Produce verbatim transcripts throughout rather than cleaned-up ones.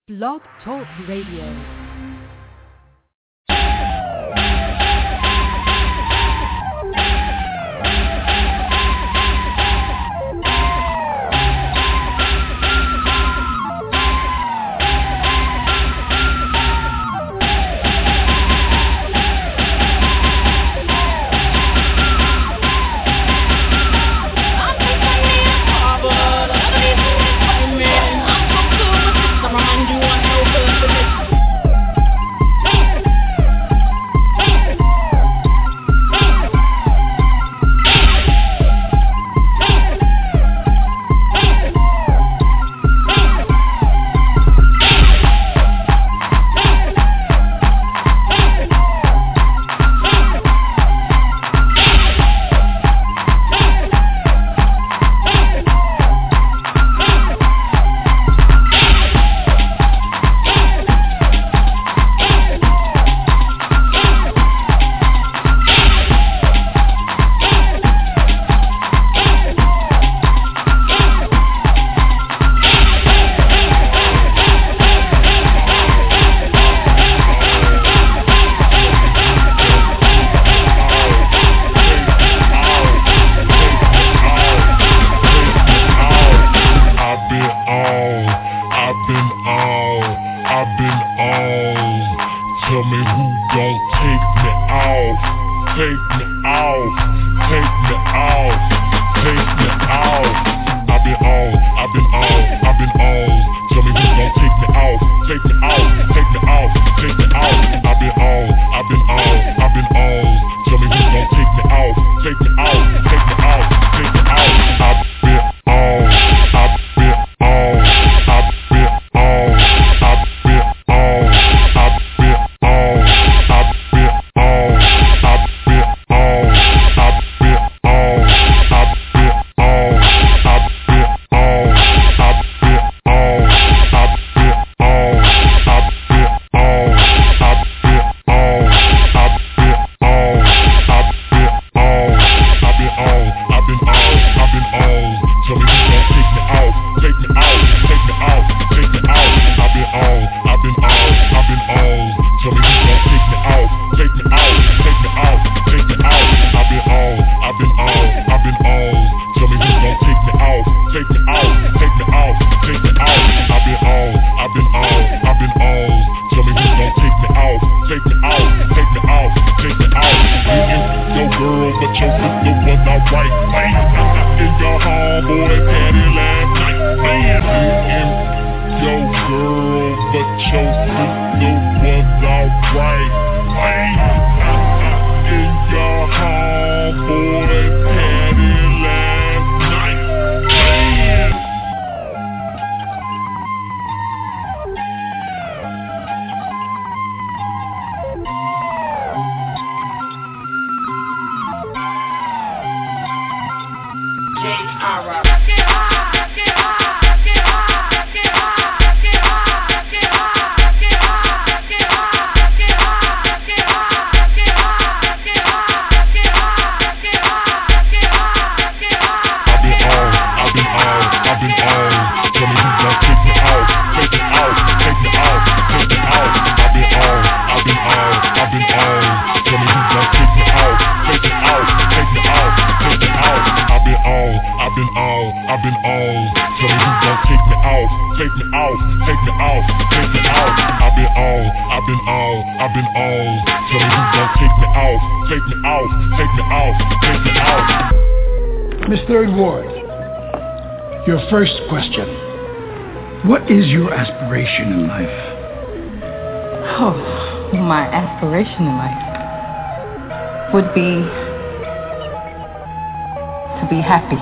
Blog Talk Radio. First question, what is your aspiration in life? Oh, my aspiration in life would be to be happy.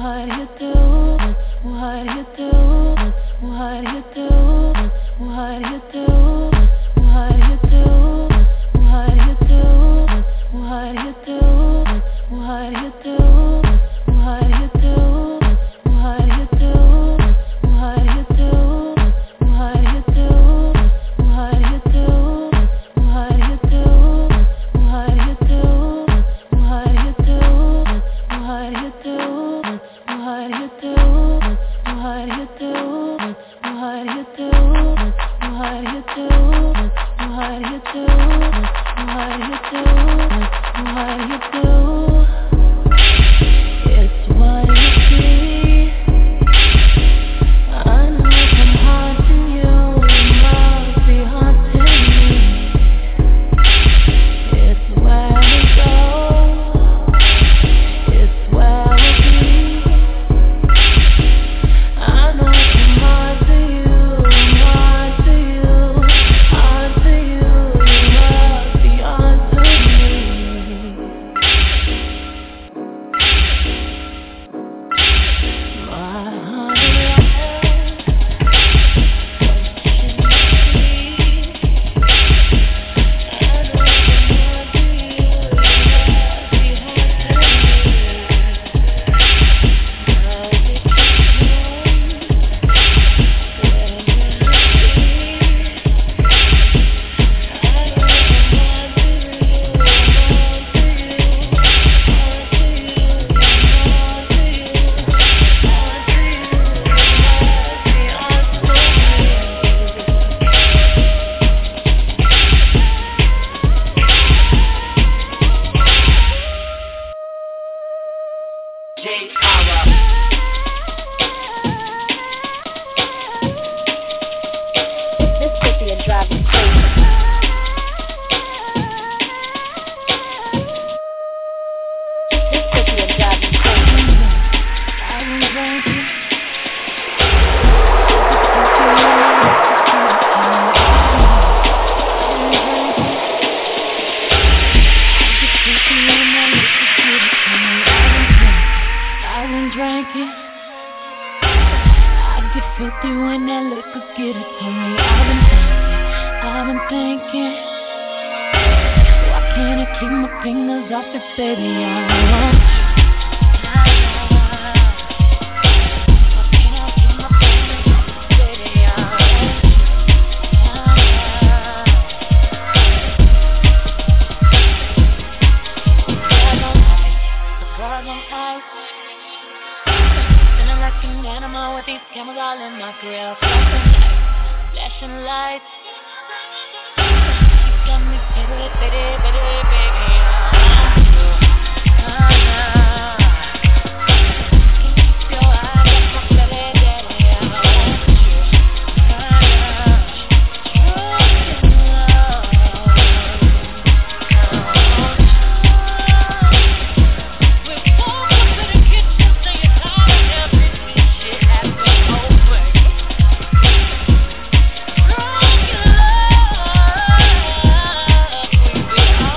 Yeah.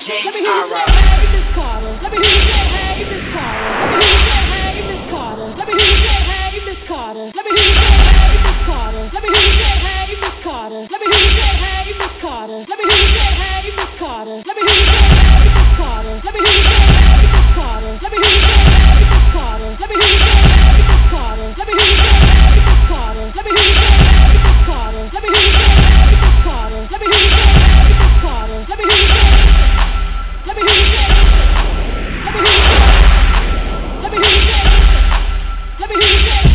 Let me hear you say, hey, Miss Carter. Let me hear you say, hey, Miss Carter. Let me hear you say, hey, Miss Carter. Let me hear you say, hey, Miss Carter. Let me hear you say, hey, Miss Carter. Let me hear you say, hey, Miss Carter. Let me hear you say, hey, Miss Carter. Let me hear you say, hey, Miss Carter. Let me hear you say, hey, Miss Carter. Let me hear you say, hey, Miss Carter. Let me hear you say, hey, Miss Carter. Let me hear you say, hey, Miss Carter. Let me hear you say, hey, Miss Carter. Let me hear you say, hey, Miss Carter. Let me hear you say, hey, Miss Carter. Let me hear you say, let me hear you say, let me hear you say, let me hear you say, let me hear you say.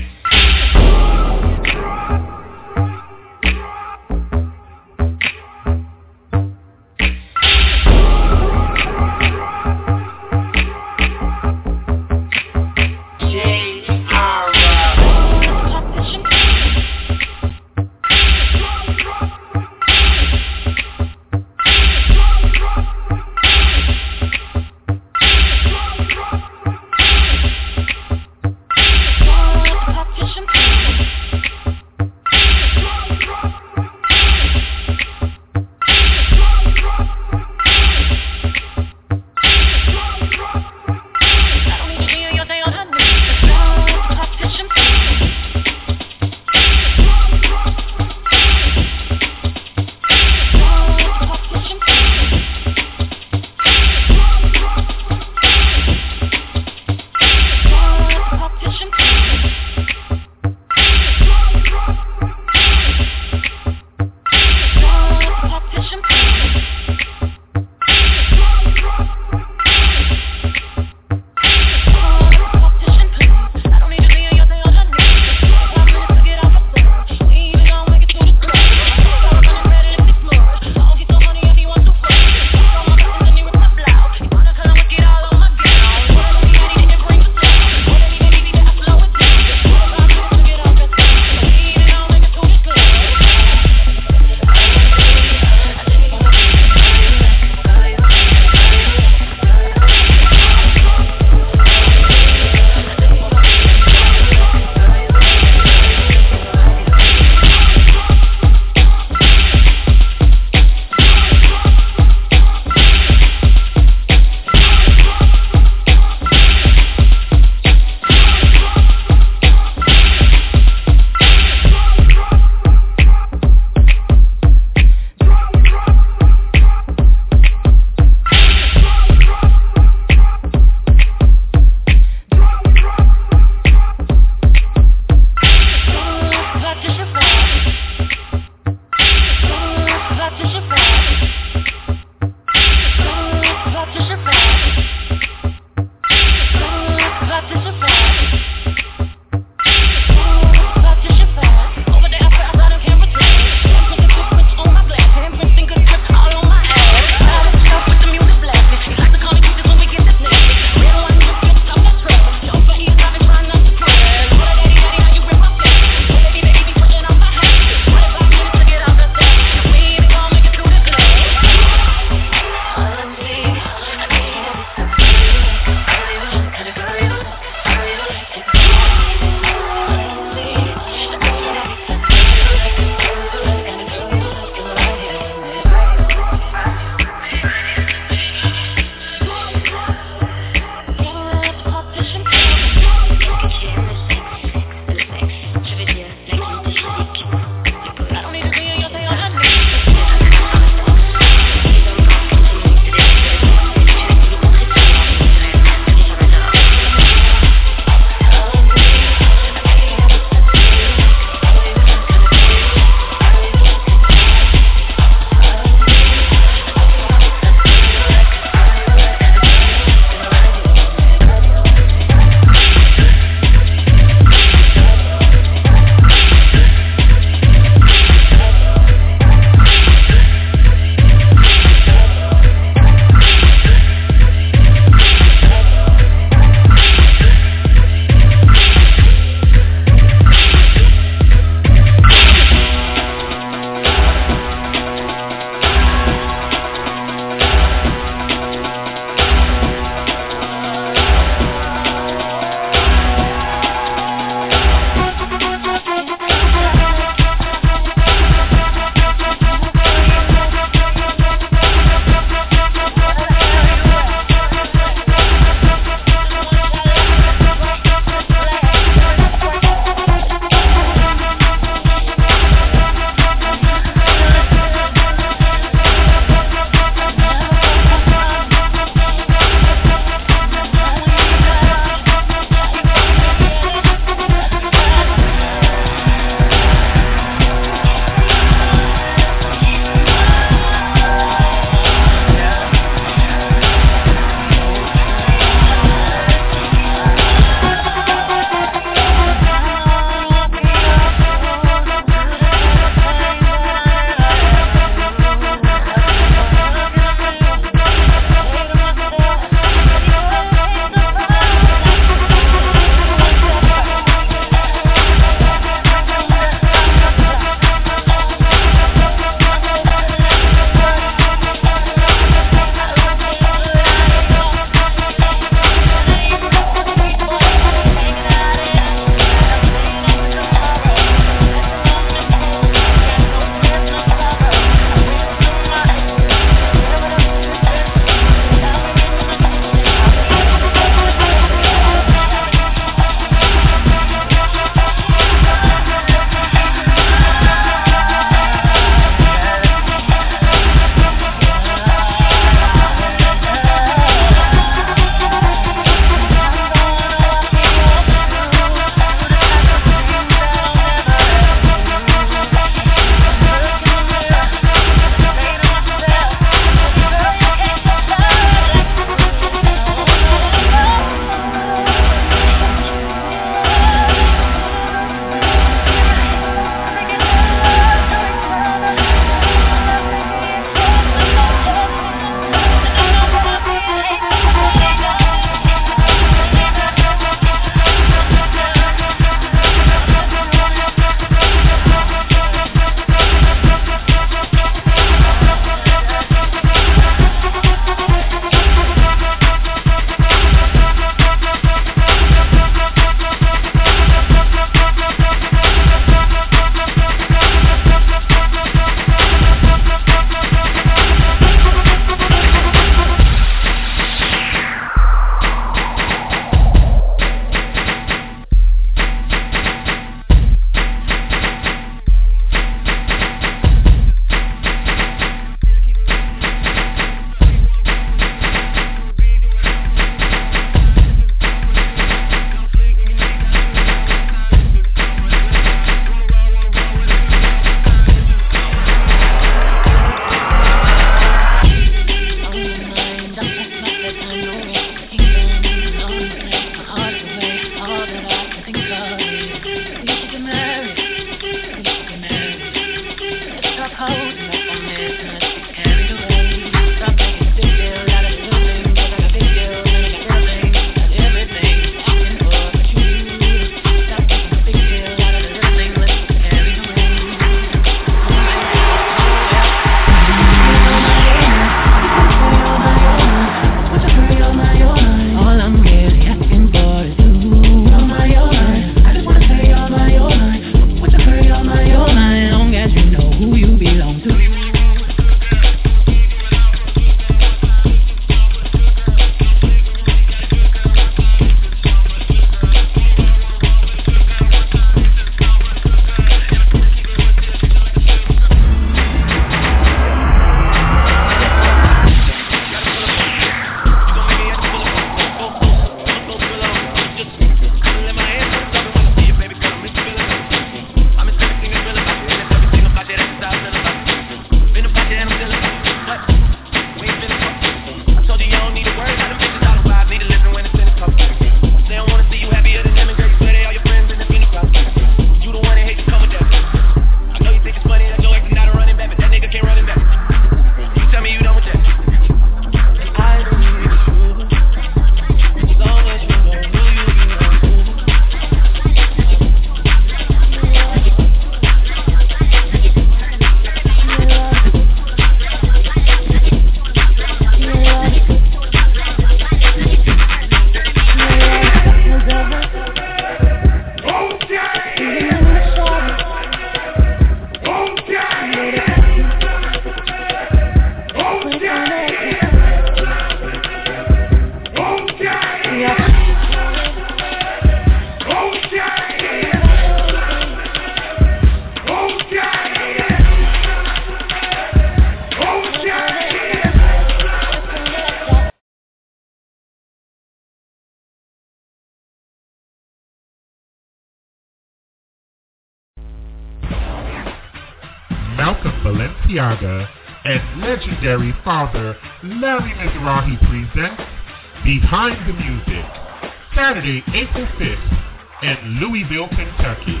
Malcolm Balenciaga and legendary father Larry Mizrahi presents Behind the Music, Saturday, April fifth in Louisville, Kentucky.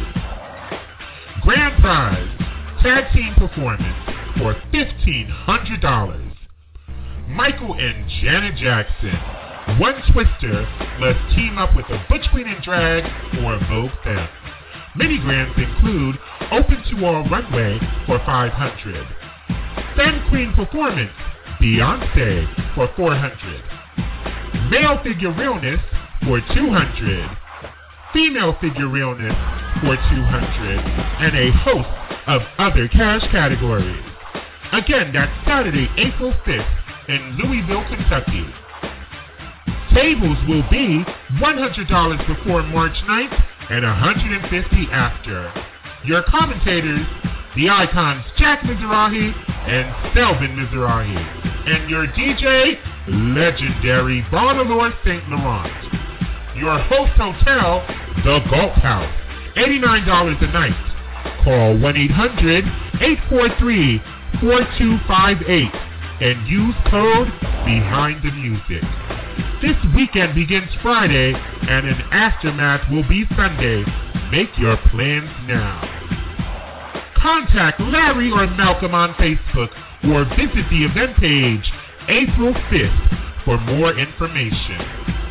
Grand prize, tag team performance for fifteen hundred dollars. Michael and Janet Jackson, One Twister, must team up with the Butch Queen and Drag or Vogue Femme. Mini grands include Open to All Runway for five hundred dollars. Femme Queen Performance, Beyonce for four hundred dollars. Male Figure Realness for two hundred dollars. Female Figure Realness for two hundred dollars. And a host of other cash categories. Again, that's Saturday, April fifth in Louisville, Kentucky. Tables will be one hundred dollars before March ninth and one hundred fifty dollars after. Your commentators, the icons Jack Mizrahi and Selvin Mizrahi. And your D J, legendary Baudelaire Saint Laurent. Your host hotel, The Galt House, eighty-nine dollars a night. Call one eight hundred, eight four three, four two five eight and use code Behind the Music. This weekend begins Friday, and an aftermath will be Sunday. Make your plans now. Contact Larry or Malcolm on Facebook or visit the event page April fifth for more information.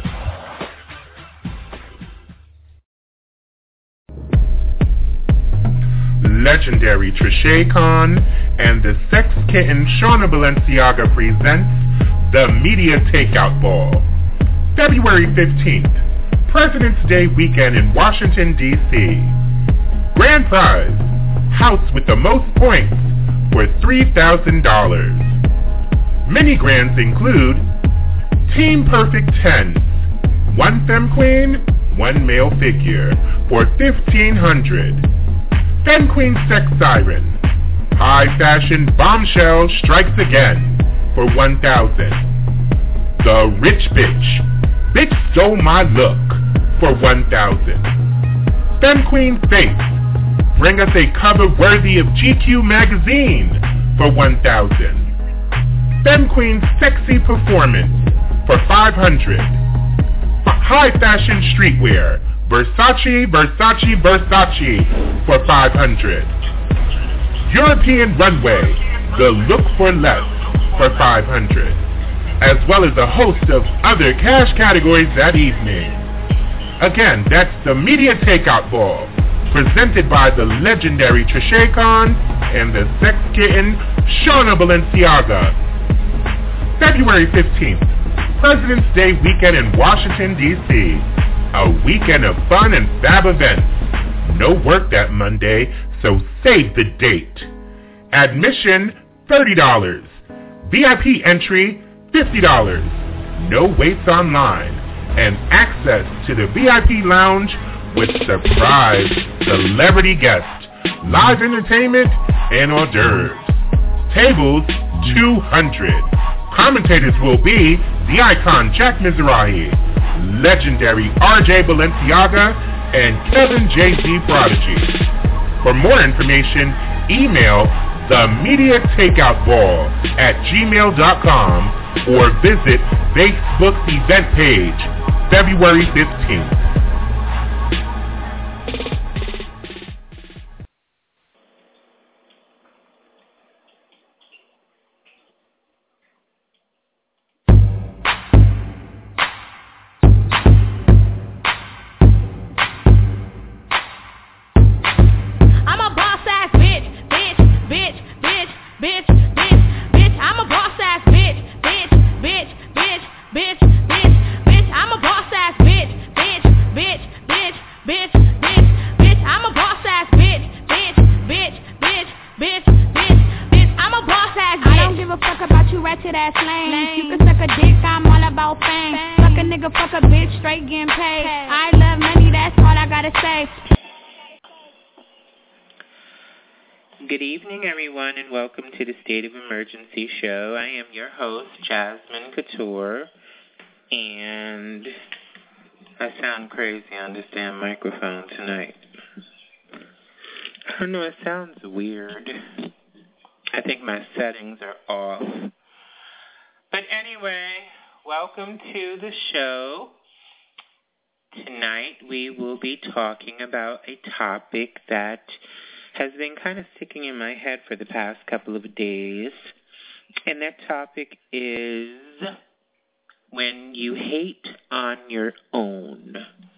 Legendary Trichet Khan and the sex kitten Shauna Balenciaga presents the Media Takeout Ball. February fifteenth, President's Day weekend in Washington, D C Grand prize, house with the most points for three thousand dollars. Mini grands include Team Perfect ten, one femme queen, one male figure for fifteen hundred dollars. Femme Queen Sex Siren, High Fashion Bombshell Strikes Again for one thousand dollars. The Rich Bitch, Bitch Stole My Look for one thousand dollars. Femme Queen Face, Bring Us a Cover Worthy of G Q Magazine for one thousand dollars. Femme Queen Sexy Performance for five hundred dollars. High Fashion Streetwear, Versace, Versace, Versace for five hundred dollars. European Runway, the Look for Less for five hundred dollars, as well as a host of other cash categories that evening. Again, that's the Media Takeout Ball, presented by the legendary Trishay Khan and the sex kitten Shauna Balenciaga. February fifteenth, President's Day weekend in Washington, D C A weekend of fun and fab events. No work that Monday, so save the date. Admission, thirty dollars. V I P entry, fifty dollars. No waits online. And access to the V I P lounge with surprise celebrity guests, live entertainment, and hors d'oeuvres. Tables, two hundred. Commentators will be the icon Jack Mizrahi, legendary R J Balenciaga, and Kevin J Z Prodigy. For more information, email the Media Takeout Ball at gmail dot com or visit Facebook's event page, February fifteenth. To the State of Emergency show. I am your host, Jasmine Couture, and I sound crazy on this damn microphone tonight. I don't know, it sounds weird. I think my settings are off. But anyway, welcome to the show. Tonight we will be talking about a topic that has been kind of sticking in my head for the past couple of days. And that topic is when you hate on your own.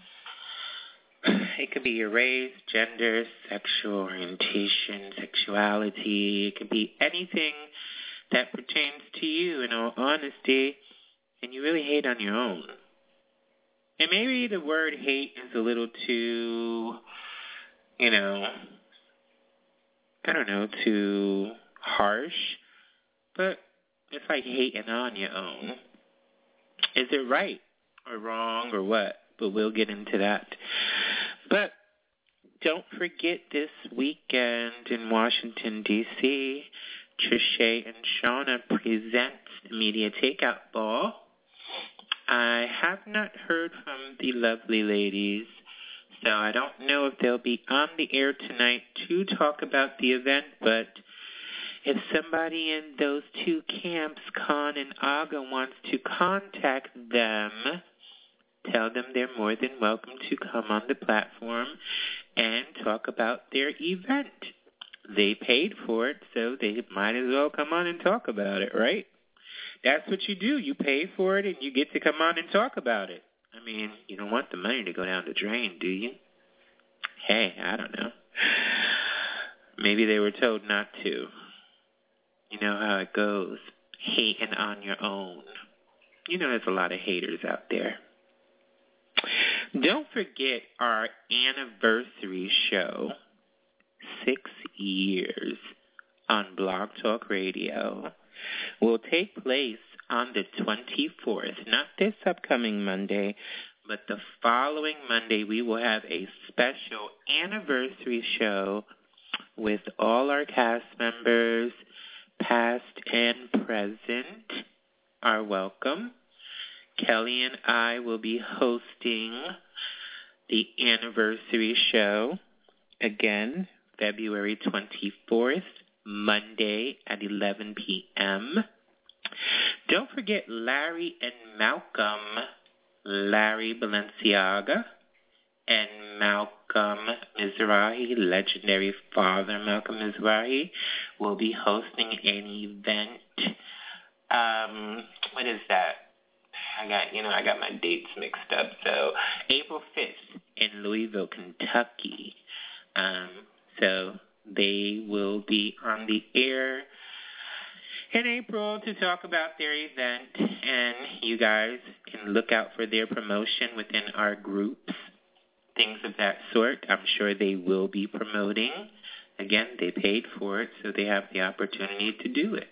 It could be your race, gender, sexual orientation, sexuality. It could be anything that pertains to you, in all honesty, and you really hate on your own. And maybe the word hate is a little too, you know, I don't know, too harsh, but it's like hating on your own. Is it right or wrong or what? But we'll get into that. But don't forget this weekend in Washington, D C, Trishay and Shauna presents the Media Takeout Ball. I have not heard from the lovely ladies, so I don't know if they'll be on the air tonight to talk about the event, but if somebody in those two camps, Khan and Aga, wants to contact them, tell them they're more than welcome to come on the platform and talk about their event. They paid for it, so they might as well come on and talk about it, right? That's what you do. You pay for it, and you get to come on and talk about it. I mean, you don't want the money to go down the drain, do you? Hey, I don't know. Maybe they were told not to. You know how it goes. Hating on your own. You know there's a lot of haters out there. Don't forget our anniversary show, six years on Blog Talk Radio, will take place on the twenty-fourth, not this upcoming Monday, but the following Monday. We will have a special anniversary show with all our cast members, past and present, are welcome. Kelly and I will be hosting the anniversary show, again, February twenty-fourth, Monday at eleven p.m. Don't forget Larry and Malcolm, Larry Balenciaga and Malcolm Mizrahi, legendary father Malcolm Mizrahi, will be hosting an event. Um, what is that? I got, you know, I got my dates mixed up. So April fifth in Louisville, Kentucky. Um, so they will be on the air in April to talk about their event, and you guys can look out for their promotion within our groups, things of that sort. I'm sure they will be promoting. Again, they paid for it, so they have the opportunity to do it.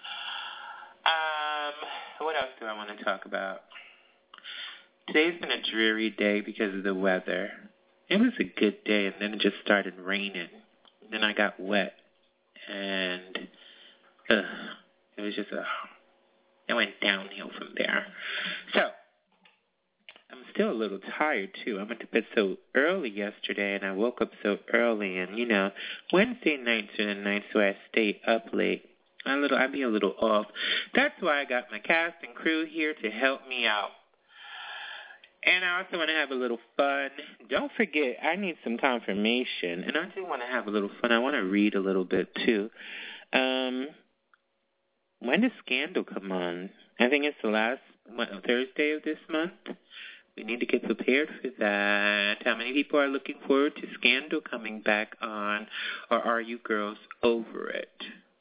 Um, what else do I want to talk about? Today's been a dreary day because of the weather. It was a good day, and then it just started raining. Then I got wet, and ugh, it was just a, it went downhill from there. So, I'm still a little tired, too. I went to bed so early yesterday, and I woke up so early, and, you know, Wednesday nights are the nights where I stay up late. I little, I'd be a little off. That's why I got my cast and crew here to help me out. And I also want to have a little fun. Don't forget, I need some confirmation, and I do want to have a little fun. I want to read a little bit, too. Um, when does Scandal come on? I think it's the last what, Thursday of this month. We need to get prepared for that. How many people are looking forward to Scandal coming back on, or are you girls over it?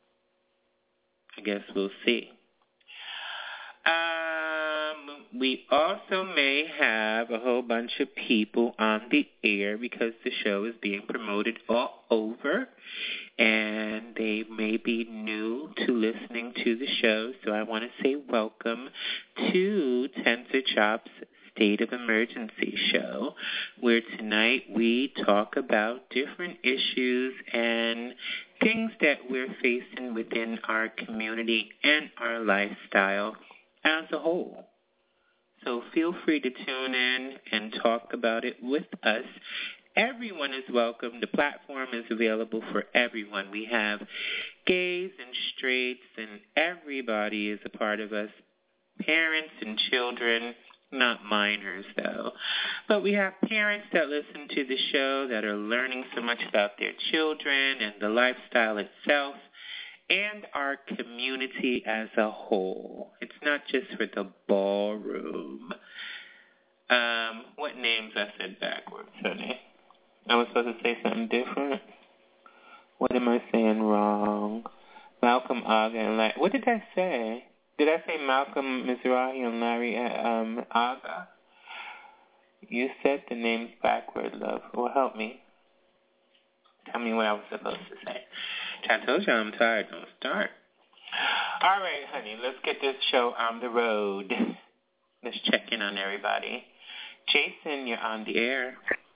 I guess we'll see. Um, we also may have a whole bunch of people on the air because the show is being promoted all over, and they may be new to listening to the show. So I want to say welcome to Tensor Chop's State of Emergency show, where tonight we talk about different issues and things that we're facing within our community and our lifestyle as a whole. So feel free to tune in and talk about it with us. Everyone is welcome. The platform is available for everyone. We have gays and straights, and everybody is a part of us. Parents and children, not minors though. But we have parents that listen to the show that are learning so much about their children and the lifestyle itself, and our community as a whole. It's not just for the ballroom. Um, what names I said backwards, honey? I was supposed to say something different? What am I saying wrong? Malcolm, Aga, and Larry. What did I say? Did I say Malcolm Mizrahi and Larry um, Aga? You said the names backward, love. Well, help me. Tell me what I was supposed to say. I told you I'm tired. Don't start. All right, honey, let's get this show on the road. Let's check in on everybody. Jason, you're on the air.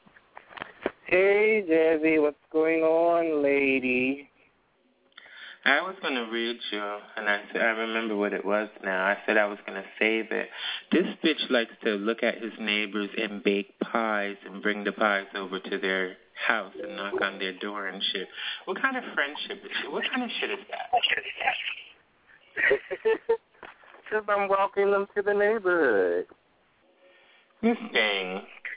Hey, Jazzy, what's going on, lady? I was going to read you, and I said I remember what it was now. I said I was going to save it. This bitch likes to look at his neighbors and bake pies and bring the pies over to their house and knock on their door and shit. What kind of friendship is it? What kind of shit is that? Because I'm walking them to the neighborhood. This thing.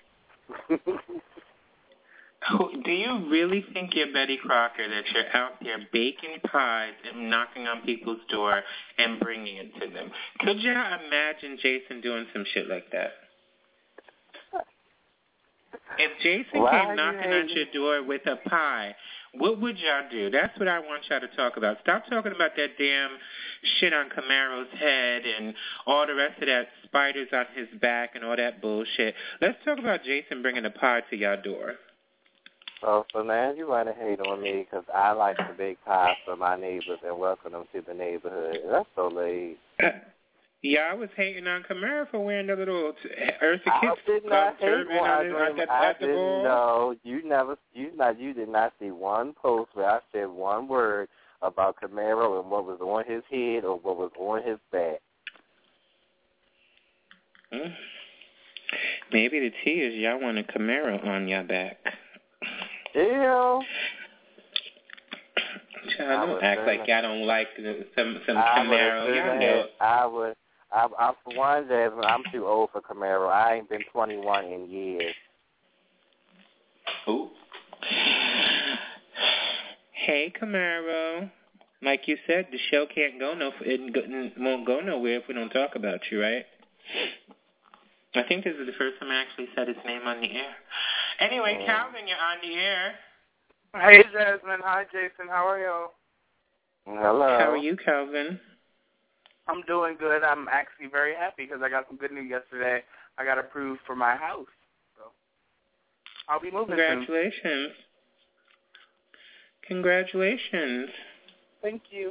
Do you really think you're Betty Crocker, that you're out there baking pies and knocking on people's door and bringing it to them? Could you imagine Jason doing some shit like that? If Jason Why came knocking you on your door with a pie, what would y'all do? That's what I want y'all to talk about. Stop talking about that damn shit on Camaro's head and all the rest of that spiders on his back and all that bullshit. Let's talk about Jason bringing a pie to y'all door. Oh, so now you want to hate on me because I like to bake pies for my neighbors and welcome them to the neighborhood. That's so late. Yeah, I was hating on Camaro for wearing the little Eartha I Kitt did not hate turban on on, him. on that, I at the didn't ball. know. You never, you not, you did not see one post where I said one word about Camaro and what was on his head or what was on his back. Hmm. Maybe the tea is y'all want a Camaro on your back. Ew. Child, don't act like y'all don't like some some I Camaro. Y'all know. I would. I, I, for one, Jasmine, I'm too old for Camaro. I ain't been twenty-one in years. Ooh. Hey, Camaro. Like you said, the show can't go no, it won't go nowhere if we don't talk about you, right? I think this is the first time I actually said his name on the air. Anyway, oh. Calvin, you're on the air. Hey, Jasmine. Hi, Jason. How are you? Hello. How are you, Calvin? I'm doing good. I'm actually very happy because I got some good news yesterday. I got approved for my house. So I'll be moving Congratulations. soon. Congratulations. Thank you.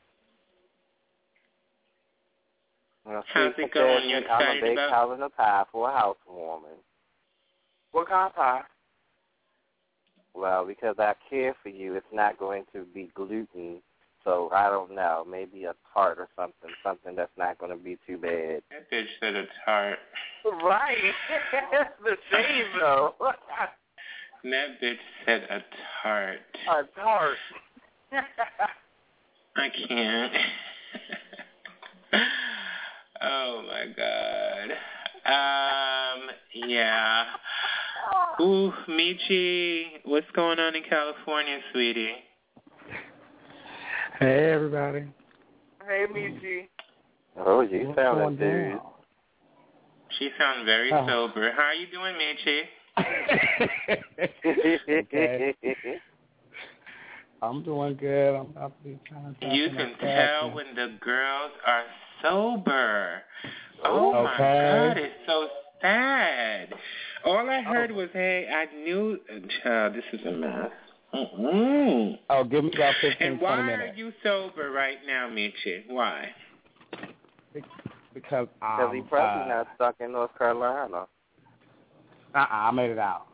Well, how's it going? You excited I'm a big about Calvin a pie for a housewarming. What kind of pie? Well, because I care for you, it's not going to be gluten. So I don't know, maybe a tart or something, something that's not going to be too bad. That bitch said a tart. Right. The shame, though. That bitch said a tart. A tart. I can't. Oh, my God. Um, yeah. Ooh, Michi, what's going on in California, sweetie? Hey, everybody. Hey, Michi. Oh, you sound dude. She sounds very oh. sober. How are you doing, Michi? Okay. I'm doing good. I'm about to be trying to You can tell and... when the girls are sober. Oh, okay. my God, it's so sad. All I heard oh. was, hey, I knew, child, this is a mess. Mm-hmm. Oh, give me about fifteen, and why twenty minutes. Are you sober right now, Michi? Why? Because um, Because he probably uh, not stuck in North Carolina. Uh-uh, I made it out.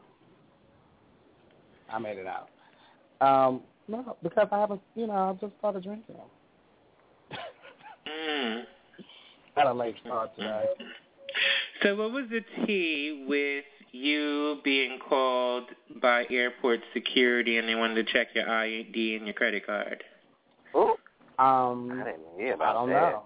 I made it out. Um, no, because I haven't, you know, I just started drinking. Mm. Had a late start today. So what was the tea with you being called by airport security and they wanted to check your I D and your credit card? Oh, um, I didn't hear about I don't that. know.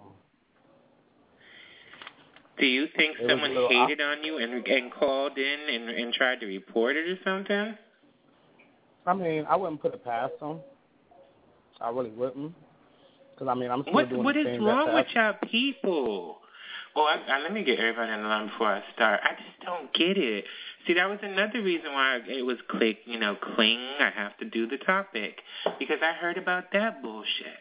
Do you think it someone hated off. on you and and called in and, and tried to report it or something? I mean, I wouldn't put it past them. I really wouldn't. Because, I mean, I'm still what, doing What the is things wrong that with y'all people? Oh, I, I, let me get everybody on the line before I start. I just don't get it. See, that was another reason why it was click, you know, cling. I have to do the topic because I heard about that bullshit.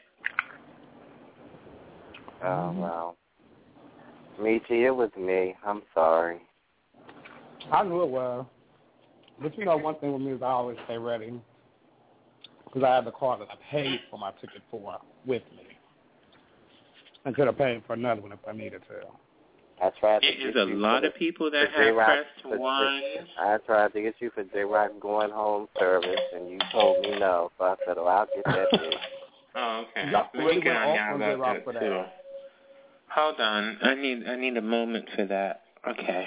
Oh, wow. Me too. It was me. I'm sorry. I knew it was. But, you know, one thing with me is I always stay ready. Because I had the car that I paid for my ticket for with me. I could have paid for another one if I needed to. I tried to it get is a you lot the, of people that have pressed one. I tried to get you for J-Rock going home service, and you told me no. So I said, oh, I'll get that too. Oh, okay. Y'all Let really me get went on off y'all on about J-Rock that, for that. too. Hold on. I need I need a moment for that. Okay.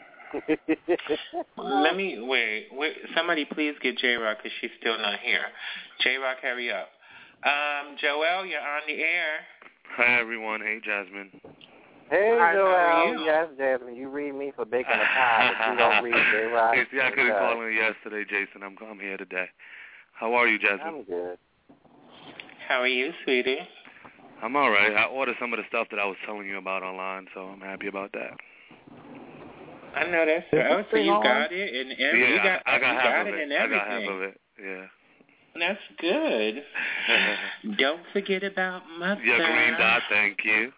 Let me, wait, wait. Somebody please get J-Rock because she's still not here. J-Rock, hurry up. Um, Joel, you're on the air. Hi, everyone. Hey, Jasmine. Hey, Hi, Joel. how are you? Yes, Jasmine. You read me for baking a pie, but you don't read J-Rock. Hey, see, I couldn't call in yesterday, Jason. I'm, I'm here today. How are you, Jasmine? I'm good. How are you, sweetie? I'm all right. I ordered some of the stuff that I was telling you about online, so I'm happy about that. I know that's right. Oh, so you got it and every, yeah, you got, I, I got you half got of it it. and everything. I got half of it. Yeah. That's good. Don't forget about mother. Your green dot, thank you.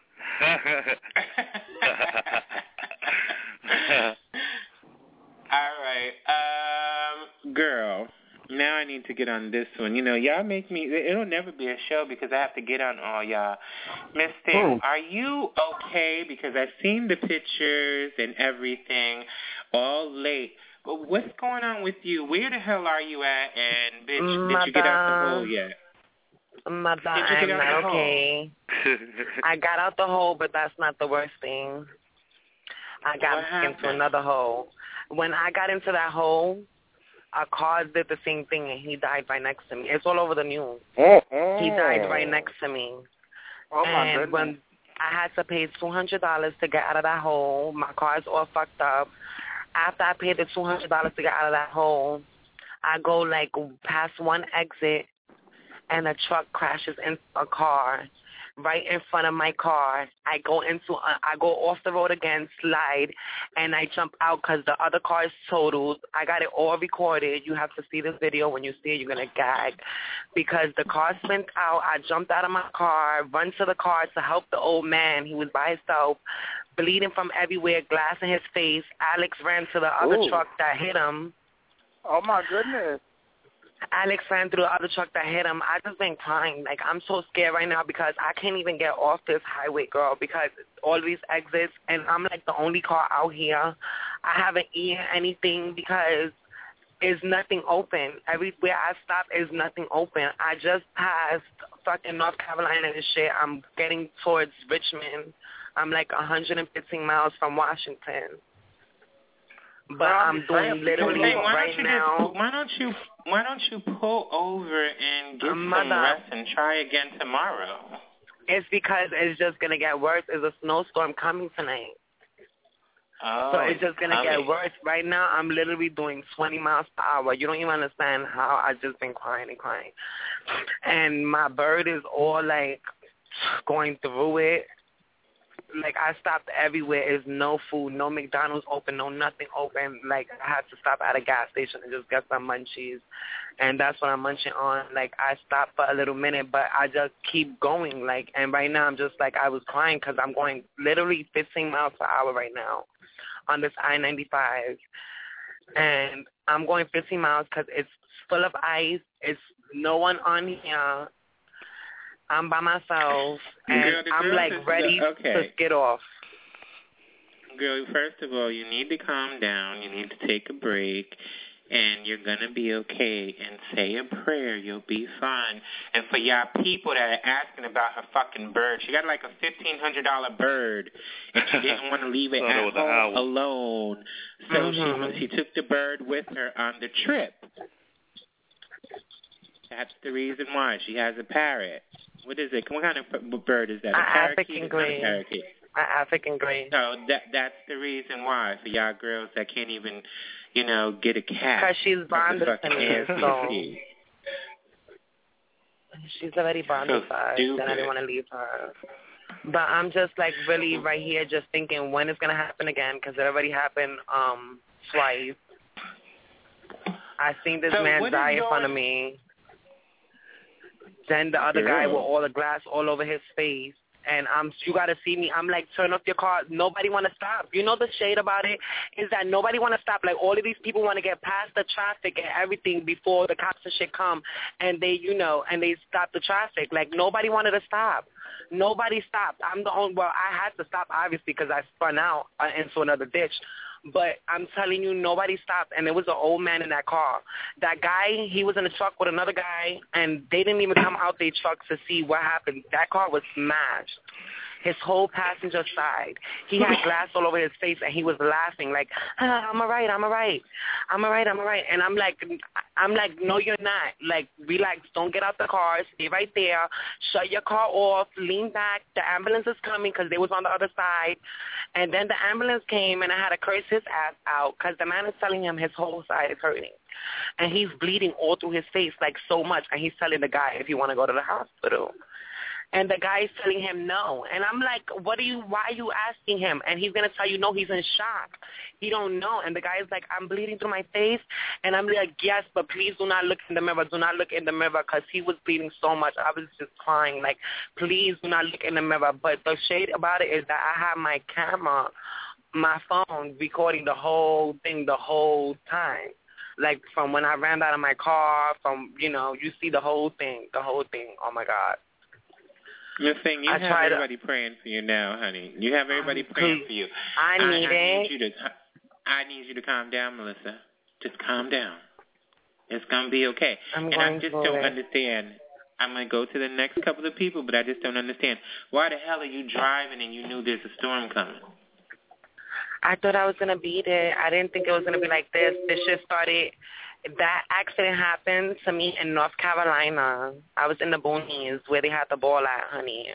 All right. Um, girl, now I need to get on this one. You know, y'all make me, it'll never be a show because I have to get on all y'all. Miss Thing, are you okay? Because I've seen the pictures and everything all late. But what's going on with you? Where the hell are you at? And bitch, Madame, did you get out the hole yet? Madame, I'm not okay. I got out the hole, but that's not the worst thing. I got into another hole. When I got into that hole, a car did the same thing, and he died right next to me. It's all over the news. He died right next to me. Oh, my and goodness. when I had to pay two hundred dollars to get out of that hole, my car is all fucked up. After I paid the two hundred dollars to get out of that hole, I go like past one exit, and a truck crashes into a car right in front of my car. I go into, a, I go off the road again, slide, and I jump out because the other car is totaled. I got it all recorded. You have to see this video. When you see it, you're going to gag because the car spun out. I jumped out of my car, run to the car to help the old man. He was by himself, bleeding from everywhere, glass in his face. Alex ran to the other Ooh. truck that hit him. Oh, my goodness. Alex ran through the other truck that hit him. I just been crying. Like, I'm so scared right now because I can't even get off this highway, girl, because all these exits, and I'm, like, the only car out here. I haven't eaten anything because there's nothing open. Everywhere I stop is nothing open. I just passed fucking North Carolina and shit. I'm getting towards Richmond. I'm, like, one hundred fifteen miles from Washington. But I'm doing literally hey, why right don't you now. Just, why don't you why don't you pull over and get Mother. some rest and try again tomorrow? It's because it's just gonna get worse. There's a snowstorm coming tonight. Oh, so it's just gonna coming. get worse. Right now, I'm literally doing twenty miles per hour. You don't even understand how I just been crying and crying. And my bird is all like going through it. Like, I stopped everywhere. There's no food, no McDonald's open, no nothing open. Like, I had to stop at a gas station and just get some munchies. And that's what I'm munching on. Like, I stopped for a little minute, but I just keep going. Like, and right now I'm just like, I was crying because I'm going literally fifteen miles per hour right now on this I ninety-five. And I'm going fifteen miles because it's full of ice. It's no one on here. I'm by myself, and Girl, the I'm, girl like, is- ready okay. to get off. Girl, first of all, you need to calm down. You need to take a break, and you're going to be okay. And say a prayer. You'll be fine. And for y'all people that are asking about her fucking bird, she got like a fifteen hundred dollars bird, and she didn't want to leave it Thought it at was an home owl. alone. So Mhm. she, she took the bird with her on the trip. That's the reason why. She has a parrot. What is it? What kind of bird is that? A An parakeet? African It's not a green. parakeet. An African green. So that that's the reason why for y'all girls that can't even, you know, get a cat. Because she's from the bonded to fucking me, N C so C. she's already bonded So to us, stupid. and I didn't want to leave her. But I'm just, like, really right here just thinking when it's going to happen again, because it already happened um twice. I seen this So man what is die in your- front of me. Then the other guy Girl. with all the glass all over his face. And I'm, you got to see me. I'm like, turn off your car. Nobody want to stop. You know the shade about it is that nobody want to stop. Like, all of these people want to get past the traffic and everything before the cops and shit come. And they, you know, and they stop the traffic. Like, nobody wanted to stop. Nobody stopped. I'm the only, well, I had to stop, obviously, because I spun out uh, into another ditch. But I'm telling you, nobody stopped, and there was an old man in that car. That guy, he was in a truck with another guy, and they didn't even come out their truck to see what happened. That car was smashed. His whole passenger side. He had glass all over his face, and he was laughing like, ah, I'm all right, I'm all right. I'm all right, I'm all right. And I'm like, I'm like, no, you're not. Like, relax. Don't get out the car. Stay right there. Shut your car off. Lean back. The ambulance is coming because they was on the other side. And then the ambulance came, and I had to curse his ass out because the man is telling him his whole side is hurting. And he's bleeding all through his face, like, so much. And he's telling the guy if you want to go to the hospital. And the guy is telling him no. And I'm like, what are you, why are you asking him? And he's going to tell you no, he's in shock. He don't know. And the guy is like, I'm bleeding through my face. And I'm like, yes, but please do not look in the mirror. Do not look in the mirror because he was bleeding so much. I was just crying. Like, please do not look in the mirror. But the shade about it is that I have my camera, my phone, recording the whole thing the whole time. Like, from when I ran out of my car, from, you know, you see the whole thing, the whole thing. Oh, my God. The thing, you I have tried to- everybody praying for you now, honey. You have everybody praying for you. I need I, I it. Need you to, I need you to calm down, Melissa. Just calm down. It's going to be okay. I'm and going I just for don't it. understand. I'm going to go to the next couple of people, but I just don't understand. Why the hell are you driving and you knew there's a storm coming? I thought I was going to be there. I didn't think it was going to be like this. This shit started, that accident happened to me in North Carolina. I was in the boonies where they had the ball at, honey.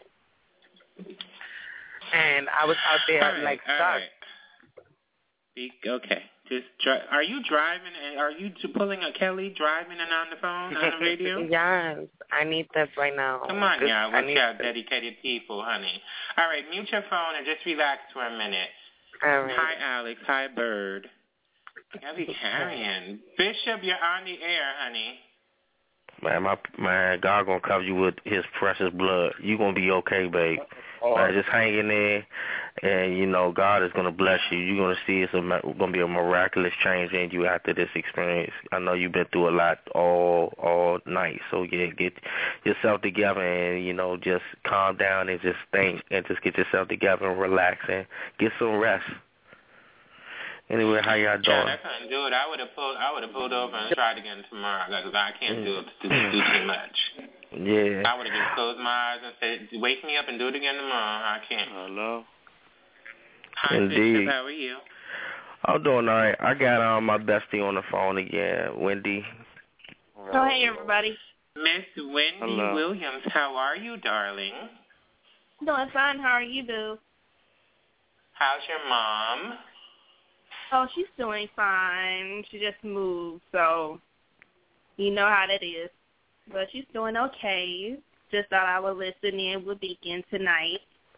And I was out there, All right, like, all stuck. right. Be, okay. Just dri- are you driving? And are you t- pulling a Kelly driving and on the phone on the radio? Yes, I need this right now. Come on, y'all. Watch out, this. dedicated people, honey. All right, mute your phone and just relax for a minute. All right. Hi, Alex. Hi, Bird. Y'all be carrying. Bishop, you're on the air, honey. Man, my man, God gonna cover you with His precious blood. You gonna be okay, babe. Oh. Man, just hang in there, and you know God is gonna bless you. You're gonna see it's a, gonna be a miraculous change in you after this experience. I know you've been through a lot all all night, so yeah, get yourself together and you know just calm down and just think and just get yourself together and relax and get some rest. Anyway, how y'all doing? Yeah, I couldn't do it. I would have pulled. I would have pulled over and tried again tomorrow because I can't do it do, do too much. Yeah. I would have just closed my eyes and said, "Wake me up and do it again tomorrow." I can't. Hello. Hi, Indeed. Bishop. How are you? I'm doing all right. I got um, my bestie on the phone again, Wendy. Oh, hey, everybody. Miss Wendy Hello. Williams, how are you, darling? Doing fine. How are you, Boo? How's your mom? Oh, she's doing fine. She just moved, so you know how that is. But she's doing okay. Just thought I would listen in with Deacon tonight.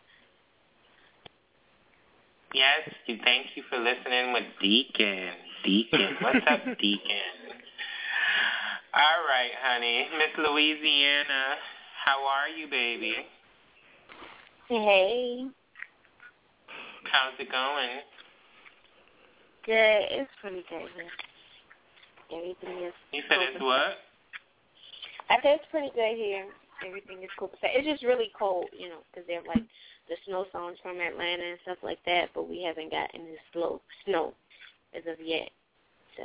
Yes, thank you for listening with Deacon. Deacon. What's up, Deacon? All right, honey. Miss Louisiana, how are you, baby? Hey. How's it going? Good. It's pretty good here. Everything is You said cool. it's what? I said it's pretty good here. Everything is cool. It's just really cold, you know, because they're like the snow songs from Atlanta and stuff like that, but we haven't gotten the slow snow as of yet. So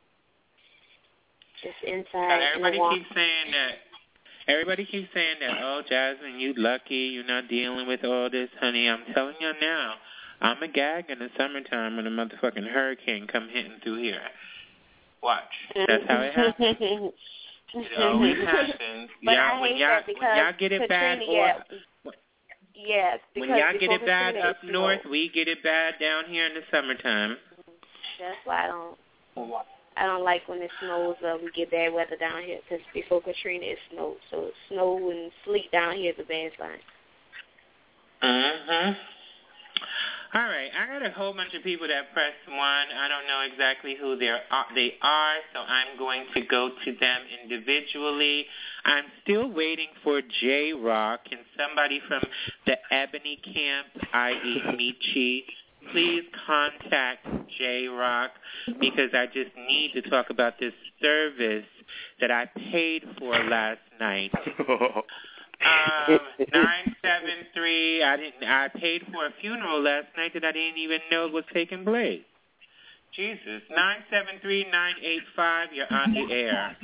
just inside. And everybody in the keeps saying that. Everybody keeps saying that. Oh, Jasmine, you lucky. You're not dealing with all this, honey. I'm telling you now. I'm a gag in the summertime when a motherfucking hurricane come hitting through here. Watch. That's how it happens. It always happens. But y'all, I when hate y'all, that because when y'all get it bad, Katrina, or, yeah, yes, when because y'all get it bad Katrina, up north, we get it bad down here in the summertime. That's why I don't. I don't like when it snows. Uh, we get bad weather down here because before Katrina it snowed. So snow and sleet down here is a bad sign. Mhm. All right, I got a whole bunch of people that pressed one. I don't know exactly who they are, they are, so I'm going to go to them individually. I'm still waiting for J-Rock and somebody from the Ebony Camp, that is. Michi. Please contact J-Rock because I just need to talk about this service that I paid for last night. Um, nine seven three. I didn't. I paid for a funeral last night that I didn't even know was taking place. Jesus. Nine seven three nine eight five. You're on the air.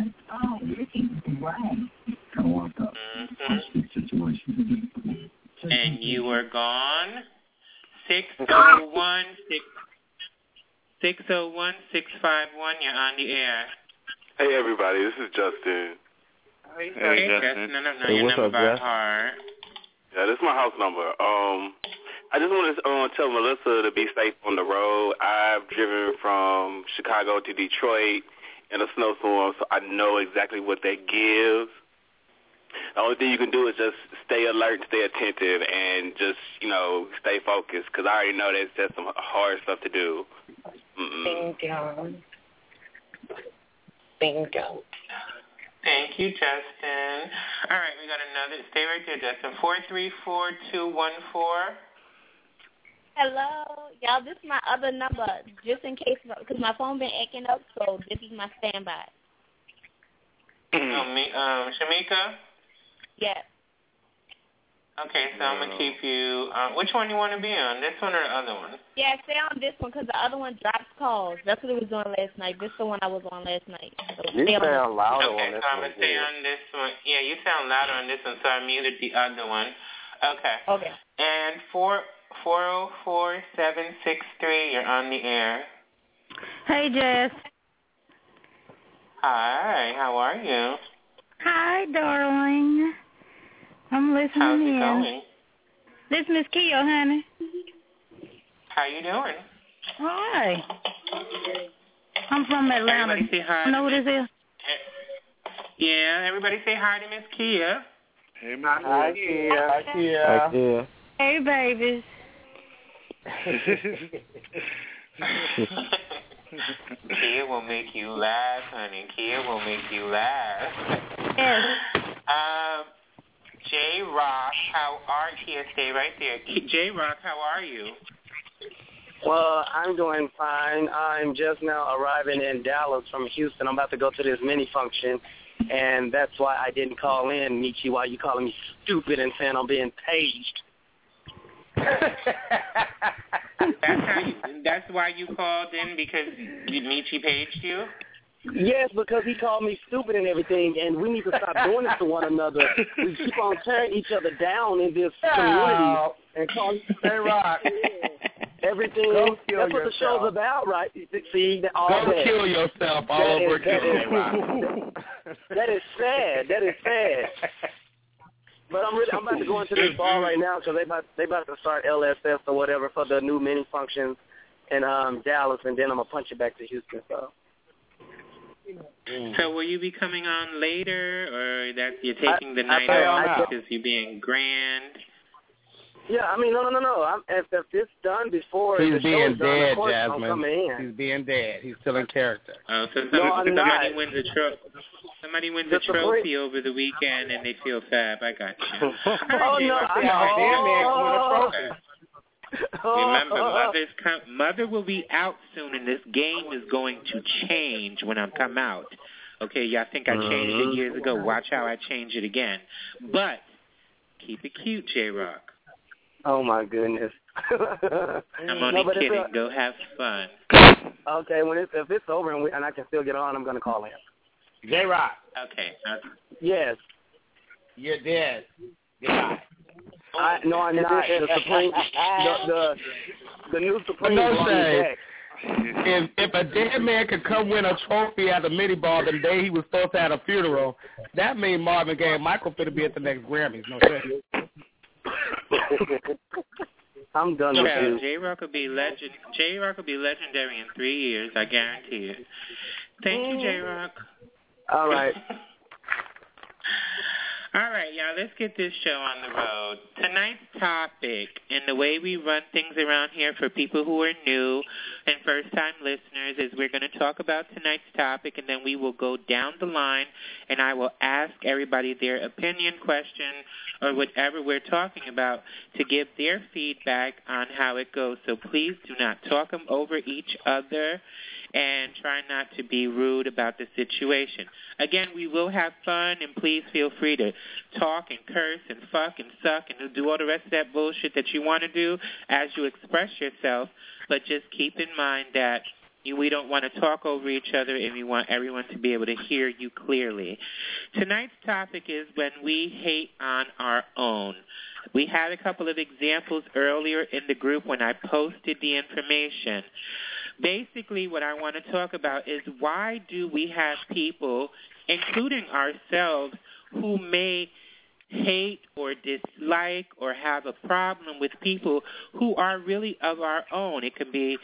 Mm-hmm. And you were gone. Six zero one six six zero one six five one. You're on the air. Hey everybody, this is Justin. Hey, hey Justin. No, no, no. Hey, your what's number up, by Jess? heart. Yeah, this is my house number. Um, I just want to uh, tell Melissa to be safe on the road. I've driven from Chicago to Detroit in a snowstorm, so I know exactly what that gives. The only thing you can do is just stay alert, stay attentive, and just, you know, stay focused, because I already know that's, that's some hard stuff to do. Mm-mm. Bingo. Bingo. Thank you, Justin. All right, we got another. Stay right there, Justin. four three four two one four. Hello, y'all. This is my other number, just in case, because my phone been acting up. So this is my standby. Oh, me, um, Shamika. Yes. Okay, so I'm gonna keep you. Um, which one you want to be on? This one or the other one? Yeah, stay on this one because the other one drops calls. That's what it was doing last night. This is the one I was on last night. So You stay on sound louder okay, on this so I'm one. gonna stay on this one. Yeah, you sound louder on this one, so I muted the other one. Okay. Okay. And four four zero four seven six three. You're on the air. Hey, Jess. Hi. How are you? Hi, darling. I'm listening How's in. it going? This Miss Keo, honey. How you doing? Hi. I'm from Atlanta. Everybody say hi. You know who this is? Yeah, everybody say hi to Miss Kia. Hey, Miss Hi, Kia. Hi, Kia. Hi, Kia. Hey, babies. Kia will make you laugh, honey. Kia will make you laugh. Yes. Um, J Rock, how are you? Stay right there. J Rock, how are you? Well, I'm doing fine. I'm just now arriving in Dallas from Houston. I'm about to go to this mini function, and that's why I didn't call in, Nietzsche, while you calling me stupid and saying I'm being paged. That's how you. That's why you called in, because Nietzsche paged you. Yes, because he called me stupid and everything, and we need to stop doing this to one another. We keep on tearing each other down in this community and call Hey, Rock. everything. Go kill That's what yourself. the show's about, right? See, all Go that. kill yourself all That over is- that again, is- Rock. That is sad. That is sad. But I'm really, I'm about to go into this bar right now because they about they about to start L S S or whatever for the new mini functions in um, Dallas, and then I'm gonna punch it back to Houston. So. So will you be coming on later, or that you're taking the I- night I- off I- because you're being grand? Yeah, I mean, no, no, no, no. I'm, if, if it's done before He's the show being is done, dead, of course I'm Jasmine. coming in. He's being dead. He's still in character. Oh, so No, somebody, I'm somebody not. wins a trophy. Somebody wins The a trophy Supreme- over the weekend, and they feel fab. I got you. Oh no, I know. Remember, mother's com- mother will be out soon, and this game is going to change when I come out. Okay, y'all think I changed it years ago. Watch how I change it again. But keep it cute, J-Rock. Oh my goodness. I'm only No, but it's kidding. a- Go have fun. Okay, when it's, if it's over and, we, and I can still get on, I'm gonna call in. J-Rock. Okay. Uh, Yes. You're dead. Goodbye. I, no, I'm not. The Supreme, the, the, the new Supreme No brought me shade. back. If if a dead man could come win a trophy at the mini ball the day he was supposed to have a funeral, that means Marvin Gaye and Michael finna be at the next Grammys. No shade. I'm done with Yeah, you. J-Rock will be legend. J-Rock will be legendary in three years. I guarantee it. Thank you, J-Rock. All right. All right, y'all, let's get this show on the road. Tonight's topic, and the way we run things around here for people who are new and first-time listeners, is we're going to talk about tonight's topic, and then we will go down the line, and I will ask everybody their opinion, question, or whatever we're talking about to give their feedback on how it goes. So please do not talk them over each other, and try not to be rude about the situation. Again, we will have fun, and please feel free to talk and curse and fuck and suck and do all the rest of that bullshit that you want to do as you express yourself, but just keep in mind that you, we don't want to talk over each other, and we want everyone to be able to hear you clearly. Tonight's topic is when we hate on our own. We had a couple of examples earlier in the group when I posted the information. Basically, what I want to talk about is why do we have people, including ourselves, who may hate or dislike or have a problem with people who are really of our own. It can be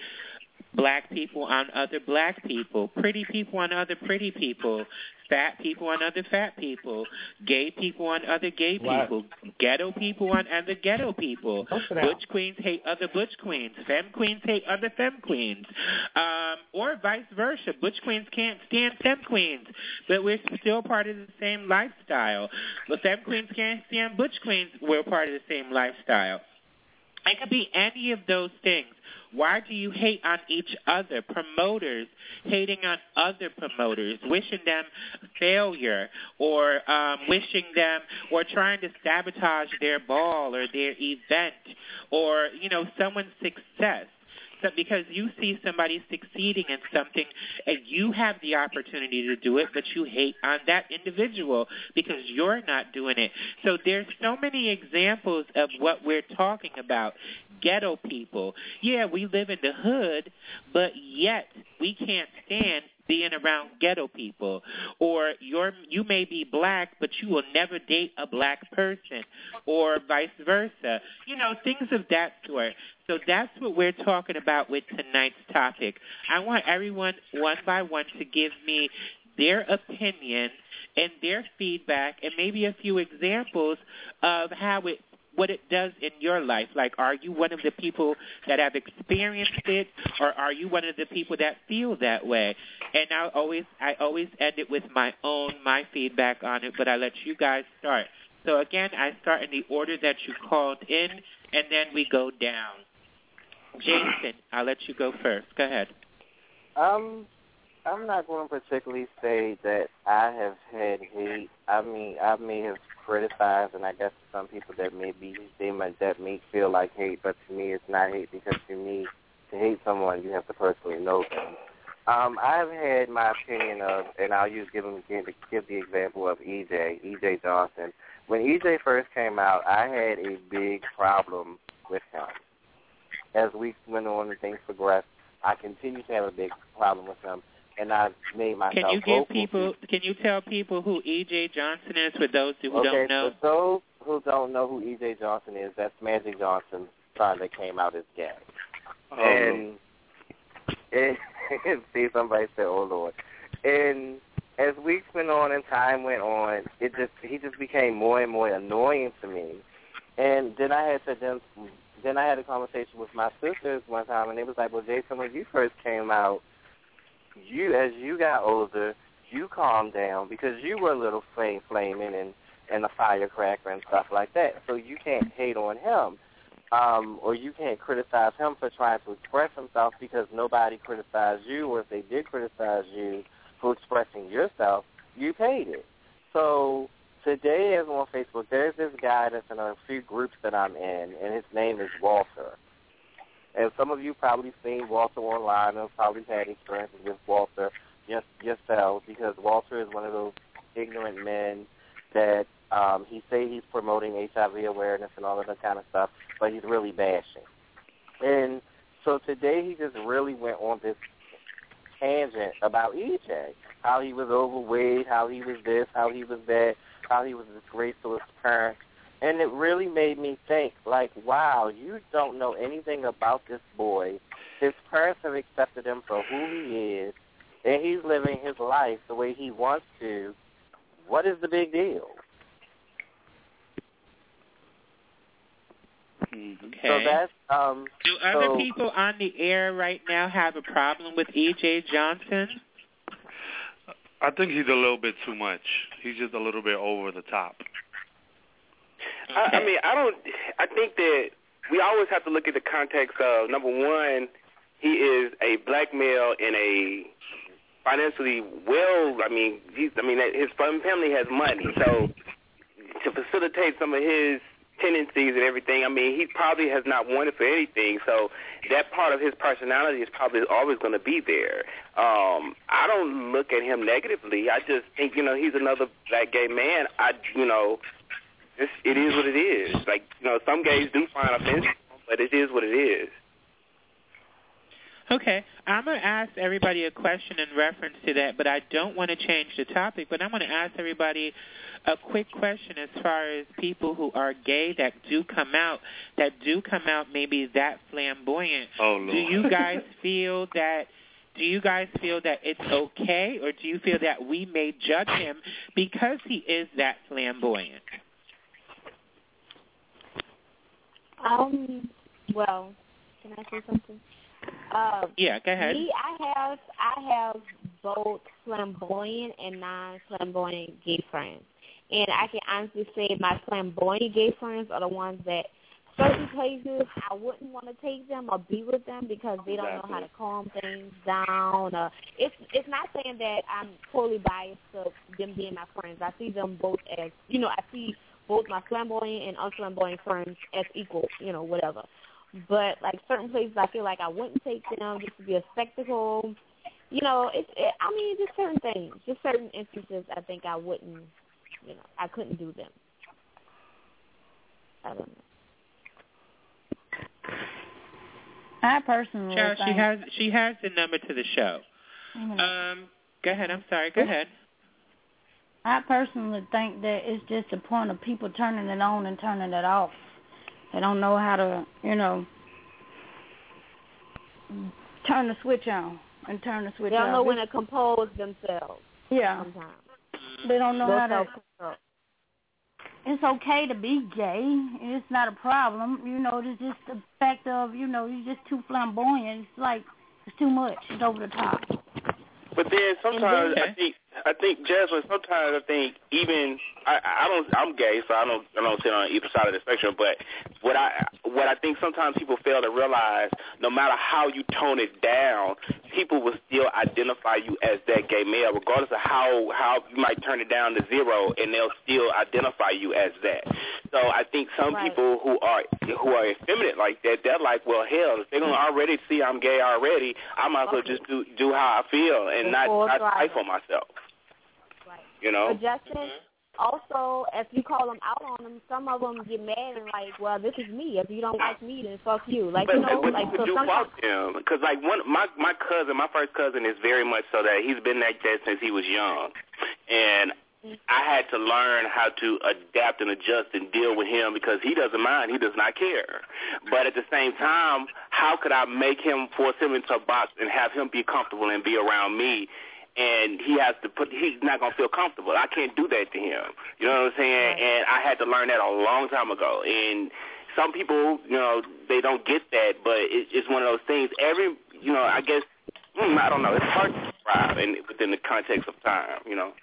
black people on other black people, pretty people on other pretty people, fat people on other fat people, gay people on other gay people, what? Ghetto people on other ghetto people, butch queens hate other butch queens, femme queens hate other femme queens, um, or vice versa. Butch queens can't stand femme queens, but we're still part of the same lifestyle. But femme queens can't stand butch queens, we're part of the same lifestyle. It could be any of those things. Why do you hate on each other? Promoters hating on other promoters, wishing them failure, or um, wishing them, or trying to sabotage their ball or their event, or, you know, someone's success. So because you see somebody succeeding in something and you have the opportunity to do it, but you hate on that individual because you're not doing it. So there's so many examples of what we're talking about. Ghetto people. Yeah, we live in the hood, but yet we can't stand being around ghetto people, or you're you may be black, but you will never date a black person, or vice versa. You know, things of that sort. So that's what we're talking about with tonight's topic. I want everyone one by one to give me their opinion and their feedback and maybe a few examples of how it what it does in your life. Like, are you one of the people that have experienced it, or are you one of the people that feel that way? And I always I always end it with my own, my feedback on it, but I let you guys start. So, again, I start in the order that you called in, and then we go down. Jason, I'll let you go first. Go ahead. Um, I'm not going to particularly say that I have had hate. I mean, I may have criticized, and I guess some people that may be they might that may feel like hate, but to me it's not hate, because to me, to hate someone you have to personally know them. Um, I've had my opinion of, and I'll use give them give, give the example of E J, E J Johnson. When E J first came out, I had a big problem with him. As weeks went on and things progressed, I continued to have a big problem with him. And I made myself Can you give vocal. people? Can you tell people who E J Johnson is for those who okay, don't know? For those who don't know who E J Johnson is, that's Magic Johnson's son that came out as gay. Oh, and and see, somebody said, "Oh Lord!" And as weeks went on and time went on, it just he just became more and more annoying to me. And then I had to then then I had a conversation with my sisters one time, and they was like, "Well, Jason, when you first came out, you as you got older, you calmed down because you were a little flame flaming and and a firecracker and stuff like that. So you can't hate on him, um, or you can't criticize him for trying to express himself because nobody criticized you, or if they did criticize you for expressing yourself, you paid it." So today, as on Facebook, there's this guy that's in a few groups that I'm in, and his name is Walter. And some of you probably seen Walter online and probably had experiences with Walter just yourselves, because Walter is one of those ignorant men that um, he say he's promoting H I V awareness and all of that kind of stuff, but he's really bashing. And so today he just really went on this tangent about E J, how he was overweight, how he was this, how he was that, how he was disgraceful to his parents. And it really made me think, like, wow, you don't know anything about this boy. His parents have accepted him for who he is, and he's living his life the way he wants to. What is the big deal? Okay. So that's, um, Do other so, people on the air right now have a problem with E J Johnson? I think he's a little bit too much. He's just a little bit over the top. I, I mean, I don't. I think that we always have to look at the context of, number one, he is a black male in a financially well. I mean, he's, I mean, his family has money, so to facilitate some of his tendencies and everything, I mean, he probably has not wanted for anything. So that part of his personality is probably always going to be there. Um, I don't look at him negatively. I just think, you know, he's another black gay man. I, you know. It's, it is what it is. Like, you know, some gays do find offensive, but it is what it is. Okay, I'm going to ask everybody a question in reference to that, but I don't want to change the topic, but I'm going to ask everybody a quick question as far as people who are gay that do come out, that do come out maybe that flamboyant. Oh, Lord. Do you guys feel that Do you guys feel that it's okay, or do you feel that we may judge him because he is that flamboyant? Um. Well, can I say something? Uh, yeah, go ahead. Me, I have I have both flamboyant and non-flamboyant gay friends, and I can honestly say my flamboyant gay friends are the ones that certain places I wouldn't want to take them or be with them because they don't exactly. know how to calm things down. Uh, it's it's not saying that I'm totally biased to them being my friends. I see them both as, you know, I see both my flamboyant and unflamboyant friends as equal, you know, whatever. But, like, certain places I feel like I wouldn't take them just to be a spectacle. You know, it's, it, I mean, just certain things. Just certain instances I think I wouldn't, you know, I couldn't do them. I don't know. I personally Child, think... she has, she has the number to the show. Mm-hmm. Um, Go ahead. I'm sorry. Go ahead. I personally think that it's just a point of people turning it on and turning it off. They don't know how to, you know, turn the switch on and turn the switch They off. don't know when to compose themselves. Yeah. Sometimes. They don't know They're how to. self-control. It's okay to be gay. It's not a problem. You know, it's just the fact of, you know, you're just too flamboyant. It's like, it's too much. It's over the top. But then sometimes I think I think Jasmine. Sometimes I think even I, I don't. I'm gay, so I don't. I don't sit on either side of the spectrum. But what I what I think sometimes people fail to realize, no matter how you tone it down, people will still identify you as that gay male, regardless of how how you might turn it down to zero, and they'll still identify you as that. So I think some Right. people who are who are effeminate like that, they're like, well, hell, if they're gonna already see I'm gay already, I might as well just do do how I feel and not Full not throttle. stifle myself. Right. You know. But Justin, also, if you call them out on them, some of them get mad and like, well, this is me. If you don't like me, then fuck you. Like, But you know, what like, you so could do sometimes. fuck him, because like one my my cousin, my first cousin is very much so that he's been like that since he was young, and I had to learn how to adapt and adjust and deal with him because he doesn't mind, he does not care. But at the same time, how could I make him, force him into a box and have him be comfortable and be around me? And he has to put, he's not going to feel comfortable. I can't do that to him. You know what I'm saying? Right. And I had to learn that a long time ago. And some people, you know, they don't get that, but it, it's one of those things. Every, you know, I guess, mm, I don't know. It's hard to describe in, within the context of time, you know.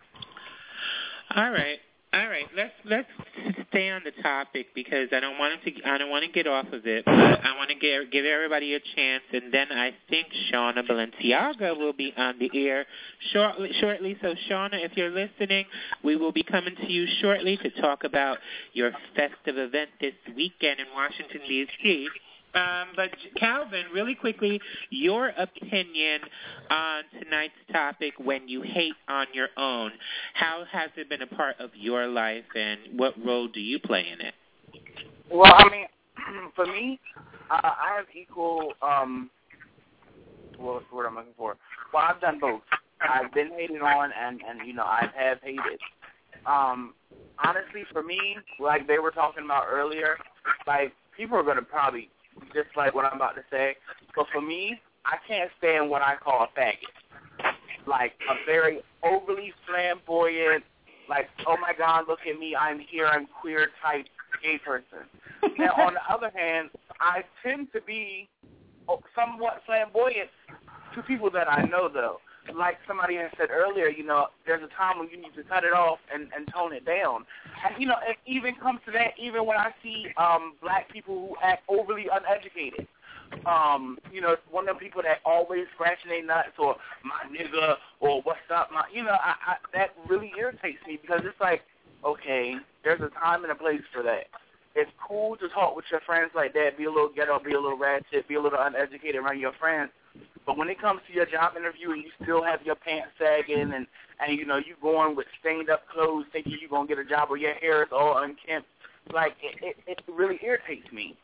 All right, all right. Let's let's stay on the topic because I don't want to I don't want to get off of it. But I want to give give everybody a chance, and then I think Shauna Balenciaga will be on the air shortly. Shortly, so Shauna, if you're listening, we will be coming to you shortly to talk about your festive event this weekend in Washington D C Um, but Calvin, really quickly, your opinion on tonight's topic, when you hate on your own. How has it been a part of your life, and what role do you play in it? Well, I mean, for me, uh, I have equal, um, what's the word I'm looking for? Well, I've done both. I've been hated on, and, and you know, I have hated. Um, honestly, for me, like they were talking about earlier, like, people are going to probably just like what I'm about to say. But for me, I can't stand what I call a faggot. Like a very overly flamboyant, like, oh my God, look at me, I'm here, I'm queer type gay person. Now, on the other hand, I tend to be somewhat flamboyant to people that I know, though. Like somebody had said earlier, you know, there's a time when you need to cut it off and, and tone it down. And, you know, it even comes to that even when I see um, black people who act overly uneducated. Um, you know, one of the people that always scratching their nuts or my nigga or what's up, my, you know, I, I, that really irritates me because it's like, okay, there's a time and a place for that. It's cool to talk with your friends like that, be a little ghetto, be a little ratchet, be a little uneducated around your friends. But when it comes to your job interview and you still have your pants sagging and, and you know, you going with stained-up clothes thinking you're going to get a job or your hair is all unkempt, like, it, it, it really irritates me.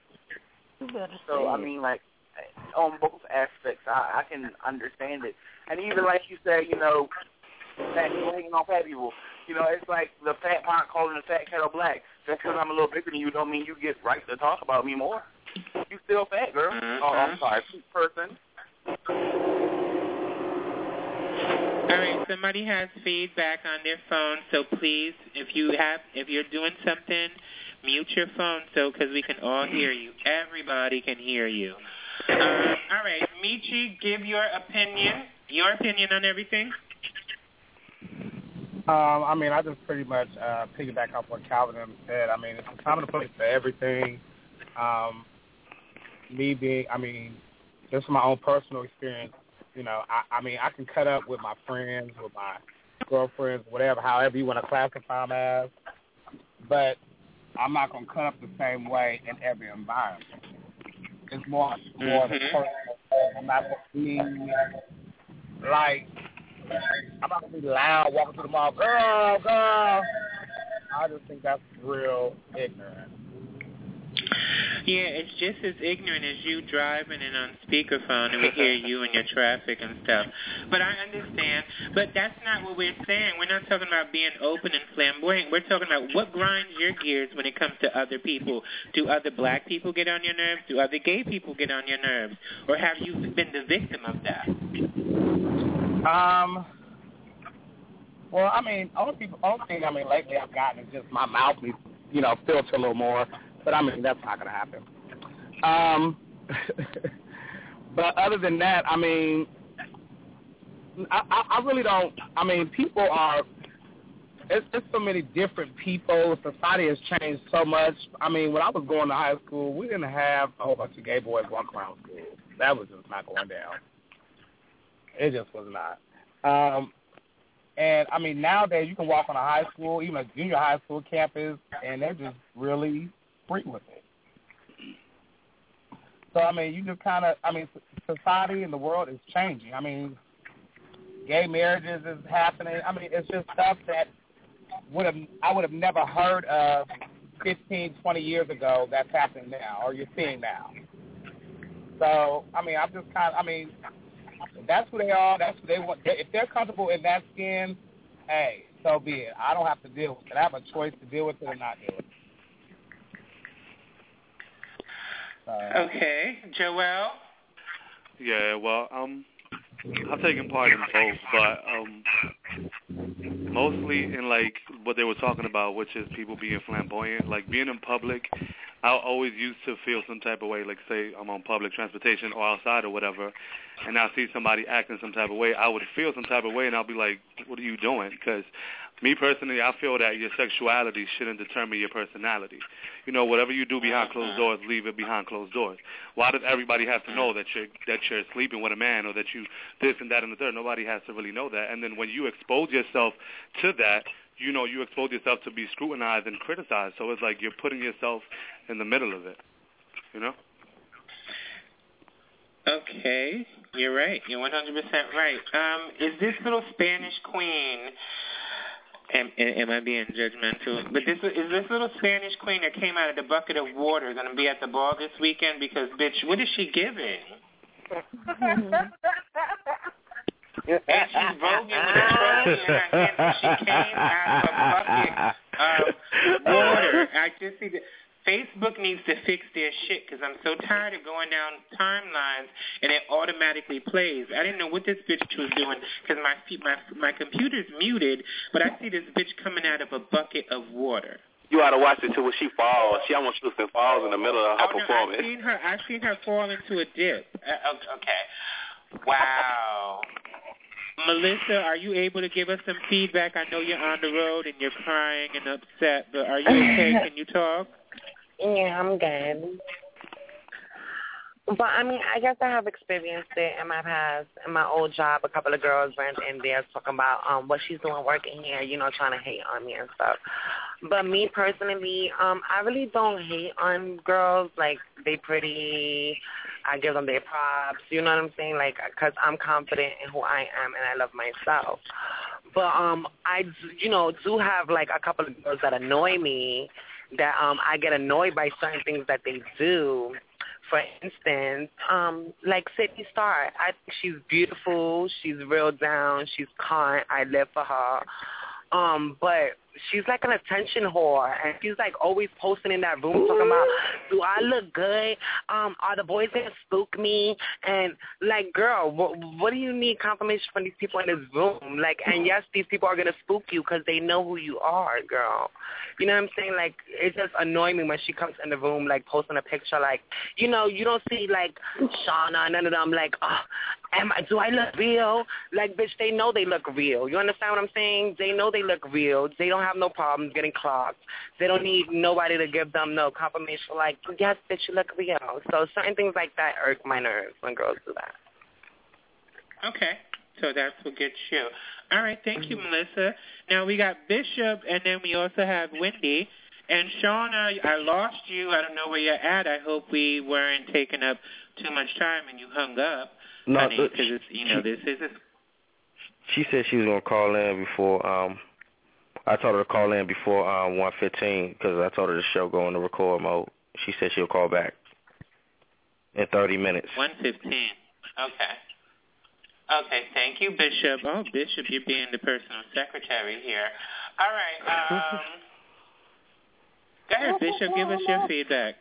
So, I mean, like, on both aspects, I, I can understand it. And even like you said, you know, fat people hating on fat people. You know, it's like the fat punk calling the fat kettle black. Just because I'm a little bigger than you don't mean you get right to talk about me more. You still fat, girl. Mm-hmm. Oh, I'm sorry, person. All right, somebody has feedback on their phone, so please, if you have, if you're doing something, mute your phone, so because we can all hear you. Everybody can hear you. Uh, all right, Michi, give your opinion. Your opinion on everything. Um, I mean, I just pretty much uh, piggyback off what Calvin said. I mean, it's a time and a place for everything. Um, me being, I mean, just from my own personal experience, you know, I, I mean, I can cut up with my friends, with my girlfriends, whatever, however you want to classify them as, but I'm not going to cut up the same way in every environment. It's more, more mm-hmm. of a personal thing. I'm not going to be like, I'm not going to be loud walking through the mall, girl, girl. I just think that's real ignorant. Yeah, it's just as ignorant as you driving and on speakerphone and we hear you and your traffic and stuff. But I understand. But that's not what we're saying. We're not talking about being open and flamboyant. We're talking about what grinds your gears when it comes to other people. Do other black people get on your nerves? Do other gay people get on your nerves? Or have you been the victim of that? Um... Well, I mean, only people, only thing I mean lately I've gotten is just my mouth needs, you know, filter a little more. But I mean, that's not gonna happen. Um, but other than that, I mean, I, I, I really don't. I mean, people are. It's just so many different people. Society has changed so much. I mean, when I was going to high school, we didn't have a whole bunch of gay boys walking around school. That was just not going down. It just was not. Um, And, I mean, nowadays you can walk on a high school, even a junior high school campus, and they're just really free with it. So, I mean, you just kind of, I mean, society and the world is changing. I mean, gay marriages is happening. I mean, it's just stuff that would have I would have never heard of fifteen, twenty years ago that's happening now, or you're seeing now. So, I mean, I'm just kind of, I mean, if that's who they are, that's who they want. If they're comfortable in that skin, hey, so be it. I don't have to deal with it. I have a choice to deal with it or not deal with it. Uh, okay. Joel? Yeah, well, um, I've taken part in both, but um, mostly in, like, what they were talking about, which is people being flamboyant. Like, being in public, I always used to feel some type of way, like, say I'm on public transportation or outside or whatever, and I see somebody acting some type of way, I would feel some type of way, and I'll be like, what are you doing? Because me personally, I feel that your sexuality shouldn't determine your personality. You know, whatever you do behind closed doors, leave it behind closed doors. Why does everybody have to know that you're, that you're sleeping with a man or that you this and that and the third? Nobody has to really know that. And then when you expose yourself to that, you know, you expose yourself to be scrutinized and criticized. So it's like you're putting yourself in the middle of it, you know? Okay, you're right. You're one hundred percent right. Um, is this little Spanish queen, am, am I being judgmental? But this is this little Spanish queen that came out of the bucket of water going to be at the ball this weekend? Because, bitch, what is she giving? And she's voguing with a trophy in her hand, and she came out of a bucket of water. I just see that Facebook needs to fix their shit because I'm so tired of going down timelines and it automatically plays. I didn't know what this bitch was doing because my, my my computer's muted, but I see this bitch coming out of a bucket of water. You ought to watch it too when she falls. She almost slips and falls in the middle of her oh, no, performance. I've seen her. I've seen her fall into a dip. Uh, okay. Wow. Melissa, are you able to give us some feedback? I know you're on the road and you're crying and upset, but are you okay? Can you talk? Yeah, I'm good. But, I mean, I guess I have experienced it in my past. In my old job, a couple of girls went in there talking about um what she's doing working here, you know, trying to hate on me and stuff. But me personally, um, I really don't hate on girls. Like, they pretty. I give them their props, you know what I'm saying? Like, because I'm confident in who I am and I love myself. But um, I, you know, do have, like, a couple of girls that annoy me, that um, I get annoyed by certain things that they do. For instance, um, like Sydney Star. I think she's beautiful. She's real down. She's kind. I live for her. Um, but she's like an attention whore, and she's like always posting in that room talking about, do I look good? Um, are the boys gonna spook me? And like, girl, what, what do you need confirmation from these people in this room? Like, and yes, these people are gonna spook you because they know who you are, girl. You know what I'm saying? Like, it's just annoying me when she comes in the room, like posting a picture, like, you know, you don't see like Shauna, none of them, like, oh, am I? Do I look real? Like, bitch, they know they look real. You understand what I'm saying? They know they look real. They don't have no problems getting clocked. They don't need nobody to give them no confirmation like, yes, bitch, you look real. So certain things like that irk my nerves when girls do that. Okay. So that's what gets you. All right. Thank you, Melissa. Now we got Bishop, and then we also have Wendy. And Shauna, I lost you. I don't know where you're at. I hope we weren't taking up too much time and you hung up. No, honey, because it's, you know, this is a... She said she was going to call in before... um. I told her to call in before um, one fifteen because I told her the show go into record mode. She said she'll call back in thirty minutes. one fifteen. Okay. Okay, thank you, Bishop. Oh, Bishop, you're being the personal secretary here. All right. Um, go ahead, Bishop. Give us your feedback.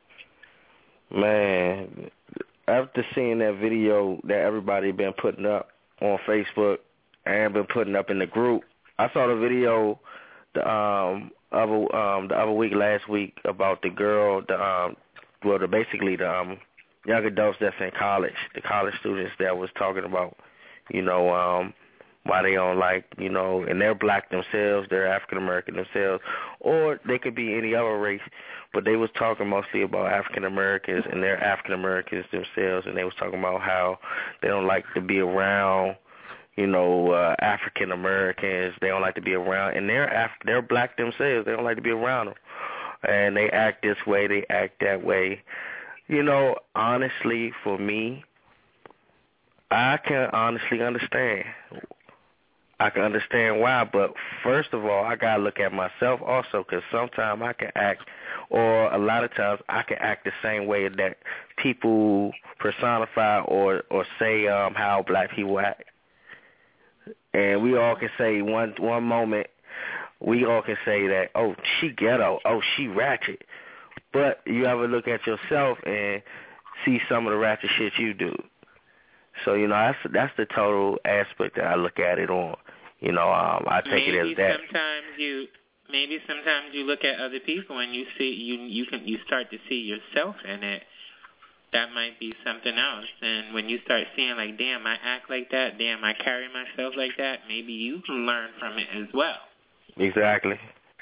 Man, after seeing that video that everybody been putting up on Facebook and been putting up in the group, I saw the video the um other um the other week last week about the girl the um well the basically the um young adults that's in college, the college students that was talking about, you know, um, why they don't like, you know, and they're black themselves, they're African American themselves, or they could be any other race, but they was talking mostly about African Americans and they're African Americans themselves, and they was talking about how they don't like to be around, you know, uh, African Americans, they don't like to be around, and they're Af- they're black themselves, they don't like to be around them, and they act this way, they act that way. You know, honestly, for me, I can honestly understand. I can understand why, but first of all, I got to look at myself also, because sometimes I can act, or a lot of times I can act the same way that people personify or, or say um, how black people act. And we all can say one one moment, we all can say that, oh, she ghetto, oh, she ratchet. But you ever look at yourself and see some of the ratchet shit you do. So, you know, that's that's the total aspect that I look at it on. You know, um, I take maybe it as that. Sometimes you, maybe sometimes you look at other people and you see you you can you start to see yourself in it. That might be something else. And when you start seeing like, damn, I act like that, damn, I carry myself like that, maybe you can learn from it as well. Exactly.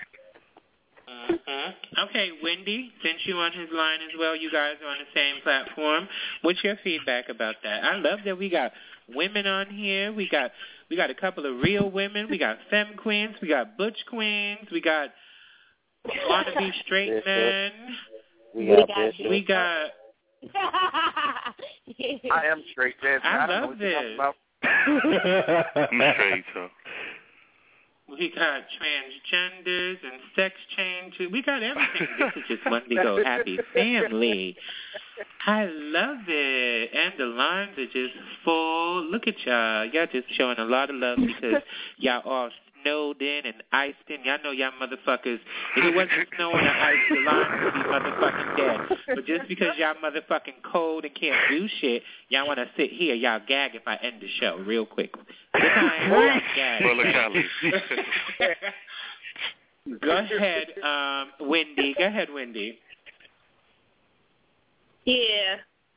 Mm-hmm. Okay, Wendy, since you're on his line as well, you guys are on the same platform. What's your feedback about that? I love that we got women on here. We got we got a couple of real women. We got femme queens. We got butch queens. We got wannabe straight men. We got We got. I am straight, Jasmine. I, I don't love know this. what you're talking about. I'm straight, so. We got transgenders and sex changes. We got everything. This is just one big old happy family. I love it. And the lines are just full. Look at y'all. Y'all just showing a lot of love because y'all all snowed in and iced in. Y'all know y'all motherfuckers. If it wasn't snowing or ice, the lines would be motherfucking dead. But just because y'all motherfucking cold and can't do shit, y'all want to sit here. Y'all gag if I end the show real quick. Good time. Gag. Go ahead, um, Wendy. Go ahead, Wendy. Yeah.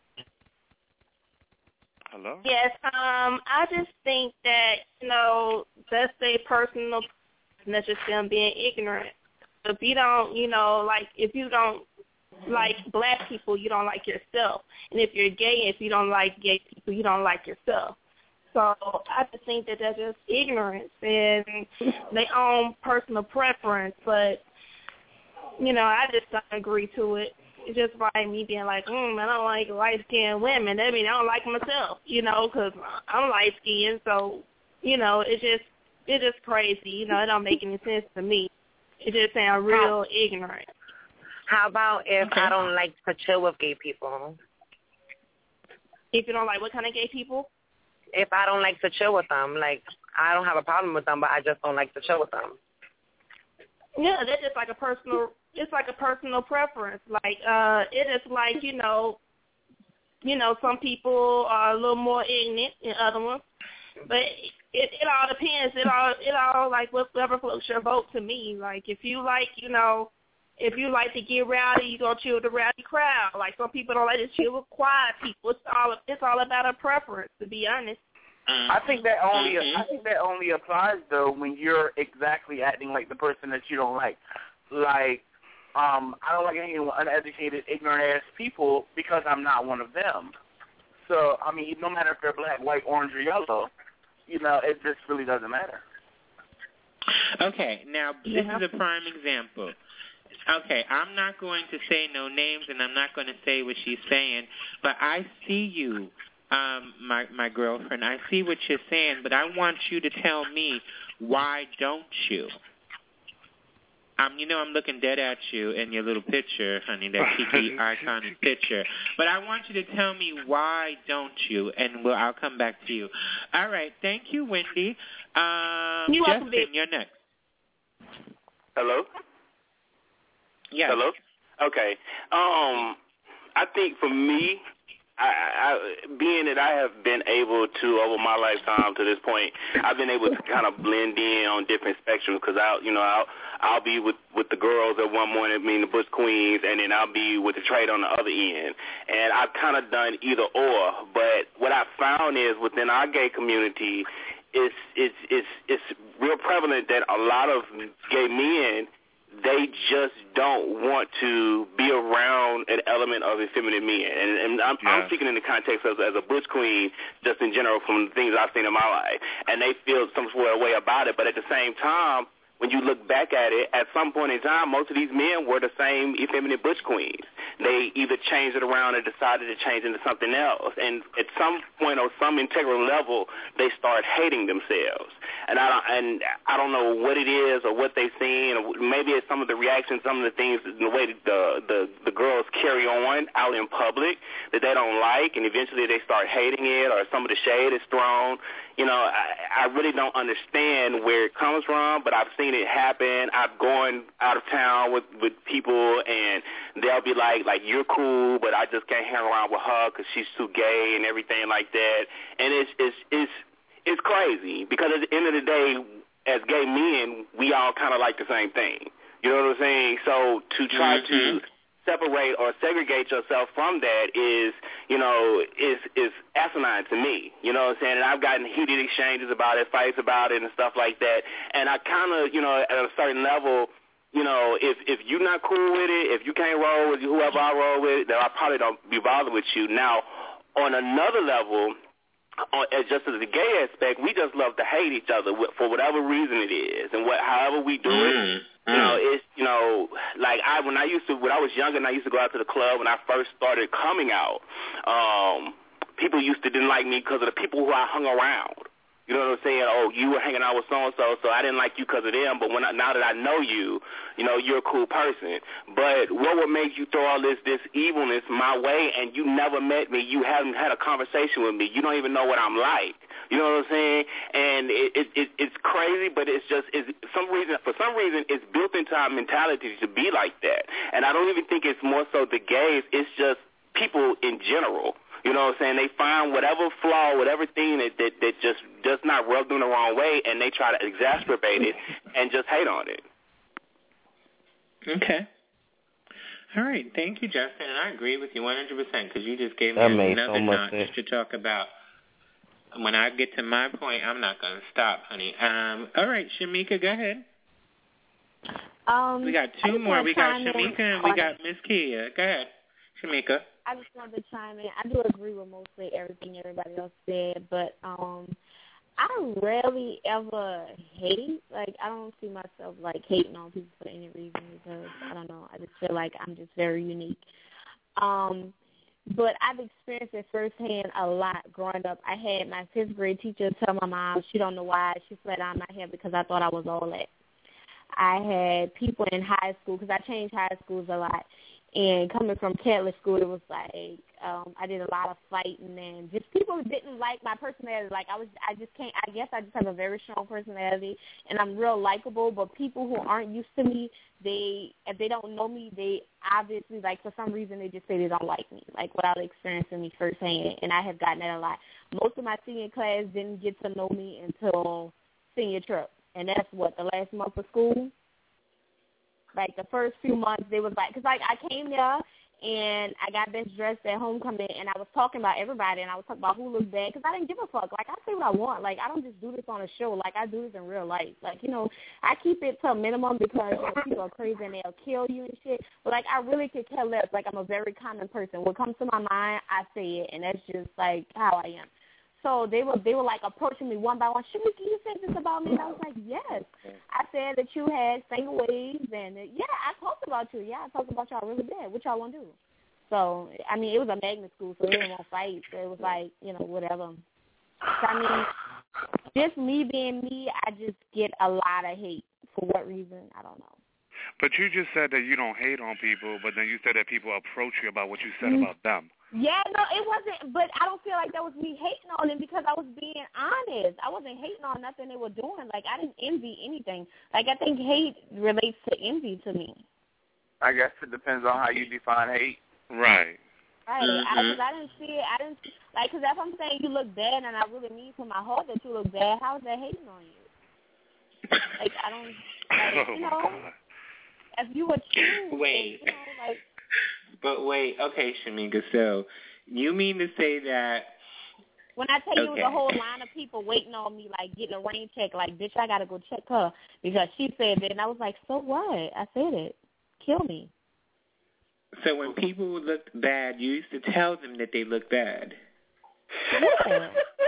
Hello? Yes, um, I just think that, you know, that's a personal, and that's just them being ignorant. If you don't, you know, like, if you don't like black people, you don't like yourself. And if you're gay, if you don't like gay people, you don't like yourself. So I just think that that's just ignorance and their own personal preference. But, you know, I just don't agree to it. It's just like me being like, mm, I don't like light-skinned women. That means I don't like myself, you know, because I'm light-skinned. So, you know, it's just it's just crazy. You know, it don't make any sense to me. It just sounds real ignorant. How about if Okay. I don't like to chill with gay people? If you don't like what kind of gay people? If I don't like to chill with them, like, I don't have a problem with them, but I just don't like to chill with them. Yeah, that's just like a personal. It's like a personal preference. Like, uh, it is like you know, you know, some people are a little more ignorant than other ones, but it it all depends. It all it all like whatever floats your boat to me. Like, if you like, you know, if you like to get rowdy, you go chill with the rowdy crowd. Like, some people don't like to chill with quiet people. It's all it's all about a preference, to be honest. I think that only I think that only applies though when you're exactly acting like the person that you don't like. Like, um, I don't like any uneducated, ignorant ass people because I'm not one of them. So I mean, no matter if they're black, white, orange, or yellow, you know, it just really doesn't matter. Okay, now this Yeah. is a prime example. Okay, I'm not going to say no names and I'm not going to say what she's saying, but I see you, um, my my girlfriend. I see what you're saying, but I want you to tell me, why don't you? Um, you know I'm looking dead at you in your little picture, honey, that Kiki iconic picture. But I want you to tell me why don't you, and we'll, I'll come back to you. All right, thank you, Wendy. Um, You're Justin, welcome, you're next. Hello? Yes. Hello? Okay. Um, I think for me, I, I, being that I have been able to, over my lifetime to this point, I've been able to kind of blend in on different spectrums because I'll, you know, I'll, I'll be with, with the girls at one point, I mean the Bush Queens, and then I'll be with the trade on the other end. And I've kind of done either or. But what I found is within our gay community, it's it's it's it's real prevalent that a lot of gay men, they just don't want to be around an element of effeminate men. And, and I'm, yeah. I'm speaking in the context of as a Bush Queen, just in general from the things I've seen in my life. And they feel some sort of way about it. But at the same time, when you look back at it, at some point in time, most of these men were the same effeminate Bush Queens. They either changed it around or decided to change into something else. And at some point or some integral level, they start hating themselves. And I don't, and I don't know what it is or what they've seen. Or maybe it's some of the reactions, some of the things, the way that the, the, the girls carry on out in public that they don't like, and eventually they start hating it, or some of the shade is thrown. You know, I, I really don't understand where it comes from, but I've seen it happen. I've gone out of town with, with people, and they'll be like, like, you're cool, but I just can't hang around with her because she's too gay and everything like that. And it's it's it's it's crazy because at the end of the day, as gay men, we all kind of like the same thing. You know what I'm saying? So to try mm-hmm. to separate or segregate yourself from that is, you know, is is asinine to me. You know what I'm saying? And I've gotten heated exchanges about it, fights about it, and stuff like that. And I kind of, you know, at a certain level, you know, if if you're not cool with it, if you can't roll with whoever I roll with, then I probably don't be bothered with you. Now, on another level, on, just as a gay aspect, we just love to hate each other for whatever reason it is, and what however we do mm. it. You know, it's, you know, like I, when I used to, when I was younger and I used to go out to the club when I first started coming out, um, people used to didn't like me because of the people who I hung around. You know what I'm saying? Oh, you were hanging out with so-and-so, so I didn't like you because of them, but when I, now that I know you, you know, you're a cool person. But what would make you throw all this, this evilness my way and you never met me, you haven't had a conversation with me, you don't even know what I'm like. You know what I'm saying? And it, it, it it's crazy, but it's just it's some reason for some reason it's built into our mentality to be like that. And I don't even think it's more so the gays. It's just people in general. You know what I'm saying? They find whatever flaw, whatever thing that, that, that just does not rub them the wrong way, and they try to exacerbate it and just hate on it. Okay. All right. Thank you, Justin. And I agree with you one hundred percent because you just gave me that another so notch sense. to talk about. When I get to my point, I'm not going to stop, honey. Um, all right, Shamika, go ahead. Um, we got two more. We got Shamika and we got Miss Kia. Go ahead, Shamika. I just wanted to chime in. I do agree with mostly everything everybody else said, but um, I rarely ever hate. Like, I don't see myself, like, hating on people for any reason because, I don't know, I just feel like I'm just very unique. Um, but I've experienced it firsthand a lot growing up. I had my fifth grade teacher tell my mom she don't know why she flat out my hair because I thought I was all that. I had people in high school, because I changed high schools a lot, and coming from Catholic school, it was like um, I did a lot of fighting, and just people didn't like my personality. Like I was, I just can't. I guess I just have a very strong personality, and I'm real likable. But people who aren't used to me, they if they don't know me, they obviously like for some reason they just say they don't like me, like without experiencing me firsthand. And I have gotten that a lot. Most of my senior class didn't get to know me until senior trip. And that's what, the last month of school? Like, the first few months, they was like, because, like, I came there, and I got best dressed at homecoming, and I was talking about everybody, and I was talking about who looked bad, because I didn't give a fuck. Like, I say what I want. Like, I don't just do this on a show. Like, I do this in real life. Like, you know, I keep it to a minimum because you know, people are crazy, and they'll kill you and shit. But, like, I really could care less. Like, I'm a very common person. What comes to my mind, I say it, and that's just, like, how I am. So they were they were like approaching me one by one. Shamika, you said this about me, and I was like, yes. I said that you had single waves, and that, yeah, I talked about you. Yeah, I talked about y'all really bad. What y'all want to do? So I mean, it was a magnet school, so they didn't want to fight. So it was like, you know, whatever. So, I mean, just me being me, I just get a lot of hate. For what reason? I don't know. But you just said that you don't hate on people, but then you said that people approach you about what you said Mm-hmm. about them. Yeah, no, it wasn't, but I don't feel like that was me hating on them because I was being honest. I wasn't hating on nothing they were doing. Like, I didn't envy anything. Like, I think hate relates to envy to me. I guess it depends on how you define hate. Right. Right, Mm-hmm. because I, I didn't see it. I didn't, like, because if I'm saying you look bad and I really mean from my heart that you look bad, how is that hating on you? Like, I don't, like, Oh, you my know, God. if you were true, Wait. you know, like, But wait, okay, Shamika, so you mean to say that when I tell you Okay. the whole line of people waiting on me, like, getting a rain check, like, bitch, I got to go check her because she said it, and I was like, so what? I said it. Kill me. so when people looked bad, you used to tell them that they looked bad? Yeah.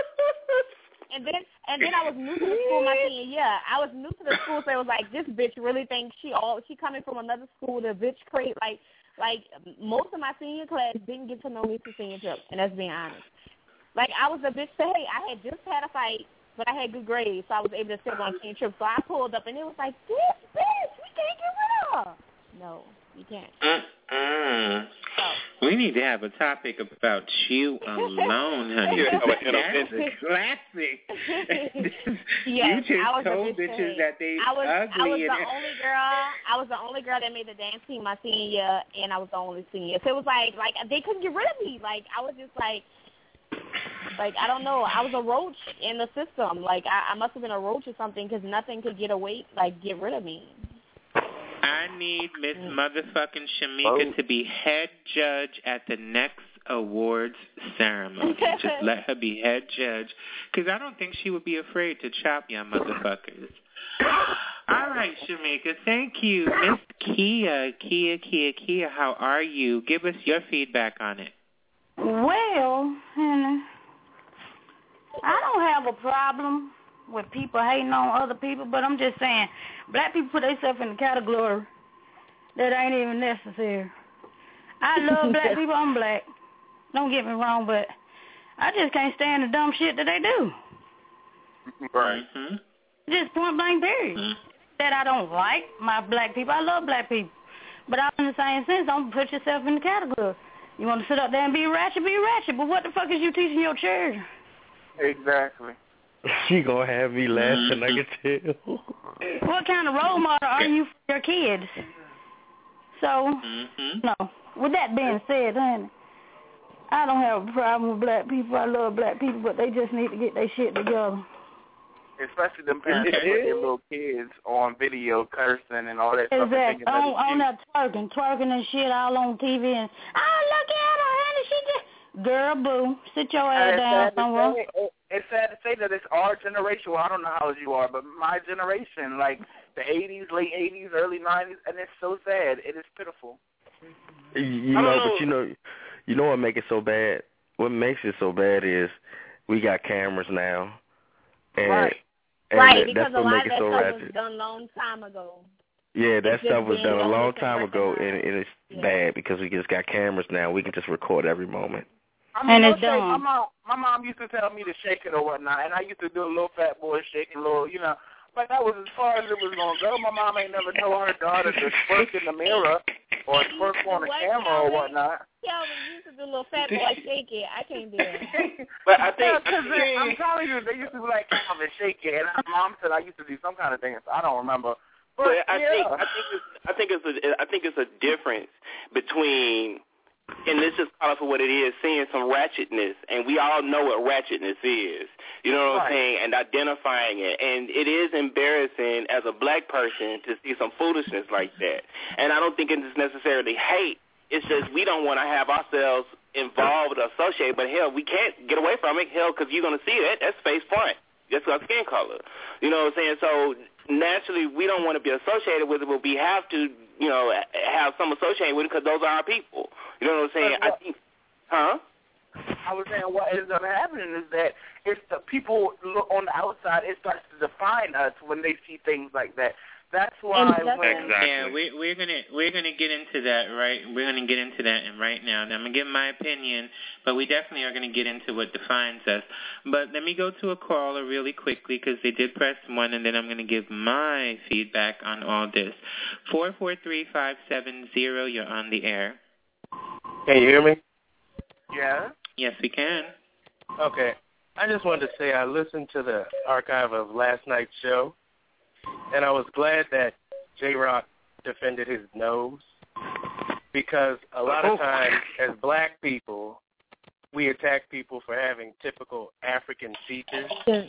And then and then I was new to the school my senior year. I was new to the school, so it was like, this bitch really thinks she all she coming from another school, the bitch crate. Like, like most of my senior class didn't get to know me to senior trip, and that's being honest. Like, I was a bitch to hate. I had just had a fight, but I had good grades, so I was able to sit on senior trip. So I pulled up, and it was like, this bitch, we can't get rid of her. No, you can't. Mm-mm. We need to have a topic about you alone, honey. Yeah, That's authentic. a classic. Yes, you I was just a told bitch to bitches hate. that they I was, ugly. I was and the only girl. I was the only girl that made the dance team my senior year, and I was the only senior. So it was like, like they couldn't get rid of me. Like, I was just like, like I don't know. I was a roach in the system. Like, I, I must have been a roach or something because nothing could get away, like get rid of me. I need Miss Motherfucking Shamika Oh. to be head judge at the next awards ceremony. Just let her be head judge, because I don't think she would be afraid to chop y'all motherfuckers. All right, Shamika, thank you. Miss Kia, Kia, Kia, Kia, how are you? Give us your feedback on it. Well, Hannah, I don't have a problem with people hating on other people, but I'm just saying, black people put themselves in the category that ain't even necessary. I love black people. I'm black. Don't get me wrong, but I just can't stand the dumb shit that they do. Right. Mm-hmm. Just point blank period. Mm-hmm. That I don't like my black people. I love black people. But I, in the same sense, don't put yourself in the category. You want to sit up there and be ratchet, be ratchet. But what the fuck is you teaching your children? Exactly. She gonna have me laughing, I can tell. What kind of role model are you for your kids? So, Mm-hmm. no. With that being said, honey, I don't have a problem with black people. I love black people, but they just need to get their shit together. Especially them parents that put their little kids on video cursing and all that stuff. and Exactly. thinking that On, it's on cute. that twerking, twerking and shit all on T V. And, oh, look at her, honey. She just... Girl, boo, sit your ass And down it's sad to somewhere. say- it- It's sad to say that it's our generation. Well, I don't know how old you are, but my generation, like the eighties, late eighties, early nineties, and it's so sad. It is pitiful. You, you know, but you know, you know what makes it so bad? What makes it so bad is we got cameras now, and, Right. and right, that, because that's a what lot makes of it that so stuff ratchet. was done a long time ago. Yeah, that It's just stuff was being done a long noticed and time ago, and, recognized. and it's Yeah. bad because we just got cameras now. We can just record every moment. I mean, And no it's shade. dumb. My mom, my mom used to tell me to shake it or whatnot, and I used to do a little fat boy shaking, little, you know. But that was as far as it was gonna go. My mom ain't never told her daughter to twerk in the mirror or twerk on the What, camera or Kelvin? whatnot. Kelvin used to do a little fat boy shake it. I can't do that. But I think, Yeah, I 'cause they, I'm think telling you, they used to be like, Calvin, shake it. And my mom said I used to do some kind of dance. I don't remember. But, But I yeah. think I think it's I think it's a I think it's a difference between, and let's just call it for what it is, seeing some ratchetness, and we all know what ratchetness is. You know what Right. I'm saying? And identifying it, and it is embarrassing as a black person to see some foolishness like that. And I don't think it's necessarily hate. It's just we don't want to have ourselves involved or associated. But hell, we can't get away from it. Hell, because you're gonna see it. That's face front. That's our skin color. You know what I'm saying? So naturally, we don't want to be associated with it, but we have to, you know, have some associated with it because those are our people. You know what I'm saying? I think, huh? I was saying what ends up happening is that it's the people look on the outside, it starts to define us when they see things like that. That's why. Exactly. Yeah, we, we're gonna we're gonna get into that right. We're gonna get into that and right now. I'm gonna give my opinion, but we definitely are gonna get into what defines us. But let me go to a caller really quickly because they did press one, and then I'm gonna give my feedback on all this. Four four three five seven zero. You're on the air. Can you hear me? Yeah. Yes, we can. Okay. I just wanted to say I listened to the archive of last night's show, and I was glad that J-Rock defended his nose, because a lot of times as black people, we attack people for having typical African features,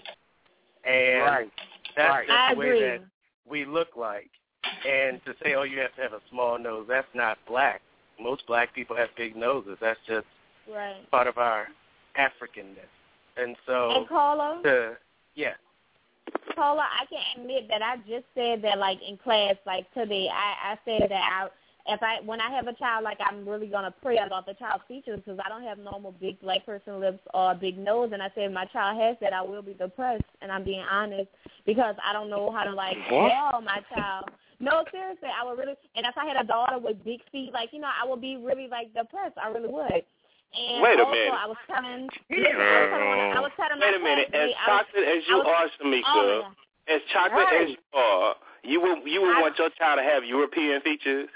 and right. that's right. just I the way agree. that we look like. And to say, oh, you have to have a small nose, that's not black. Most black people have big noses. That's just Right. part of our Africanness. And so, And Carla, to, yeah. Carla, I can admit that I just said that, like, in class, like, today. I, I said that I, if I, when I have a child, like, I'm really going to pray about the child's features because I don't have normal big black person lips or a big nose. And I said if my child has that, I will be depressed, and I'm being honest, because I don't know how to, like, What? tell my child. No, seriously, I would really, and if I had a daughter with big feet, like, you know, I would be really, like, depressed. I really would. And Wait a also, minute. I was telling, listen, I was telling, I was telling Wait my a minute. As classmate, I was- chocolate as you I was- are, Shamika, Oh, my God. as chocolate Right. as you are, you would you would want your child to have European features?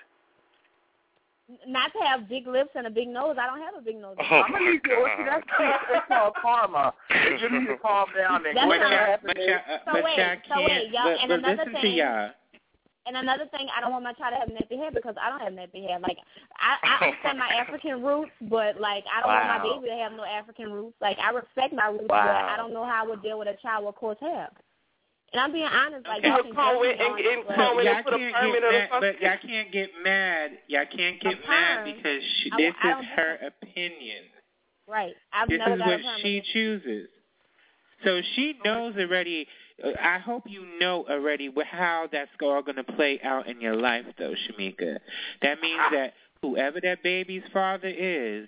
Not to have big lips and a big nose. I don't have a big nose. Oh, I'm gonna need to. See, that's it's called karma. You need to calm down and That's wait not- till it But happens. y'all, uh, So but wait, y'all so can't. wait, y'all, but and but another listen to thing- y'all. And another thing, I don't want my child to have nappy hair because I don't have nappy hair. Like, I, I understand my African roots, but, like, I don't Wow. want my baby to have no African roots. Like, I respect my roots, Wow. but I don't know how I would deal with a child with coarse hair. And I'm being honest, like, Okay. y'all can Call judge it me and- on and it, but- call it Y'all and put a can't permit get or mad, something. but y'all can't get mad. Y'all can't get A mad perm. because she, I- this I is don't do her opinion. Right. I've This never is got what a perm. she chooses. So she knows already. Uh, I hope you know already wh- how that's all going to play out in your life, though, Shamika. That means that whoever that baby's father is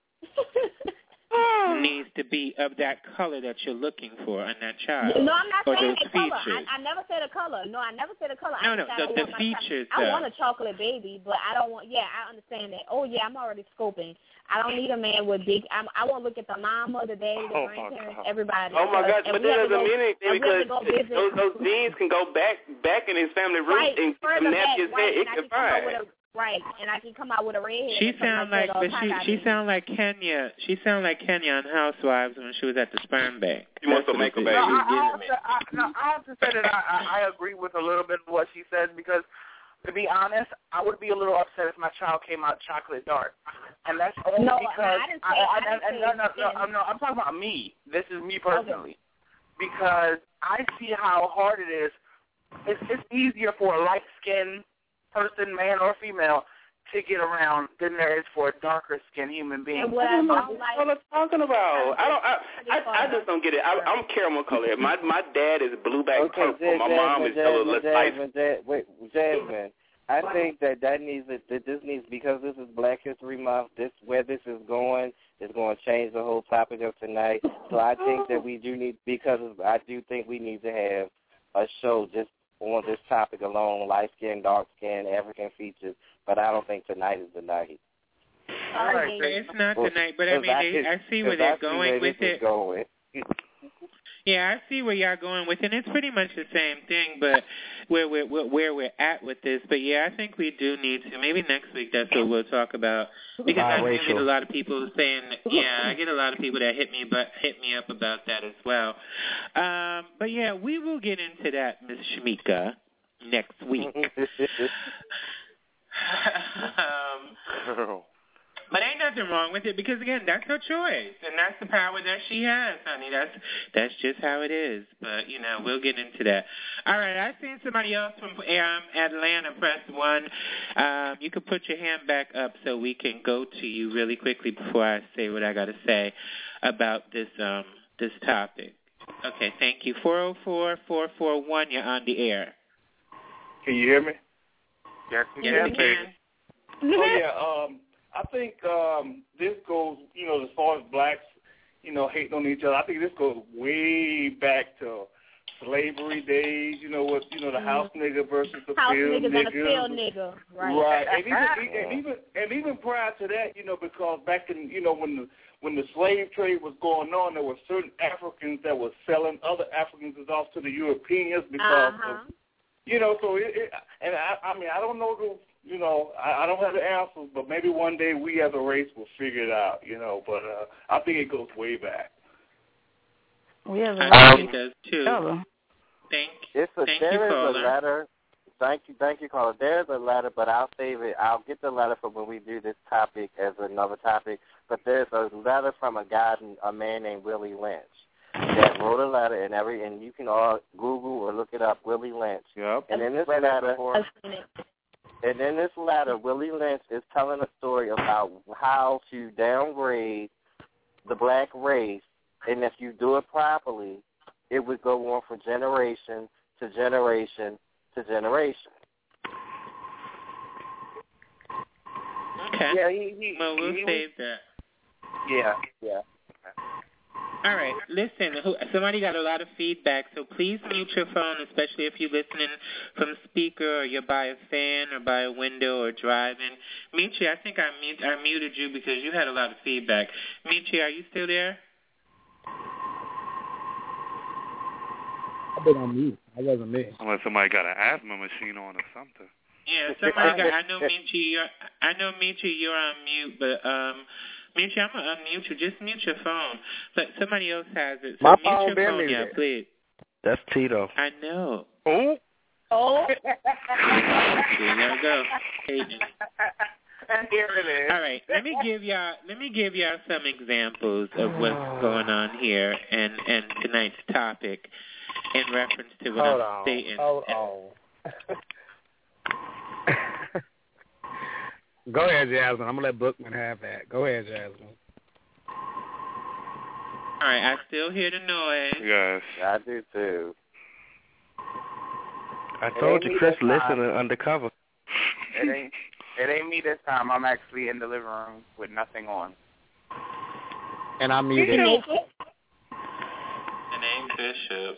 needs to be of that color that you're looking for in that child. No, I'm not or saying those the color. features. I, I never said a color. No, I never said a color. No, I no, just said the- I the want my child- features, I though. want a chocolate baby, but I don't want. Yeah, I understand that. Oh yeah, I'm already scoping. I don't need a man with big. I'm, I want to look at the mama, the daddy, the Oh, my grandparents, God. everybody. Oh my God! And But we that have to doesn't go- mean anything and we have because to go visit those those genes can go back back in his family roots right, and further nap back, his right, head. It and I can can come out with fine. a right, and I can come out with a redhead. She or something sound like, that, or but she cockeyed she baby. sound like Kenya. She sound like Kenya on Housewives when she was at the sperm bank. She wants That's to what make a it baby. is. No, I, I, have to, I, no, I have to say that I, I, I agree with a little bit of what she says because, to be honest, I would be a little upset if my child came out chocolate dark, and that's only No, because I didn't I, say- I, I and, didn't and, say no, no, no, skin. I'm, no, I'm talking about me. This is me personally, because I see how hard it is. It's, it's easier for a light skinned person, man or female, to get around than there is for a darker skinned human being. And what I don't know don't what like- I'm talking about. I don't. I, I, I just don't get it. I, I'm caramel color. My my dad is blue back Okay, purple. My mom is yellow. Jasmine, Let's light. Jasmine, Jasmine, wait, Jasmine. I think that that needs that this needs because this is Black History Month. This where this is going is going to change the whole topic of tonight. So I think that we do need because of, I do think we need to have a show just on this topic alone: light skin, dark skin, African features. But I don't think tonight is the night. All right, so it's not tonight, but I mean, they, I see where they're going with it. Going. Yeah, I see where y'all going with it. And it's pretty much the same thing, but where we're where we're at with this. But yeah, I think we do need to. Maybe next week that's what we'll talk about because I do get a lot of people saying, yeah, I get a lot of people that hit me, but hit me up about that as well. Um, but yeah, we will get into that, Miss Shamika, next week. um, But ain't nothing wrong with it because again, that's her choice, and that's the power that she has, honey. That's that's just how it is. But you know, we'll get into that. All right, I seen somebody else from um, Atlanta press one. Um, you can put your hand back up so we can go to you really quickly before I say what I got to say about this um this topic. Okay, thank you. Four zero four four four one. You're on the air. Can you hear me? Yes, we yes, can. can. Oh yeah. Um. I think um, this goes, you know, as far as blacks, you know, hating on each other. I think this goes way back to slavery days, you know what, you know the Mhm. house nigga versus the House field niggas and nigga. the field nigga, right? Right, and even, and even and even prior to that, you know, because back in, you know, when the when the slave trade was going on, there were certain Africans that were selling other Africans off to the Europeans because Uh-huh. of, you know, so it, it and I, I mean, I don't know the, you know, I, I don't have the answers, but maybe one day we as a race will figure it out, you know. But uh, I think it goes way back. We have a I think it does too. cover. Thank, It's a, thank there you, is caller. a letter. Thank you, thank you, caller. There's a letter, but I'll save it. I'll get the letter for when we do this topic as another topic. But there's a letter from a guy, a man named Willie Lynch, that wrote a letter, and every and you can all Google or look it up, Willie Lynch. Yep. And in this letter, and in this letter, Willie Lynch is telling a story about how to downgrade the black race, and if you do it properly, it would go on from generation to generation to generation. Okay. Yeah, he, he, well, we'll he, save that. Yeah, yeah. All right. Listen, who, somebody got a lot of feedback, so please mute your phone, especially if you're listening from speaker or you're by a fan or by a window or driving. Michi, I think I, mute, I muted you because you had a lot of feedback. Michi, are you still there? I've been on mute. I wasn't me. Unless somebody got an asthma machine on or something. Yeah, somebody got. I know Michi. You're. I know Michi. You're on mute, but um, Michi, I'm gonna unmute you. Just mute your phone. But somebody else has it. So My mute phone your been phone, muted. yeah, please. That's Tito. I know. Oh. Oh. There we go. Hayden. Here it is. All right. Let me give y'all. Let me give y'all some examples of what's going on here and and tonight's topic in reference to what Hold I'm on. stating. Hold on. Go ahead, Jasmine. I'm going to let Bookman have that. Go ahead, Jasmine. All right. I still hear the noise. Yes. I do too. I told you, Chris, listening undercover. It ain't it ain't me this time. I'm actually in the living room with nothing on. And I'm muted. The name Bishop.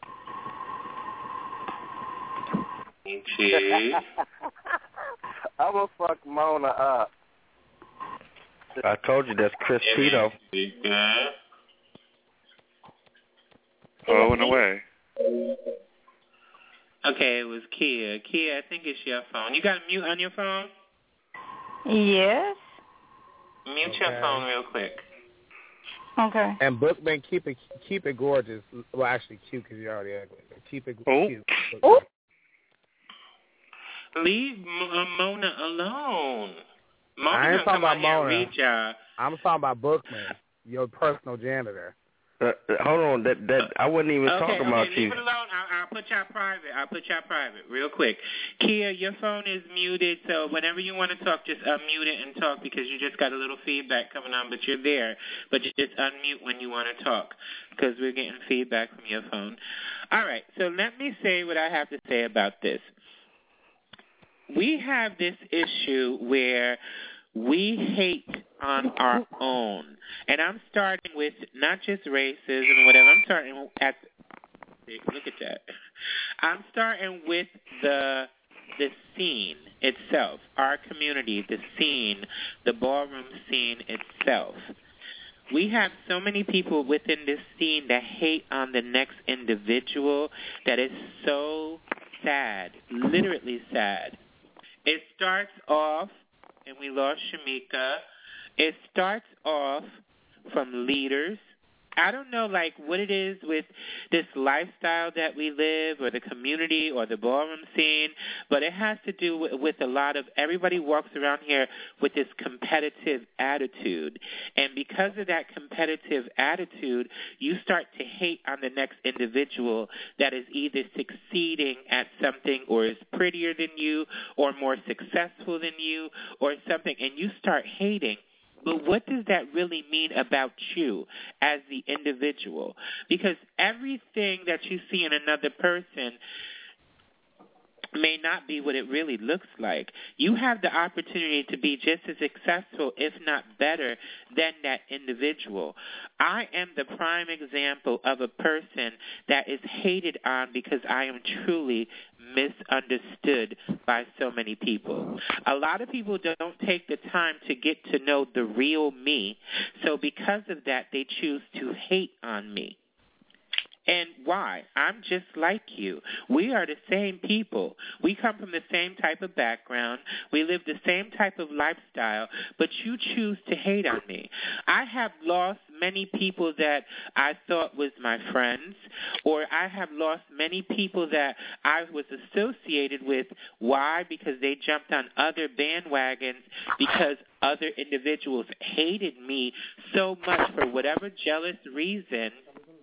Michi. I'm going to fuck Mona up. I told you, that's Chris Tito. Oh, in a way. Okay, it was Kia. Kia, I think it's your phone. You got a mute on your phone? Yes. Mute your Okay. phone real quick. Okay. And Bookman, keep it keep it gorgeous. Well, actually, cute because you're already ugly. Keep it Oh. cute. Oh. Leave M- uh, Mona alone. Mona I ain't gonna talking come about out here and Mona. read y'all. I'm talking about Bookman, your personal janitor. Uh, uh, hold on, that that I wasn't even okay, talking okay, about leave you. it alone. I'll, I'll put y'all private. I'll put y'all private real quick. Kia, your phone is muted, so whenever you want to talk, just unmute it and talk because you just got a little feedback coming on, but you're there. But you just unmute when you want to talk because we're getting feedback from your phone. All right, so let me say what I have to say about this. We have this issue where we hate on our own. And I'm starting with not just races and whatever. I'm starting at, look at that. I'm starting with the the scene itself, our community, the scene, the ballroom scene itself. We have so many people within this scene that hate on the next individual that is so sad, literally sad. It starts off, and we lost Shamika, it starts off from leaders. I don't know, like, what it is with this lifestyle that we live or the community or the ballroom scene, but it has to do with, with a lot of, everybody walks around here with this competitive attitude. And because of that competitive attitude, you start to hate on the next individual that is either succeeding at something or is prettier than you or more successful than you or something, and you start hating. But what does that really mean about you as the individual? Because everything that you see in another person, may not be what it really looks like. You have the opportunity to be just as successful, if not better, than that individual. I am the prime example of a person that is hated on because I am truly misunderstood by so many people. A lot of people don't take the time to get to know the real me, so because of that, they choose to hate on me. And why? I'm just like you. We are the same people. We come from the same type of background. We live the same type of lifestyle, but you choose to hate on me. I have lost many people that I thought was my friends, or I have lost many people that I was associated with. Why? Because they jumped on other bandwagons because other individuals hated me so much for whatever jealous reason.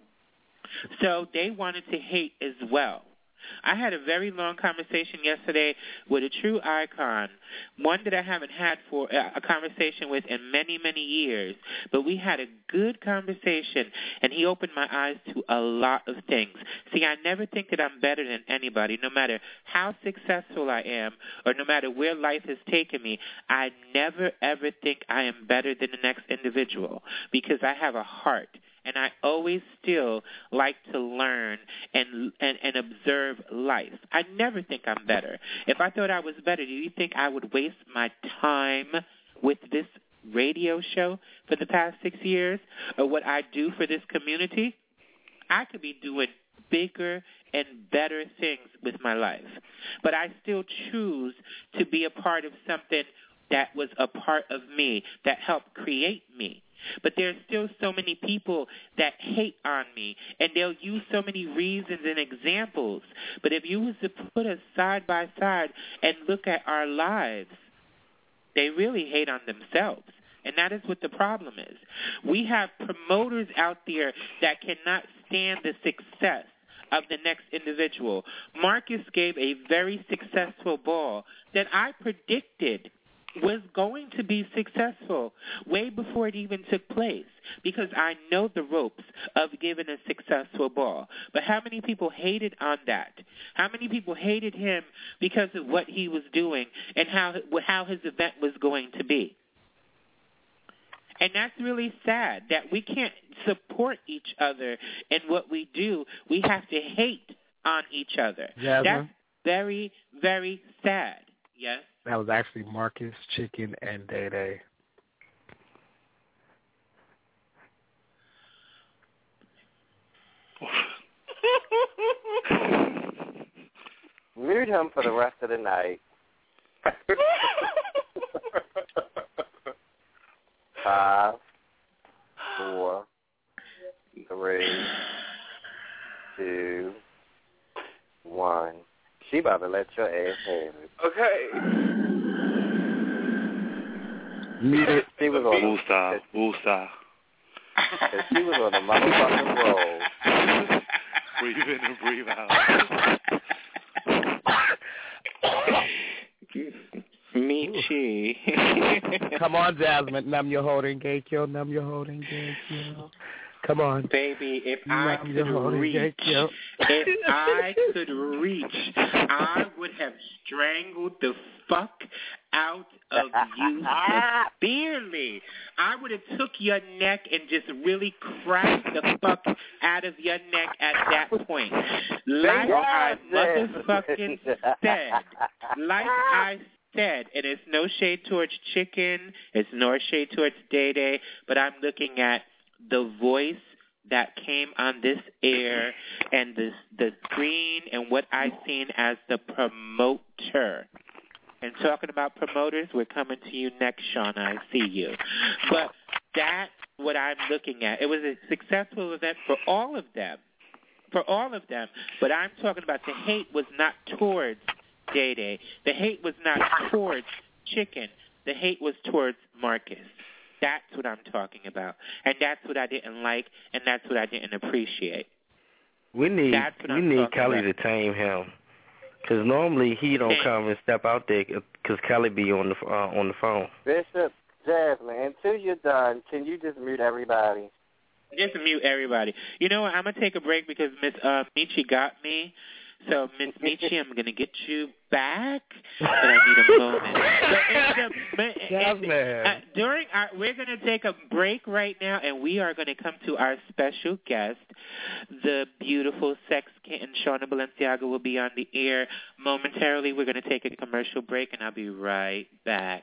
So they wanted to hate as well. I had a very long conversation yesterday with a true icon, one that I haven't had for a conversation with in many, many years. But we had a good conversation, and he opened my eyes to a lot of things. See, I never think that I'm better than anybody, no matter how successful I am or no matter where life has taken me. I never, ever think I am better than the next individual because I have a heart. And I always still like to learn and, and and observe life. I never think I'm better. If I thought I was better, do you think I would waste my time with this radio show for the past six years or what I do for this community? I could be doing bigger and better things with my life. But I still choose to be a part of something that was a part of me, that helped create me. But there's still so many people that hate on me, and they'll use so many reasons and examples. But if you was to put us side by side and look at our lives, they really hate on themselves. And that is what the problem is. We have promoters out there that cannot stand the success of the next individual. Marcus gave a very successful ball that I predicted was going to be successful way before it even took place because I know the ropes of giving a successful ball. But how many people hated on that? How many people hated him because of what he was doing and how how his event was going to be? And that's really sad that we can't support each other in what we do. We have to hate on each other. Jasmine? That's very, very sad. Yes? That was actually Marcus, Chicken, and Day Day. Mute him for the rest of the night. Five, four, three, two, one. She about to let your ass have it. Okay. Mute She was on Woosah, Woosah. She was on the motherfucking roll. Breathe in and breathe out. Michi. Come on, Jasmine. Numb your holding gate, yo. Numb your holding gate, yo. Come on. Baby, if Numb I could reach, gate, yo. if I could reach, I would have strangled the fuck out of you severely. I would have took your neck and just really cracked the fuck out of your neck at that point. Like I motherfucking said. Like I said, and it's no shade towards Chicken, it's no shade towards Day Day, but I'm looking at the voice that came on this air and the the screen and what I seen as the promoter. And talking about promoters, we're coming to you next, Shauna. I see you. But that's what I'm looking at. It was a successful event for all of them. For all of them. But I'm talking about the hate was not towards Day Day. The hate was not towards Chicken. The hate was towards Marcus. That's what I'm talking about. And that's what I didn't like, and that's what I didn't appreciate. We need we I'm need Kelly about. to tame him. Because normally he don't come and step out there because Kelly be on the uh, on the phone. Bishop, Jasmine, until you're done, can you just mute everybody? Just mute everybody. You know what? I'm going to take a break because Miss uh, Michi got me. So, Miss Michi, I'm going to get you back, but I need a moment. So, in the, yes, in, man. Uh, during our, we're going to take a break right now, and we are going to come to our special guest. The beautiful sex kitten, Shauna Balenciaga, will be on the air momentarily. We're going to take a commercial break, and I'll be right back.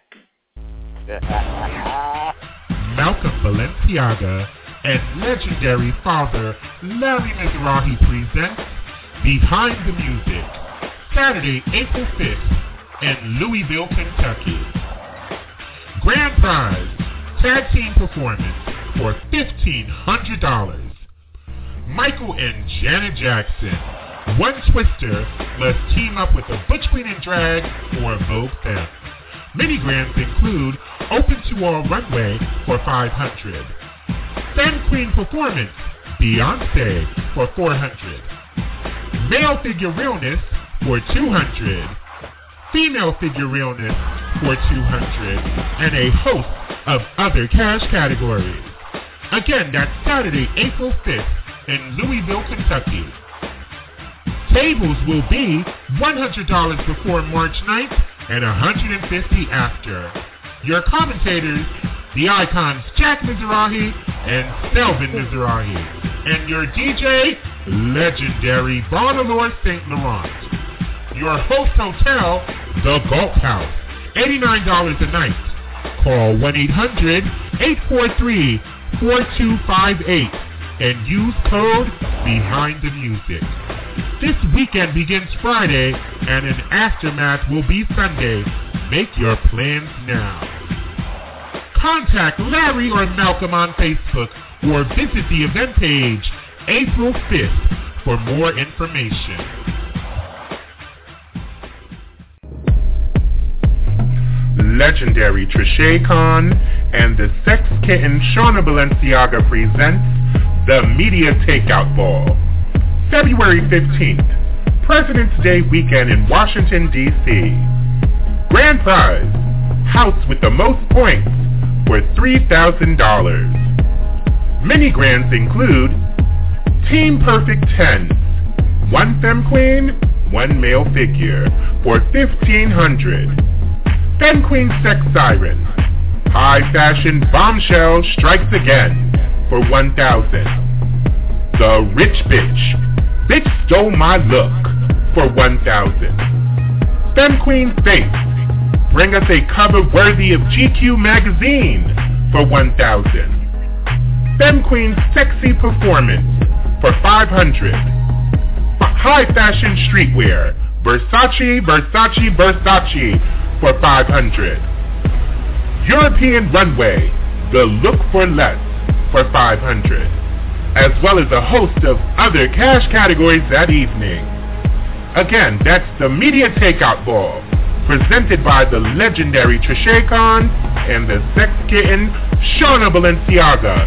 Malcolm Balenciaga and legendary father Larry Mizrahi presents Behind the Music, Saturday, April fifth in Louisville, Kentucky. Grand prize, tag team performance for fifteen hundred dollars. Michael and Janet Jackson, One Twister, must team up with the Butch Queen and Drag or Vogue Femme. Mini grands include Open to All Runway for five hundred dollars. Femme Queen Performance, Beyonce for four hundred dollars. Male Figure Realness for two hundred dollars. Female Figure Realness for two hundred dollars. And a host of other cash categories. Again, that's Saturday, April fifth in Louisville, Kentucky. Tables will be one hundred dollars before March ninth and one hundred fifty dollars after. Your commentators, the icons Jack Mizrahi and Selvin Mizrahi. And your D J, legendary Bonalore Saint Laurent. Your host hotel, The Gulf House, eighty-nine dollars a night. Call one eight hundred, eight four three, four two five eight and use code Behind the Music. This weekend begins Friday, and an aftermath will be Sunday. Make your plans now. Contact Larry or Malcolm on Facebook or visit the event page April fifth for more information. Legendary Trichet Khan and the sex kitten Shauna Balenciaga presents the Media Takeout Ball. February fifteenth, President's Day weekend in Washington, D C Grand prize, house with the most points for three thousand dollars. Mini grands include Team Perfect tens, one femme queen, one male figure for fifteen hundred dollars. Femme Queen Sex Siren, high fashion bombshell strikes again for one thousand dollars. The Rich Bitch, Bitch Stole My Look for one thousand dollars. Femme Queen Face, bring us a cover worthy of G Q magazine for one thousand dollars. Femme Queen Sexy Performance for five hundred dollars. High fashion streetwear, Versace, Versace, Versace for five hundred dollars. European Runway, The Look for Less for five hundred dollars. As well as a host of other cash categories that evening. Again, that's the Media Takeout Ball, presented by the legendary Trichet Khan and the sex kitten Shauna Balenciaga.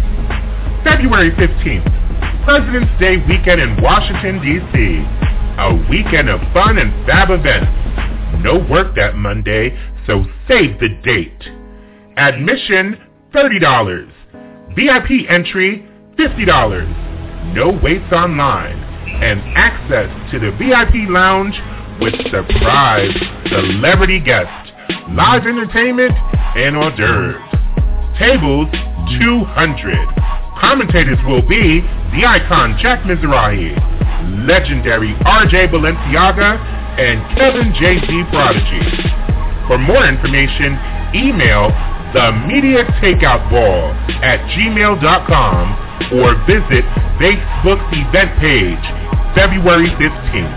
February fifteenth, President's Day weekend in Washington, D C A weekend of fun and fab events. No work that Monday, so save the date. Admission, thirty dollars. V I P entry, fifty dollars. No waits online. And access to the V I P lounge with surprise celebrity guests, live entertainment, and hors d'oeuvres. Tables, two hundred. Commentators will be the icon Jack Mizrahi, legendary R J Balenciaga, and Kevin J Z Prodigy. For more information, email the Media Takeout Ball at gmail dot com or visit Facebook's event page, February fifteenth.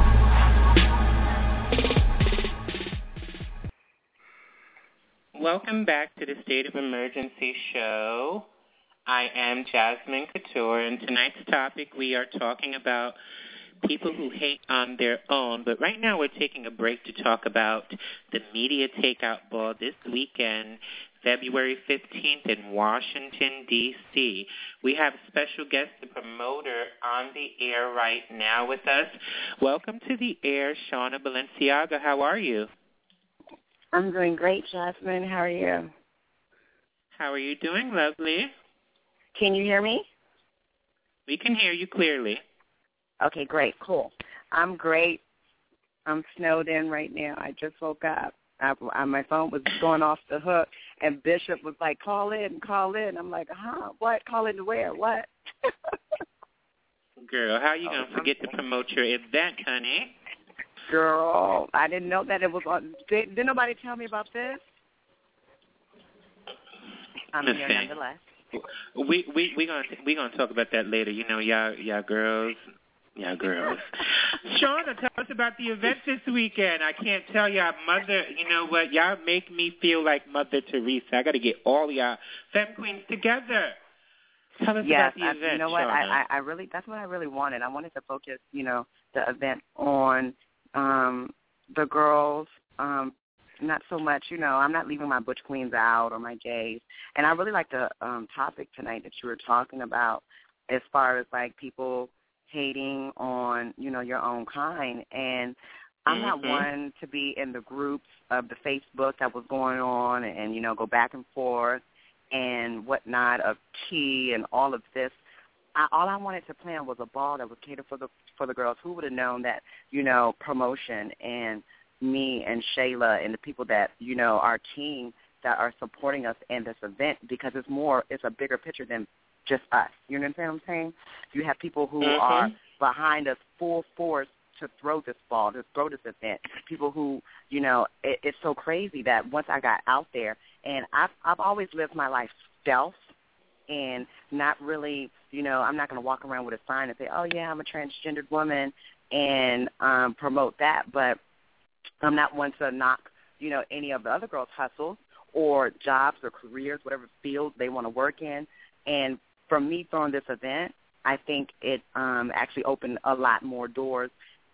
Welcome back to the State of Emergency show. I am Jasmine Couture, and tonight's topic we are talking about people who hate on their own. But right now we're taking a break to talk about the Media Takeout Ball this weekend, February fifteenth in Washington, D C We have special guest, the promoter, on the air right now with us. Welcome to the air, Shauna Balenciaga. How are you? I'm doing great, Jasmine. How are you? How are you doing, lovely? Can you hear me? We can hear you clearly. Okay, great, cool. I'm great. I'm snowed in right now. I just woke up. I, I, my phone was going off the hook, and Bishop was like, call in, call in. I'm like, huh? What? Call in to where? What? Girl, how you going to forget to promote your event, honey? Girl, I didn't know that it was on. Did, didn't nobody tell me about this? I'm Listen, here nonetheless. We we we gonna we gonna talk about that later. You know, y'all y'all girls, y'all girls. Shauna, tell us about the event this weekend. I can't tell y'all, mother. You know what? Y'all make me feel like Mother Teresa. I got to get all y'all femme queens together. Tell us yes, about the I, event, you know what? Shauna. I, I I really that's what I really wanted. I wanted to focus, you know, the event on um the girls. Um, Not so much, you know, I'm not leaving my butch queens out or my gays. And I really like the um, topic tonight that you were talking about as far as, like, people hating on, you know, your own kind. And I'm mm-hmm. not one to be in the groups of the Facebook that was going on and, you know, go back and forth and whatnot of tea and all of this. I, all I wanted to plan was a ball that was catered for the for the girls. Who would have known that, you know, promotion and me and Shayla and the people that, you know, our team that are supporting us in this event, because it's more, it's a bigger picture than just us. You understand what I'm saying? You have people who mm-hmm. are behind us full force to throw this ball, to throw this event. People who, you know, it, it's so crazy that once I got out there, and I've, I've always lived my life stealth and not really, you know, I'm not going to walk around with a sign and say, oh, yeah, I'm a transgendered woman and um, promote that. But I'm not one to knock, you know, any of the other girls' hustles or jobs or careers, whatever field they want to work in. And for me throwing this event, I think it um, actually opened a lot more doors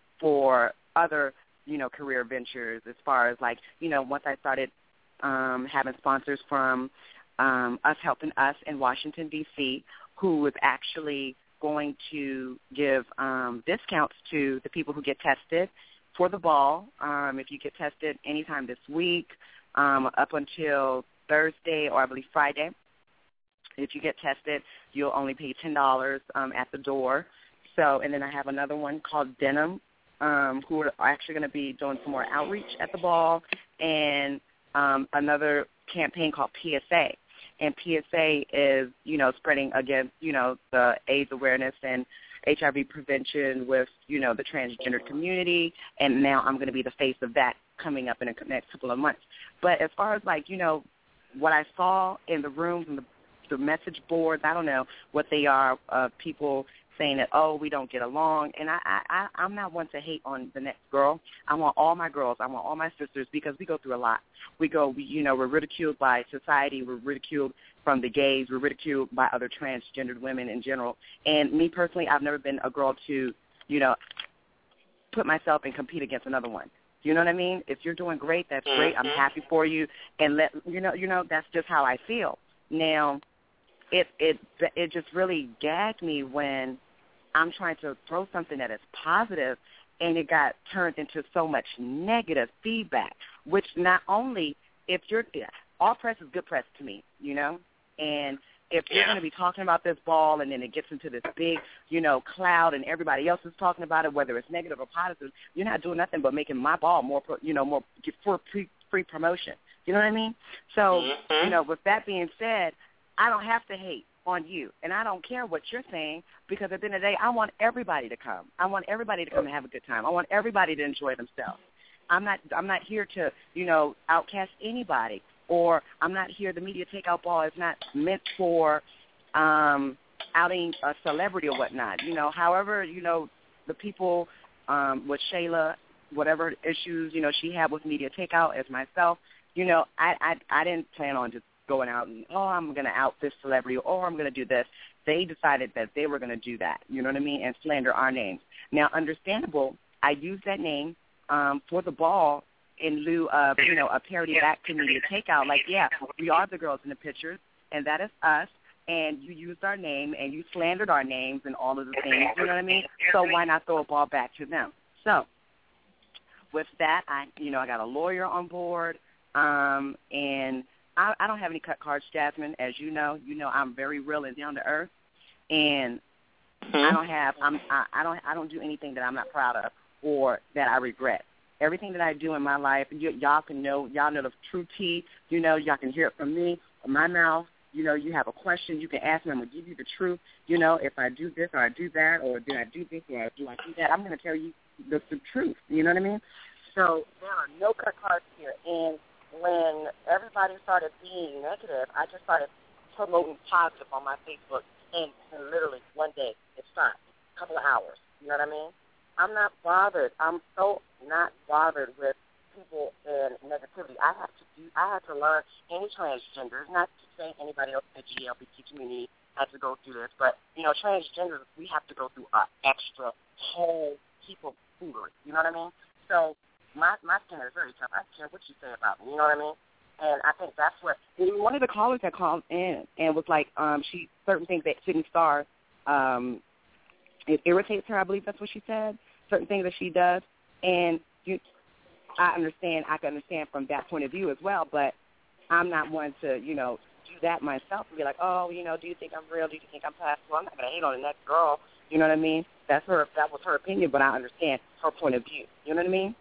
for other, you know, career ventures as far as, like, you know, once I started um, having sponsors from um, Us Helping Us in Washington, D C, who was actually going to give um, discounts to the people who get tested for the ball. Um, if you get tested anytime this week, um, up until Thursday or I believe Friday, if you get tested, you'll only pay ten dollars um, at the door. So, and then I have another one called Denim, um, who are actually going to be doing some more outreach at the ball, and um, another campaign called P S A. And P S A is, you know, spreading against, you know, the AIDS awareness and H I V prevention with, you know, the transgender community, and now I'm going to be the face of that coming up in the next couple of months. But as far as, like, you know, what I saw in the rooms and the, the message boards, I don't know what they are, uh, people saying that, oh, we don't get along, and I, I, I'm not one to hate on the next girl. I want all my girls, I want all my sisters, because we go through a lot. We go, we, you know, we're ridiculed by society, we're ridiculed from the gays, we're ridiculed by other transgendered women in general. And me personally, I've never been a girl to, you know, put myself and compete against another one. You know what I mean? If you're doing great, that's great. I'm happy for you, and let you know, you know, that's just how I feel. Now, it it it just really gagged me when I'm trying to throw something that is positive, and it got turned into so much negative feedback, which not only, if you're, all press is good press to me, you know, and if you're going to be talking about this ball and then it gets into this big, you know, cloud and everybody else is talking about it, whether it's negative or positive, you're not doing nothing but making my ball more, you know, more for free, free promotion. You know what I mean? So, mm-hmm. you know, with that being said, I don't have to hate on you, and I don't care what you're saying, because at the end of the day, I want everybody to come. I want everybody to come and have a good time. I want everybody to enjoy themselves. I'm not I'm not here to, you know, outcast anybody, or I'm not here, the media takeout ball is not meant for um, outing a celebrity or whatnot. You know, however, you know, the people um, with Shayla, whatever issues, you know, she had with media takeout as myself, you know, I, I, I didn't plan on just going out and, oh, I'm going to out this celebrity, or I'm going to do this. They decided that they were going to do that, you know what I mean, and slander our names. Now, understandable, I used that name um, for the ball in lieu of, you know, a parody back to media takeout. Like, yeah, we are the girls in the pictures, and that is us, and you used our name, and you slandered our names and all of the things, you know what I mean? So why not throw a ball back to them? So with that, I, you know, I got a lawyer on board, um, and I, I don't have any cut cards, Jasmine. As you know, you know I'm very real and down to earth, and hmm. I don't have I'm I, I don't I don't do anything that I'm not proud of or that I regret. Everything that I do in my life, y- y'all can know, y'all know the true tea. You know, y'all can hear it from me, from my mouth. You know, you have a question, you can ask me. I'm going to give you the truth. You know, if I do this or I do that, or did I do this or do I do that, I'm going to tell you the, the truth. You know what I mean? So there are no cut cards here. And when everybody started being negative, I just started promoting positive on my Facebook. And, and literally one day it stopped, a couple of hours. You know what I mean? I'm not bothered. I'm so not bothered with people and negativity. I have to do. I had to learn any transgenders, not to say anybody else in the G L B T community had to go through this, but you know, transgenders, we have to go through an extra whole heap of foolery. You know what I mean? So my my skin is very tough. I don't care what you say about me. You know what I mean? And I think that's what one of the callers that called in and was like, um, she certain things that Sydney Starr, um, it irritates her. I believe that's what she said. Certain things that she does, and you. I understand, I can understand from that point of view as well, but I'm not one to, you know, do that myself and be like, oh, you know, do you think I'm real? Do you think I'm past? Well, I'm not going to hate on the next girl. You know what I mean? That's her, that was her opinion, but I understand her point of view. You know what I mean?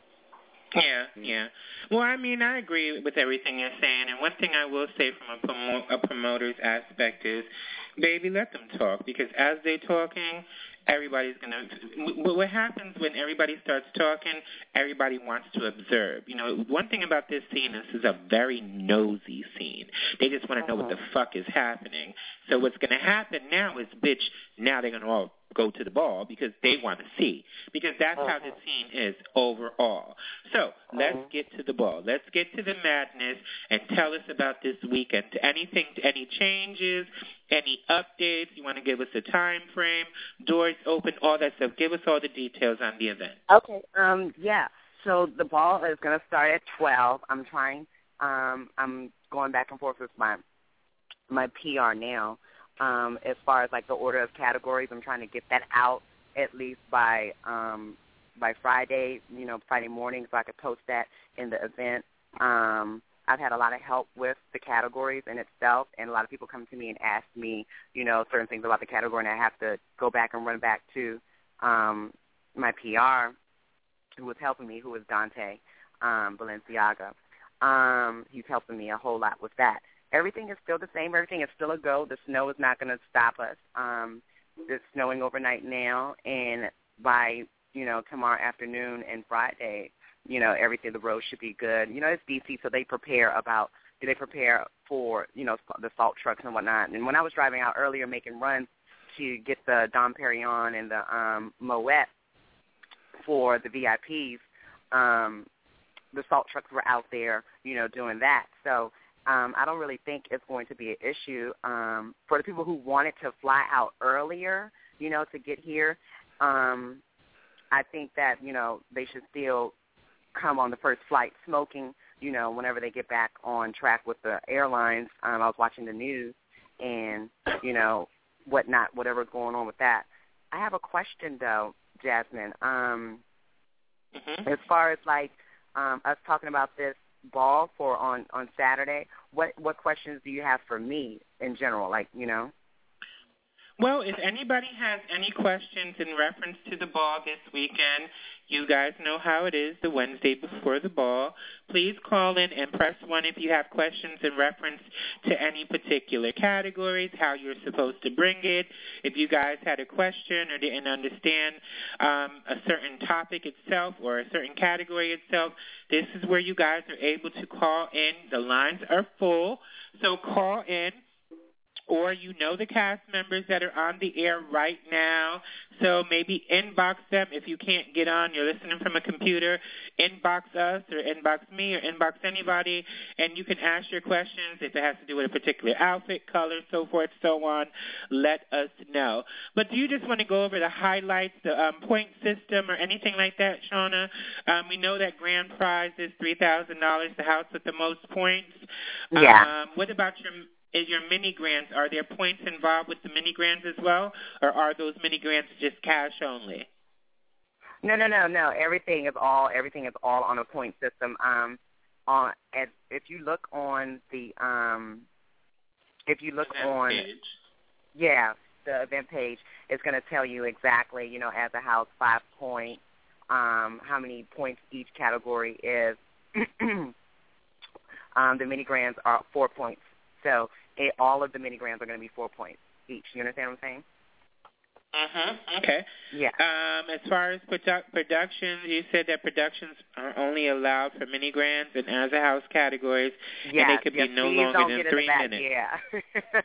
Yeah, yeah. Well, I mean, I agree with everything you're saying, and one thing I will say from a, promo- a promoter's aspect is, baby, let them talk, because as they're talking, everybody's going to – what happens when everybody starts talking, everybody wants to observe. You know, one thing about this scene, this is a very nosy scene. They just want to know what the fuck is happening. So what's going to happen now is, bitch, now they're going to all go to the ball because they want to see, because that's how this scene is overall. So let's get to the ball. Let's get to the madness and tell us about this weekend. Anything, any changes, any updates? You want to give us a time frame, doors open, all that stuff. Give us all the details on the event. Okay. Um. Yeah. So the ball is going to start at twelve. I'm trying. Um. I'm going back and forth with my my P R now. Um, as far as like the order of categories, I'm trying to get that out at least by um, by Friday, you know, Friday morning, so I could post that in the event. Um, I've had a lot of help with the categories in itself, and a lot of people come to me and ask me, you know, certain things about the category, and I have to go back and run back to um, my P R, who was helping me, who was Dante um, Balenciaga. Um, he's helping me a whole lot with that. Everything is still the same. Everything is still a go. The snow is not going to stop us. Um, it's snowing overnight now, and by, you know, tomorrow afternoon and Friday, you know, everything, the road should be good. You know, it's D C, so they prepare about, they prepare for, you know, the salt trucks and whatnot. And when I was driving out earlier making runs to get the Dom Perignon and the um, Moet for the V I Ps, um, the salt trucks were out there, you know, doing that. So, Um, I don't really think it's going to be an issue. Um, for the people who wanted to fly out earlier, you know, to get here, um, I think that, you know, they should still come on the first flight smoking, you know, whenever they get back on track with the airlines. Um, I was watching the news and, you know, whatnot, whatever's going on with that. I have a question, though, Jasmine. Um, mm-hmm. As far as, like, um, us talking about this ball for on on Saturday, what what questions do you have for me in general, like, you know? Well, if anybody has any questions in reference to the ball this weekend, you guys know how it is the Wednesday before the ball. Please call in and press one if you have questions in reference to any particular categories, how you're supposed to bring it. If you guys had a question or didn't understand um, a certain topic itself or a certain category itself, this is where you guys are able to call in. The lines are full, so call in. Or you know the cast members that are on the air right now, so maybe inbox them if you can't get on, you're listening from a computer, inbox us or inbox me or inbox anybody, and you can ask your questions if it has to do with a particular outfit, color, so forth, so on. Let us know. But do you just want to go over the highlights, the um, point system or anything like that, Shauna? Um, we know that grand prize is three thousand dollars, the house with the most points. Yeah. Um, what about your... Is your mini grants, are there points involved with the mini grants as well, or are those mini grants just cash only? No, no, no, no. Everything is all everything is all on a point system. Um, on as if you look on the um, if you look event on page. yeah, the event page, it's going to tell you exactly. You know, as a house, five points. um, how many points each category is. um, the mini grands are four points. So it, all of the mini grands are going to be four points each. You understand what I'm saying? Mm-hmm. Okay. Yeah. Um, as far as produ- productions, you said that productions are only allowed for mini grands and as a house categories, yes, and they could yes, be no please longer don't than get three into that. minutes. Yeah.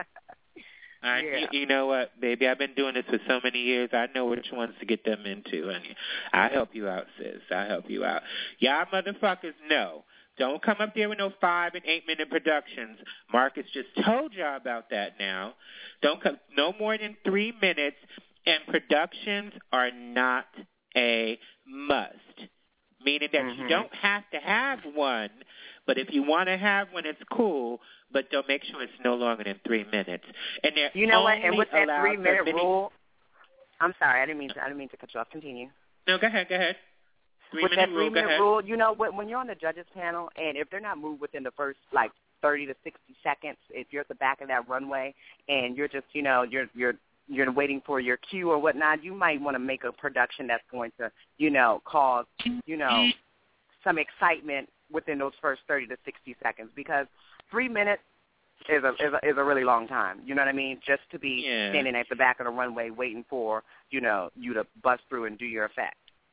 I, yeah. you, you know what, baby? I've been doing this for so many years. I know which ones to get them into, honey. I'll help you out, sis. I'll help you out. Y'all motherfuckers know. Don't come up there with no five and eight minute productions. Marcus just told y'all about that now. Don't come no more than three minutes, and productions are not a must. Meaning that mm-hmm. you don't have to have one, but if you want to have one, it's cool. But don't make sure it's no longer than three minutes. And they're you know what? only And with that allowed three minute mini- rule, I'm sorry, I didn't mean to. I didn't mean to cut you off. Continue. No, go ahead. Go ahead. Three with minute that rule, three minute go ahead. rule, you know, when, when you're on the judges panel, and if they're not moved within the first like thirty to sixty seconds, if you're at the back of that runway and you're just, you know, you're you're you're waiting for your cue or whatnot, you might want to make a production that's going to, you know, cause, you know, some excitement within those first thirty to sixty seconds, because three minutes is a is a, is a really long time. You know what I mean? Just to be yeah. standing at the back of the runway waiting for, you know, you to bust through and do your effect.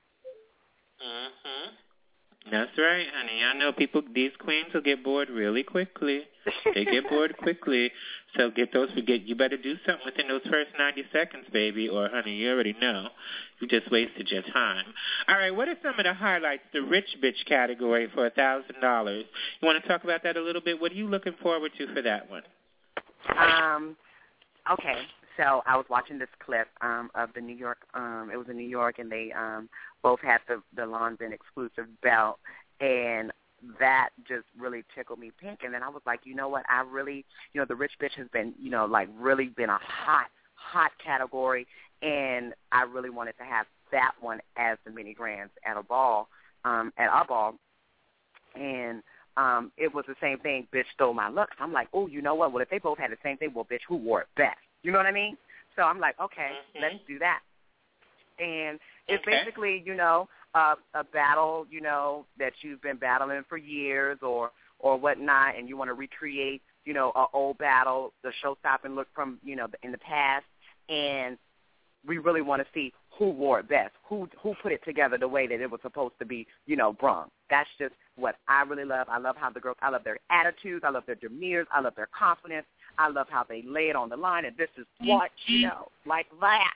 Mm-hmm. That's right, honey. I know people, these queens will get bored really quickly. They get bored quickly. So get those, get, you better do something within those first ninety seconds, baby, or, honey, you already know. You just wasted your time. All right, what are some of the highlights, the rich bitch category for one thousand dollars? You want to talk about that a little bit? What are you looking forward to for that one? Um, okay. So I was watching this clip um, of the New York. Um, it was in New York, and they um, both had the the London exclusive belt, and that just really tickled me pink. And then I was like, you know what? I really, you know, the rich bitch has been, you know, like really been a hot, hot category, and I really wanted to have that one as the mini grands at a ball, um, at our ball, and. Um, it was the same thing. Bitch stole my looks. I'm like, oh, you know what? Well, if they both had the same thing, well, bitch, who wore it best? You know what I mean? So I'm like, okay, mm-hmm. let's do that. And it's okay. basically, you know, uh, a battle, you know, that you've been battling for years or or whatnot, and you want to recreate, you know, an old battle, the show-stopping look from, you know, in the past, and we really want to see who wore it best, who who put it together the way that it was supposed to be, you know, brung. That's just what I really love. I love how the girls, I love their attitudes, I love their demeanors, I love their confidence, I love how they lay it on the line, and this is what, you know, like that.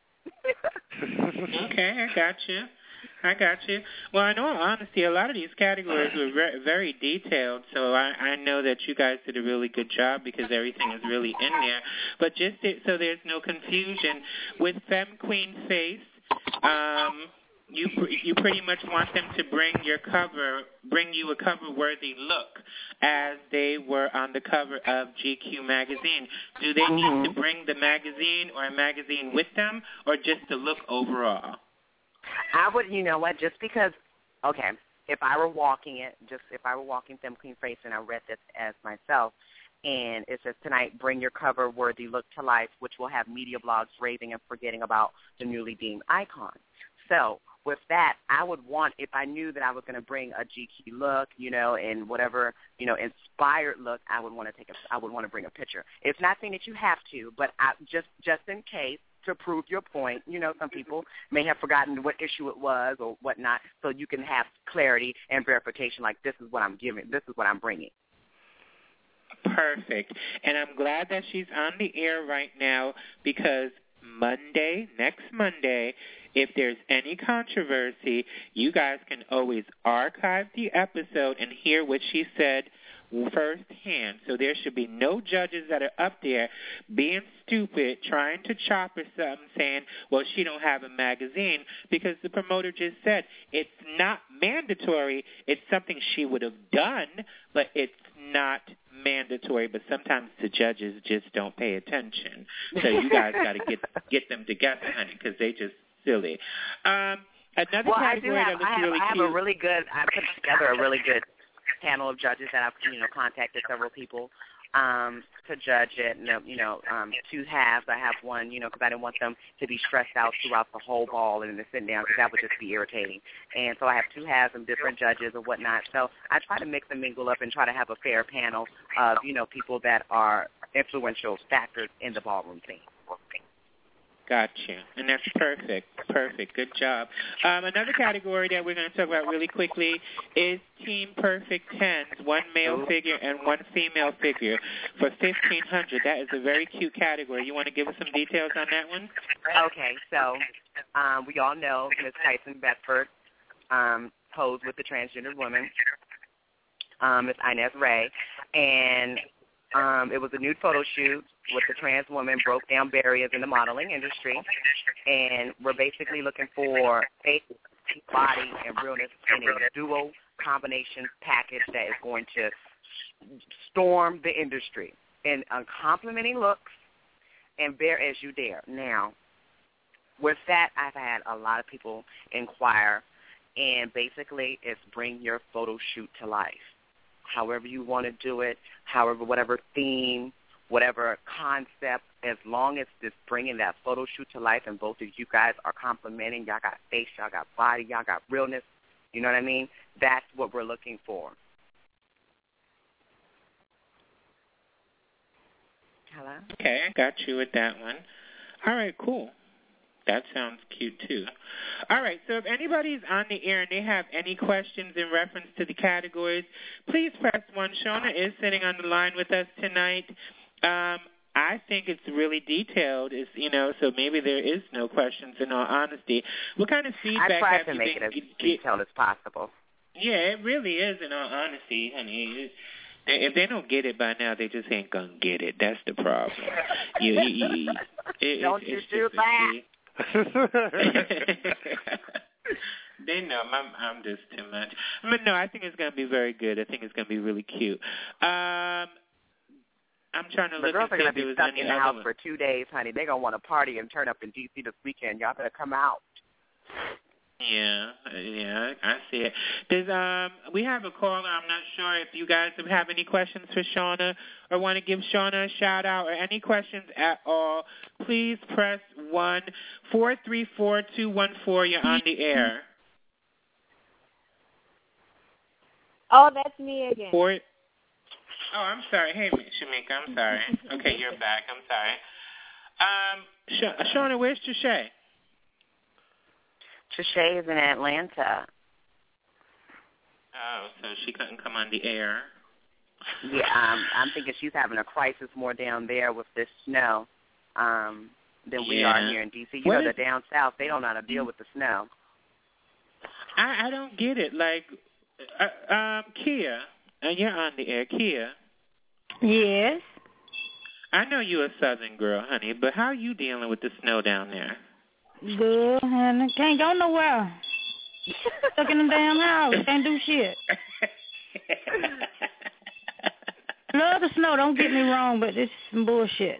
Okay, I got you. I got you. Well, in all honesty, a lot of these categories were re- very detailed, so I, I know that you guys did a really good job because everything is really in there. But just to, so there's no confusion, with Femme Queen Face, um, you you pretty much want them to bring your cover, bring you a cover-worthy look, as they were on the cover of G Q magazine. Do they mm-hmm. need to bring the magazine or a magazine with them, or just the look overall? I would, you know what, just because, okay, if I were walking it, just if I were walking Femme Queen Face and I read this as myself, and it says tonight, bring your cover-worthy look to life, which will have media blogs raving and forgetting about the newly deemed icon. So with that, I would want, if I knew that I was going to bring a G Q look, you know, and whatever, you know, inspired look, I would want to take a, I would want to bring a picture. It's not saying that you have to, but I, just just in case, to prove your point, you know, some people may have forgotten what issue it was or whatnot, so you can have clarity and verification, like this is what I'm giving, this is what I'm bringing. Perfect. And I'm glad that she's on the air right now, because Monday, next Monday, if there's any controversy, you guys can always archive the episode and hear what she said firsthand. So there should be no judges that are up there being stupid, trying to chop her something, saying, well, she don't have a magazine, because the promoter just said it's not mandatory. It's something she would have done, but it's not mandatory. But sometimes the judges just don't pay attention. So you guys got to get get them together, honey, because they just silly. Um, another well, category I do have, that looks I have, really I have cute. a really good, I put together a really good panel of judges that I've, you know, contacted several people um, to judge it. And, you know, um, two halves. I have one, you know, because I didn't want them to be stressed out throughout the whole ball and then sitting down, because that would just be irritating. And so I have two halves and different judges and whatnot. So I try to mix and mingle up and try to have a fair panel of, you know, people that are influential factors in the ballroom scene. Got you. And that's perfect. Perfect. Good job. Um, another category that we're going to talk about really quickly is Team Perfect Tens, one male figure and one female figure for fifteen hundred dollars. That is a very cute category. You want to give us some details on that one? Okay, so um, we all know Miss Tyson Bedford um, posed with the transgender woman, um, Miss Inez Ray, and um, it was a nude photo shoot with the trans woman, broke down barriers in the modeling industry, and we're basically looking for face, body, and realness in a dual combination package that is going to storm the industry in uncomplimenting looks and bare as you dare. Now, with that, I've had a lot of people inquire, and basically it's bring your photo shoot to life. However you want to do it, however, whatever theme, whatever concept, as long as it's bringing that photo shoot to life and both of you guys are complimenting, y'all got face, y'all got body, y'all got realness, you know what I mean? That's what we're looking for. Hello? Okay, I got you with that one. All right, cool. That sounds cute, too. All right, so if anybody's on the air and they have any questions in reference to the categories, please press one. Shauna is sitting on the line with us tonight. Um, I think it's really detailed, it's, you know, so maybe there is no questions in all honesty. What kind of feedback I try have to you make been it as get, detailed as possible. Yeah, it really is in all honesty, honey. If they don't get it by now, they just ain't going to get it. That's the problem. you, you, you, it, don't it's, you it's do just that. They know I'm, I'm just too much. But no, I think it's going to be very good. I think it's going to be really cute. Um, I'm trying to the look girls and are see going to if be there was stuck any in the other house one. for two days, honey. They're going to want to party and turn up in D C this weekend. Y'all better come out. Yeah, yeah, I see it. There's um, we have a caller. I'm not sure if you guys have any questions for Shauna or want to give Shauna a shout out or any questions at all. Please press one four three four two one four. You're on the air. Oh, that's me again. Four. Oh, I'm sorry. Hey, Shamika, I'm sorry. Okay, you're back. I'm sorry. Um, Sh- Shauna, where's Trishay? Trishay is in Atlanta. Oh, so she couldn't come on the air. Yeah, um, I'm thinking she's having a crisis more down there with this snow um, than we Yeah. are here in D C. You What know, is- the down south, they don't know how to deal with the snow. I, I don't get it. Like, uh, um, Kia, and you're on the air, Kia. Yes. I know you're a Southern girl, honey, but how are you dealing with the snow down there? Good, honey. Can't go nowhere. Stuck in the damn house. Can't do shit. Love the snow. Don't get me wrong, but it's some bullshit.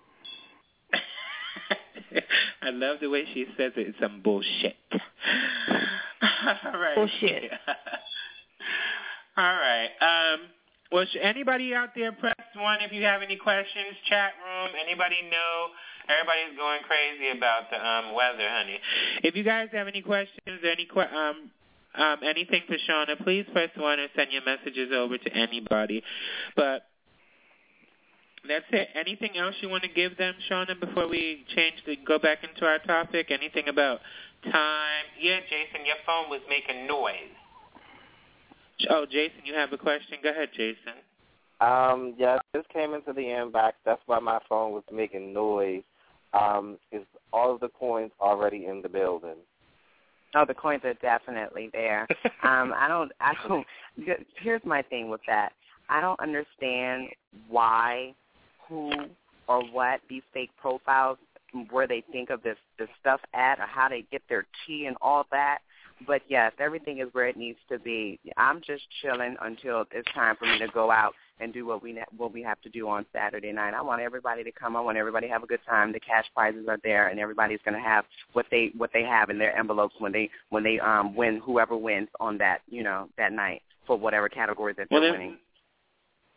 I love the way she says it. It's some bullshit. All right. Bullshit. All right. Um, well, should anybody out there press one if you have any questions? Chat room. Anybody know? Everybody's going crazy about the um, weather, honey. If you guys have any questions or any que- um, um, anything for Shauna, please press one or send your messages over to anybody. But that's it. Anything else you want to give them, Shauna, before we change the go back into our topic? Anything about time? Yeah, Jason, your phone was making noise. Oh, Jason, you have a question? Go ahead, Jason. Um, yeah, this came into the inbox. That's why my phone was making noise. Um, is all of the coins already in the building? Oh, the coins are definitely there. um, I don't, I don't, here's my thing with that. I don't understand why, who, or what these fake profiles, where they think of this, this stuff at, or how they get their tea and all that. But, yes, everything is where it needs to be. I'm just chilling until it's time for me to go out and do what we what we have to do on Saturday night. I want everybody to come. I want everybody to have a good time. The cash prizes are there, and everybody's going to have what they what they have in their envelopes when they when they um win, whoever wins on that, you know, that night for whatever category that they're well, winning.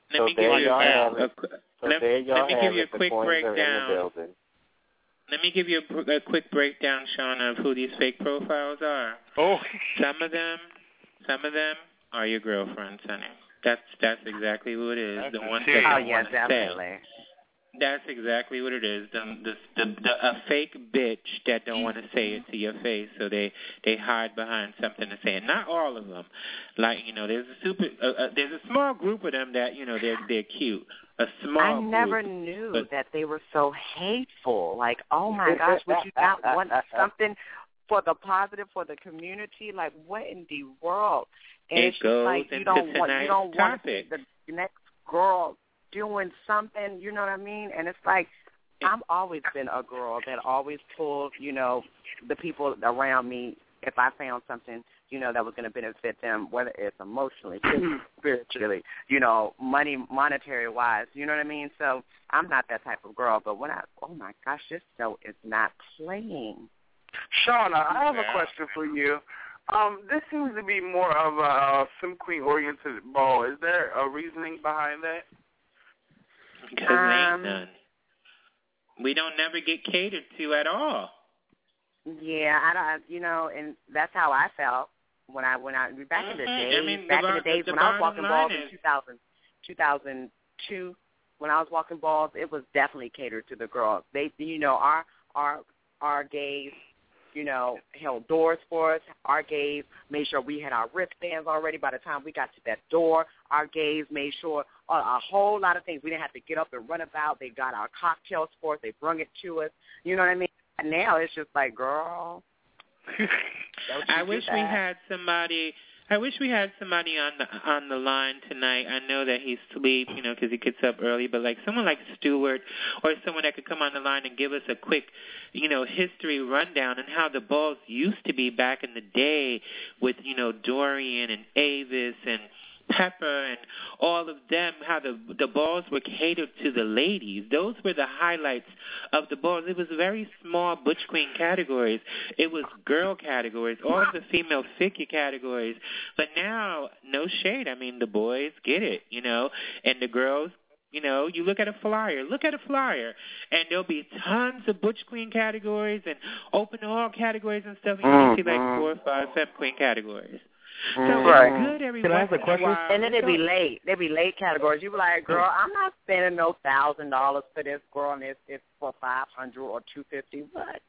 Let so me give there you y'all a, have a, it. a, So let, there y'all let me have give you it. a The quick coins are in the breakdown. building. Let me give you a, a quick breakdown, Sean, of who these fake profiles are. Oh. Some of them, some of them are your girlfriends, honey. That's that's exactly who it is. That's the ones a that shame. Oh don't yeah, want to definitely. say. That's exactly what it is. The, the, the, the, a fake bitch that don't want to say it to your face, so they they hide behind something to say it. Not all of them. Like you know, there's a super, uh, uh, there's a small group of them that you know they're they're cute. A small I never group, knew but, that they were so hateful. Like, oh my gosh, would you not want something for the positive for the community? Like, what in the world? And It it's just goes like you into don't want you tonight's don't want to see topic. the next girl doing something. You know what I mean? And it's like I've always been a girl that always pulled, you know, the people around me if I found something, you know, that was going to benefit them, whether it's emotionally, spiritually, you know, money, monetary-wise, you know what I mean? So I'm not that type of girl. But when I, oh, my gosh, this show is not playing. Shauna, I have Yeah. a question for you. Um, this seems to be more of a uh, Sim Queen-oriented ball. Is there a reasoning behind that? Because there ain't Um, none. We don't never get catered to at all. Yeah, I don't, you know, and that's how I felt when I when I back in the Mhm. days, I mean, back the, in the days the when I was bottom walking balls line in is- two thousand, two thousand two, when I was walking balls, it was definitely catered to the girls. They, you know, our our our gays, you know, held doors for us. Our gays made sure we had our wristbands already by the time we got to that door. Our gays made sure a, a whole lot of things. We didn't have to get up and run about. They got our cocktails for us. They brung it to us. You know what I mean? And now it's just like, girl. I wish we had somebody. I wish we had somebody on the on the line tonight. I know that he's asleep, you know, because he gets up early. But like someone like Stewart, or someone that could come on the line and give us a quick, you know, history rundown and how the balls used to be back in the day with, you know, Dorian and Avis and Pepper and all of them, how the the balls were catered to the ladies. Those were the highlights of the balls. It was very small butch queen categories. It was girl categories, all of the female figure categories. But now, no shade. I mean, the boys get it, you know, and the girls, you know, you look at a flyer, look at a flyer, and there'll be tons of butch queen categories and open all categories and stuff. You mm-hmm. see like four or five femme queen categories. So right. it's good every Can I once ask a in a question? while. And then they be late. They be late categories. You be like, girl, I'm not spending no thousand dollars for this girl, and it's, it's for five hundred or two fifty. What?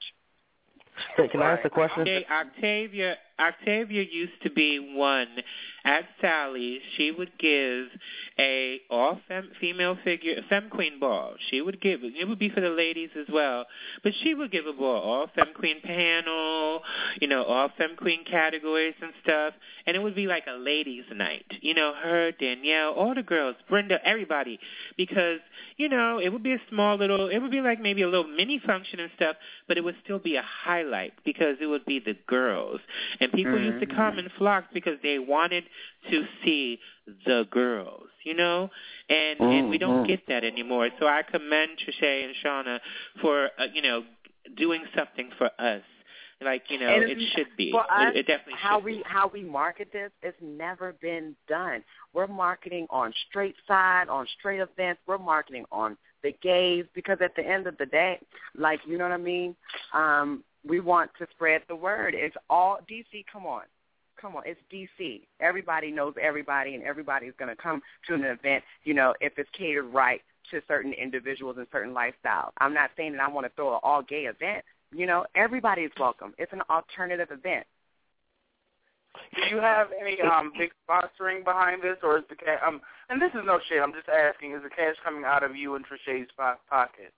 Hey, can I ask a question? Okay, Octavia, Octavia used to be one at Sally's. She would give a all fem, female figure, femme queen ball. She would give it. It would be for the ladies as well, but she would give a ball, all femme queen panel, you know, all femme queen categories and stuff, and it would be like a ladies' night. You know, her, Danielle, all the girls, Brenda, everybody, because you know it would be a small little. It would be like maybe a little mini function and stuff, but it would still be a highlight because it would be the girls. And people mm-hmm. used to come in flocks because they wanted to see the girls, you know? And mm-hmm. and we don't get that anymore. So I commend Trisha and Shauna for, uh, you know, doing something for us. Like, you know, and it should be. For us, it, it definitely how should we be. how we market this, it's never been done. We're marketing on straight side, on straight events. We're marketing on the gays because at the end of the day, like, you know what I mean? Um, we want to spread the word. It's all D C. Come on. Come on. It's D C. Everybody knows everybody, and everybody's going to come to an event, you know, if it's catered right to certain individuals and certain lifestyles. I'm not saying that I want to throw an all-gay event. You know, everybody is welcome. It's an alternative event. Do you have any um big sponsoring behind this, or is the cash? Um, and this is no shit. I'm just asking: is the cash coming out of you and Trisha's pocket?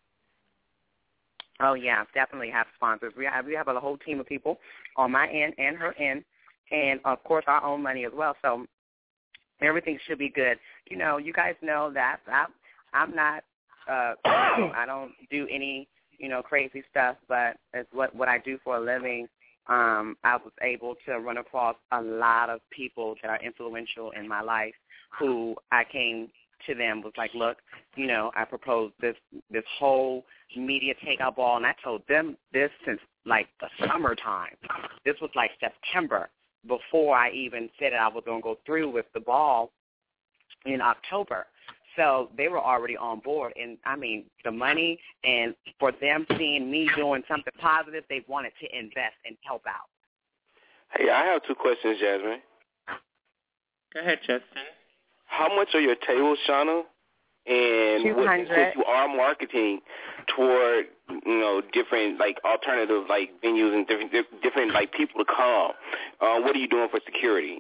Oh yeah, definitely have sponsors. We have we have a whole team of people on my end and her end, and of course our own money as well. So everything should be good. You know, you guys know that I, I'm not. Uh, I don't do any. you know, crazy stuff, but it's what, what I do for a living. Um, I was able to run across a lot of people that are influential in my life who I came to them was like, look, you know, I proposed this this whole media takeout ball, and I told them this since, like, the summertime. This was, like, September before I even said that I was going to go through with the ball in October. So they were already on board. And, I mean, the money and for them seeing me doing something positive, they wanted to invest and help out. Hey, I have two questions, Jasmine. Go ahead, Justin. How much are your tables, Shauna? And what, since you are marketing toward, you know, different, like, alternative, like, venues and different, different like, people to come, uh, what are you doing for security?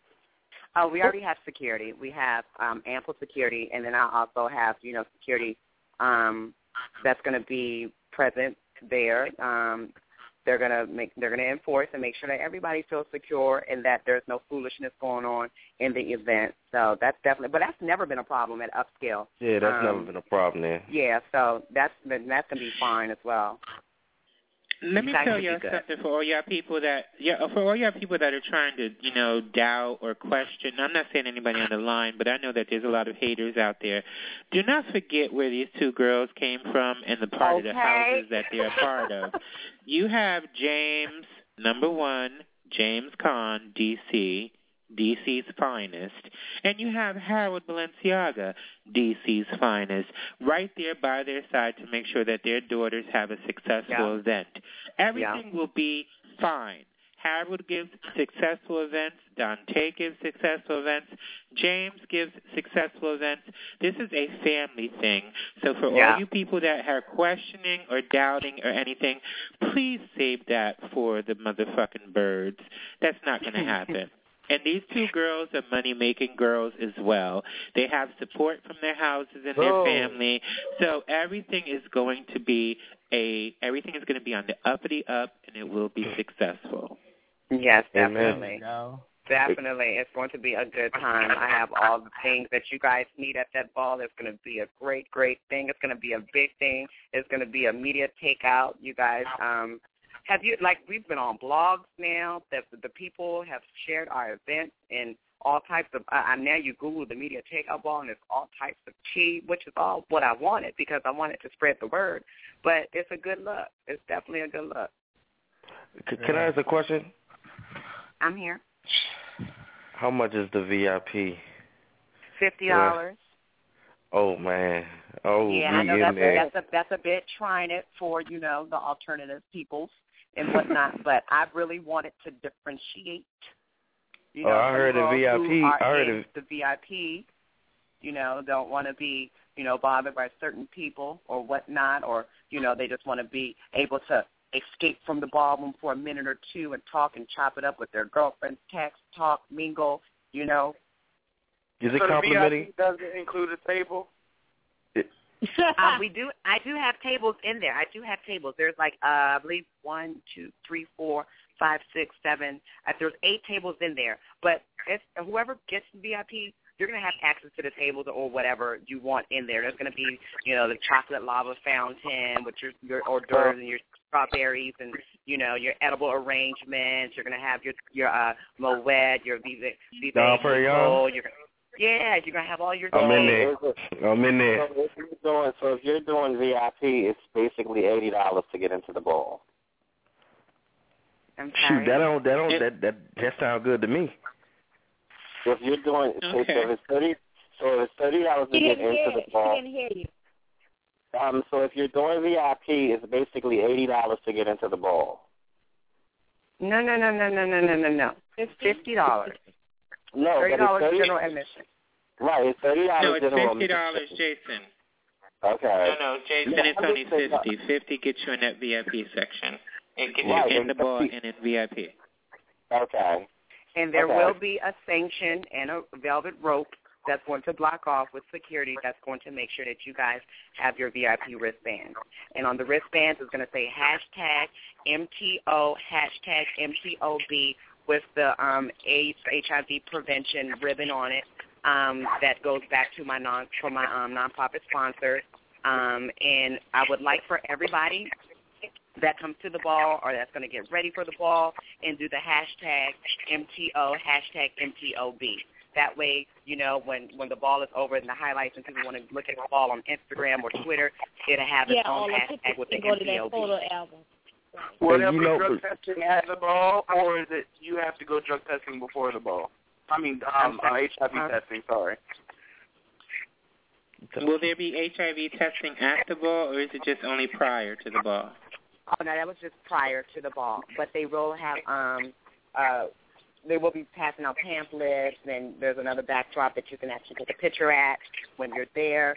Oh, we already have security. We have um, ample security, and then I also have, you know, security um, that's going to be present there. Um, they're going to make, they're going to enforce and make sure that everybody feels secure and that there's no foolishness going on in the event. So that's definitely, but that's never been a problem at Upscale. Yeah, that's um, never been a problem there. Yeah, so that's that's going to be fine as well. Let me That tell could be y'all good. something for all y'all people that, yeah, for all y'all people that are trying to, you know, doubt or question. I'm not saying anybody on the line, but I know that there's a lot of haters out there. Do not forget where these two girls came from and the part of the Okay. houses that they're a part of. You have James, number one, James Caan, D C, D C's finest, and you have Harold Balenciaga, D C's finest, right there by their side to make sure that their daughters have a successful Yeah. event. Everything Yeah. will be fine. Harold gives successful events. Dante gives successful events. James gives successful events. This is a family thing. So for Yeah. all you people that are questioning or doubting or anything, please save that for the motherfucking birds. That's not going to happen. And these two girls are money-making girls as well. They have support from their houses and their Oh. family. So everything is going to be a everything is going to be on the uppity up, and it will be successful. Yes, Amen. definitely. Definitely. It's going to be a good time. I have all the things that you guys need at that ball. It's going to be a great, great thing. It's going to be a big thing. It's going to be a media takeout. You guys, um, have you, like, we've been on blogs now that the people have shared our event and all types of, uh, now you Google the media takeout ball and it's all types of tea, which is all what I wanted because I wanted to spread the word. But it's a good look. It's definitely a good look. C- Can I ask a question? I'm here. How much is the V I P? Fifty dollars. Oh man. Oh, Yeah, we I know in that's there. a, that's a that's a bit trying it for, you know, the alternative peoples and whatnot. But I really wanted to differentiate. You Oh, know, I some heard the girls V I P. who are I heard in it. the V I P. You know, don't want to be, you know, bothered by certain people or whatnot, or you know, they just want to be able to escape from the ballroom for a minute or two and talk and chop it up with their girlfriends, text, talk, mingle. You know. Is it so complimentary? the V I P doesn't include a table? um, we do. I do have tables in there. I do have tables. There's like uh, I believe one, two, three, four, five, six, seven. Uh, there's eight tables in there. But if whoever gets the V I P, you're gonna have access to the tables or whatever you want in there. There's gonna be, you know, the chocolate lava fountain with your your hors d'oeuvres and your strawberries and, you know, your edible arrangements. You're gonna have your your uh, Moet, your Vive Vive Dom Perignon? You're gonna, yeah, you're gonna have all your. I'm in there. I'm in there. So if you're doing, so if you're doing V I P, it's basically eighty dollars to get into the ball. I'm Shoot, that don't that don't that that that sounds good to me. So if you're doing, Okay. so if it's thirty, so if it's thirty dollars to She get didn't hear into it. the ball. She didn't hear you. Um, so if you're doing V I P, it's basically eighty dollars to get into the ball. No, no, no, no, no, no, no, no, no. It's fifty dollars. No, Thirty but dollars it's thirty. general admission. Right, it's thirty dollars No, it's general fifty dollars, admission. Jason. Okay. No, no, Jason, No, it's I'm only just saying, fifty. Fifty gets you in that V I P section. It gets Right, you in the ball exactly. and in V I P. Okay. And there Okay. will be a sanction and a velvet rope that's going to block off with security that's going to make sure that you guys have your V I P wristbands. And on the wristbands, it's going to say hashtag M T O, hashtag M T O B with the um, AIDS, H I V prevention ribbon on it. Um, that goes back to my non for my um, nonprofit sponsors. Um, and I would like for everybody that comes to the ball or that's going to get ready for the ball and do the hashtag M T O, hashtag M T O B. That way, you know, when, when the ball is over in the highlights and people want to look at the ball on Instagram or Twitter, it'll have its Yeah, all own the hashtag pictures with the can go to M T O that B. photo album. Will Hey, there you be know, drug but- testing at the ball, or is it you have to go drug testing before the ball? I mean, um, uh, H I V Huh? testing, sorry. Will there be H I V testing at the ball, or is it just only prior to the ball? Oh no, that was just prior to the ball. But they will have um uh they will be passing out pamphlets, and there's another backdrop that you can actually take a picture at when you're there.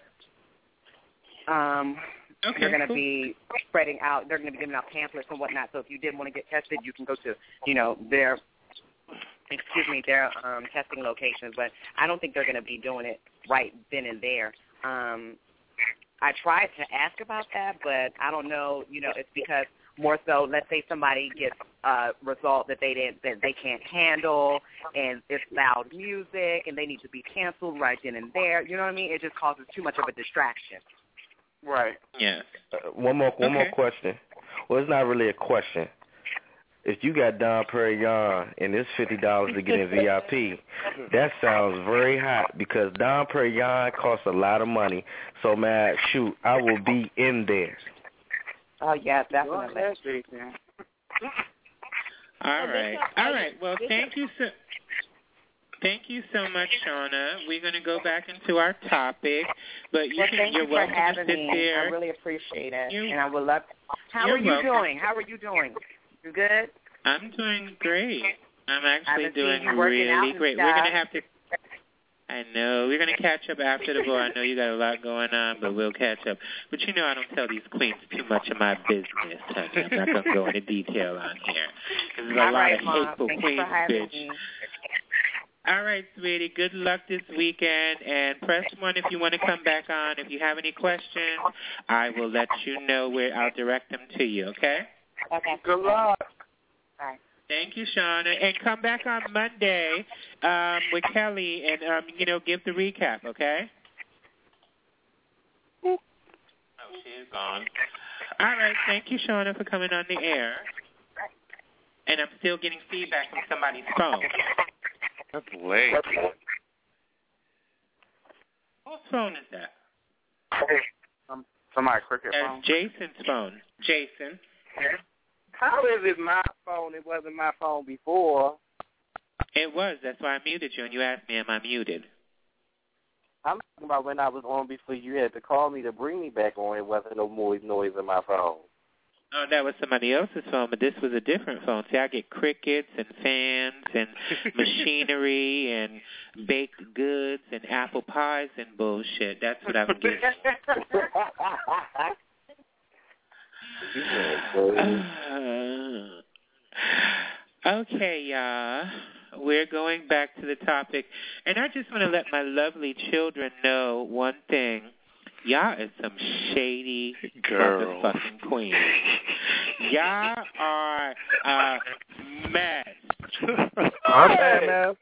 Um okay, they're gonna cool. be spreading out they're gonna be giving out pamphlets and whatnot, so if you did want to get tested you can go to, you know, their excuse me, their um testing locations, but I don't think they're gonna be doing it right then and there. Um I tried to ask about that, but I don't know, you know, it's because more so, let's say somebody gets a result that they didn't, that they can't handle, and it's loud music, and they need to be canceled right then and there. You know what I mean? It just causes too much of a distraction. Right. Yeah. Uh, one more, one Okay. more question. Well, it's not really a question. If you got Dom Perignon and it's fifty dollars to get in V I P, that sounds very hot because Dom Perignon costs a lot of money. So, man, shoot, I will be in there. Oh, yeah, definitely. All right. All right. Well, thank you so Thank you so much, Shauna. We're going to go back into our topic, but you well, can, thank you're you for welcome having to sit me. there. I really appreciate it, You're, and I would love. How you're are you welcome. doing? How are you doing? You good? I'm doing great. I'm actually I've been doing seeing you working out really and great. stuff. We're going to have to. I know. We're going to catch up after the ball. I know you got a lot going on, but we'll catch up. But you know I don't tell these queens too much of my business, honey. I'm not going to go into detail on here. There's a All lot right, of Mom. hateful Thanks queens, for having bitch. me. All right, sweetie. Good luck this weekend. And press one if you want to come back on. If you have any questions, I will let you know where I'll direct them to you, okay? Okay. Good luck. Bye. Thank you, Shauna. And come back on Monday um, with Kelly and, um, you know, give the recap, okay? Oh, she's gone. All right. Thank you, Shauna, for coming on the air. And I'm still getting feedback from somebody's phone. That's late. Whose phone is that? Um, somebody cricket That's phone. Jason's phone. Jason. How is it my phone? It wasn't my phone before. It was. That's why I muted you, and you asked me, am I muted? I'm talking about when I was on before you had to call me to bring me back on. It wasn't no more noise in my phone. Oh, that was somebody else's phone, but this was a different phone. See, I get crickets and fans and machinery and baked goods and apple pies and bullshit. That's what I'm getting. uh, okay, y'all. We're going back to the topic. And I just want to let my lovely children know one thing. Y'all is some shady Girl. motherfucking queens. Y'all are a mess. I'm bad, man.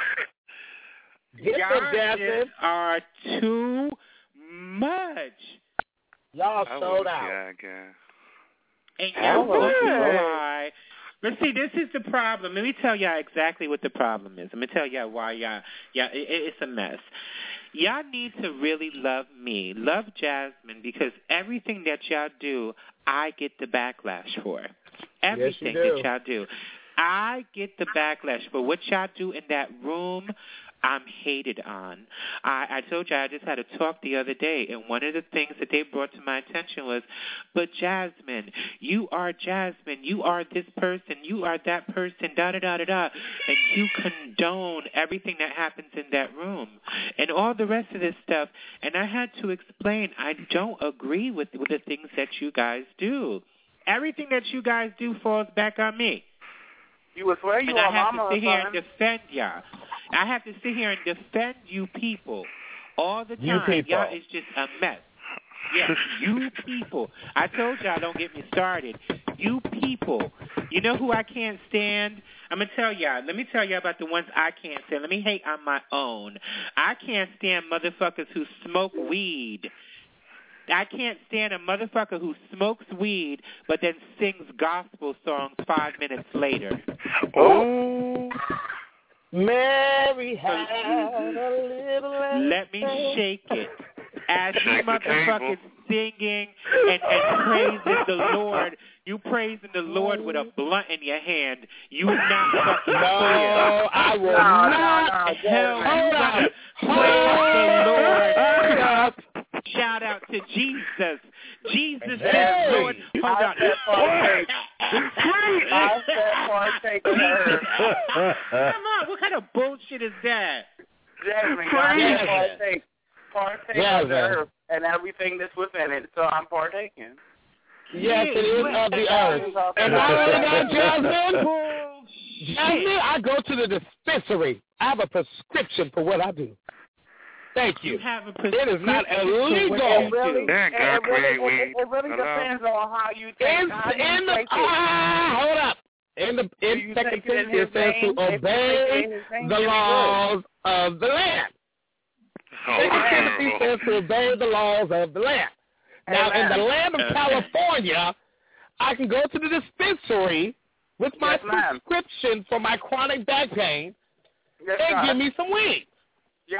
Get Y'all them, Jasmine. just are too much. Y'all I sold was out. gaga. And y'all wonder why. But see, this is the problem. Let me tell y'all exactly what the problem is. Let me tell y'all why y'all, y'all it, it's a mess. Y'all need to really love me, love Jasmine, because everything that y'all do, I get the backlash for. Everything yes, you do. that y'all do. I get the backlash for what y'all do in that room. I'm hated on. I, I told you I just had a talk the other day, and one of the things that they brought to my attention was, but Jasmine, you are Jasmine. You are this person. You are that person, da-da-da-da-da. And you condone everything that happens in that room and all the rest of this stuff. And I had to explain I don't agree with, with the things that you guys do. Everything that you guys do falls back on me. You would swear you and are I have mama to or sit here and something. defend y'all. I have to sit here and defend you people all the time. You people. Y'all is just a mess. Yeah, you people. I told y'all don't get me started. You people. You know who I can't stand? I'm going to tell y'all. Let me tell y'all about the ones I can't stand. Let me hate on my own. I can't stand motherfuckers who smoke weed. I can't stand a motherfucker who smokes weed but then sings gospel songs five minutes later. Oh. Mary had a little... Let me shake it. As you motherfuckers singing and, and praising the Lord, you praising the Lord with a blunt in your hand. You not fucking No, clear. I will no, not. Hell, you gonna praise the Lord. shout out to Jesus. Jesus Hey, is Lord. Hold on. I said partake in her. Come on, what kind of bullshit is that? Jasmine, I said partake. Partake Jasmine. of the earth and everything that's within it. So I'm partaking. Yes, it is of the earth. And not only that, Jasmine, Jasmine, I go to the dispensary. I have a prescription for what I do. Thank you. You have a it is not illegal. It really, it, it really, it, it really depends on how you take in, how you in the, take it. Ah, hold up. In the in Second Timothy, it says to obey the laws of the land. Second Timothy says to obey the laws of the land. Now, in the land of California, I can go to the dispensary with my yes, prescription for my chronic back pain yes, and sir. give me some weed. Yeah,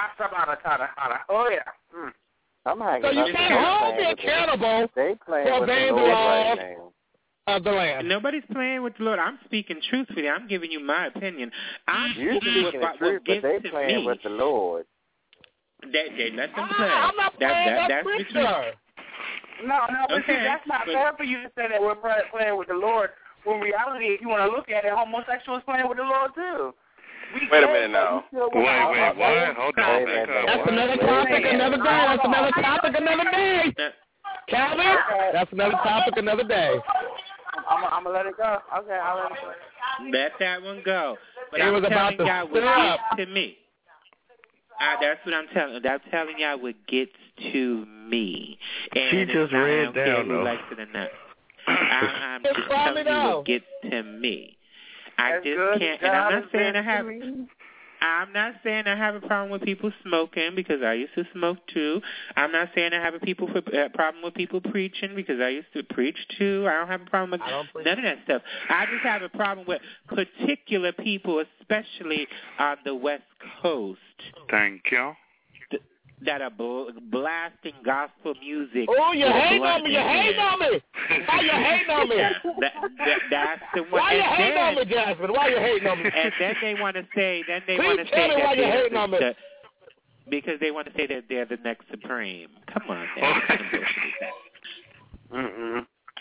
oh yeah. Hmm. So you can't hold me accountable for obeying the laws right of the land. Nobody's playing with the Lord. I'm speaking truthfully. I'm giving you my opinion. I'm You're speaking with what, truth, what but they to playing me. with the Lord. They, they let them play. I'm not that, playing that, that that's preacher. No, no, but okay, see, that's not but, fair for you to say that we're playing with the Lord. When reality, if you want to look at it, homosexuals playing with the Lord too. We wait a minute now. Wait, wait, what? Hold on. Back up. That's another topic, another day. That's another topic, another day. Calvin, that's another topic, another day. I'm, I'm gonna let it go. Okay, I'll let it go. Let that one go. But it I'm was telling about y'all what gets to me. I, that's what I'm telling. I'm telling y'all what gets to me. And she just not, read I don't down care though. who likes it or not. I, I'm just telling you what gets to me. I That's just can't, and I'm not saying I have. I'm not saying I have a problem with people smoking because I used to smoke too. I'm not saying I have a people for, uh, problem with people preaching because I used to preach too. I don't have a problem with none of that stuff. I just have a problem with particular people, especially on the West Coast. Thank you. Th- that are bl- blasting gospel music. Oh, you're hating on me. You're hating on me. Why you hating on me? that, that, that's the one. Why you and hating then, on me, Jasmine? Why you hating on me? And then they want to say, then they Please want to tell say me that why you they're hating the, on me. the, because they want to say that they're the next supreme. Come on, man. What kind of bullshit is that? Mm-mm.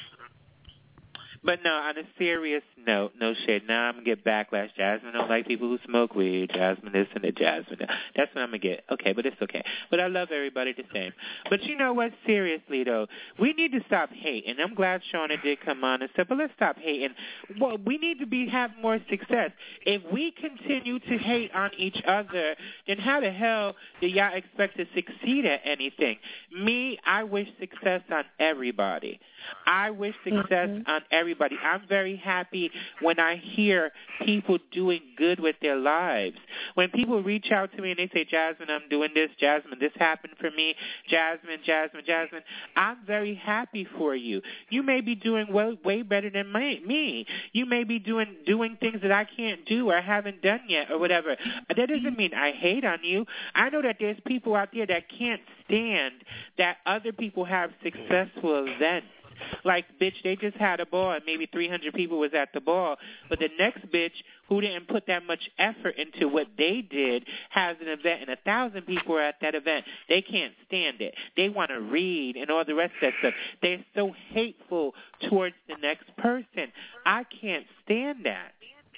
But no, on a serious note, no shit. Now I'm going to get backlash. Jasmine don't like people who smoke weed. Jasmine this and that. Jasmine that. That's what I'm going to get. Okay, but it's okay. But I love everybody the same. But you know what? Seriously, though, we need to stop hating. I'm glad Shauna did come on and stuff, but let's stop hating. Well, we need to be have more success. If we continue to hate on each other, then how the hell do y'all expect to succeed at anything? Me, I wish success on everybody. I wish success mm-hmm. on everybody. I'm very happy when I hear people doing good with their lives. When people reach out to me and they say, Jasmine, I'm doing this. Jasmine, this happened for me. Jasmine, Jasmine, Jasmine, I'm very happy for you. You may be doing way, way better than my, me. You may be doing doing things that I can't do or haven't done yet or whatever. That doesn't mean I hate on you. I know that there's people out there that can't stand that other people have successful events. Like, bitch, they just had a ball and maybe three hundred people was at the ball, but the next bitch who didn't put that much effort into what they did has an event and a thousand people are at that event. They can't stand it. They want to read and all the rest of that stuff. They're so hateful towards the next person. I can't stand that.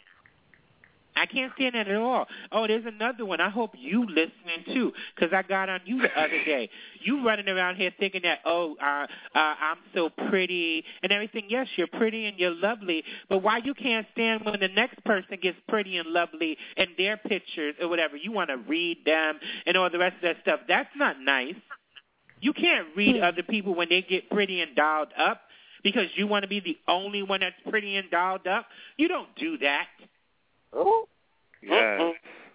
I can't stand that at all. Oh, there's another one. I hope you listening too, because I got on you the other day. You running around here thinking that, oh, uh, uh, I'm so pretty and everything. Yes, you're pretty and you're lovely, but why you can't stand when the next person gets pretty and lovely in their pictures or whatever? You want to read them and all the rest of that stuff. That's not nice. You can't read other people when they get pretty and dolled up because you want to be the only one that's pretty and dolled up. You don't do that. Oh, yeah.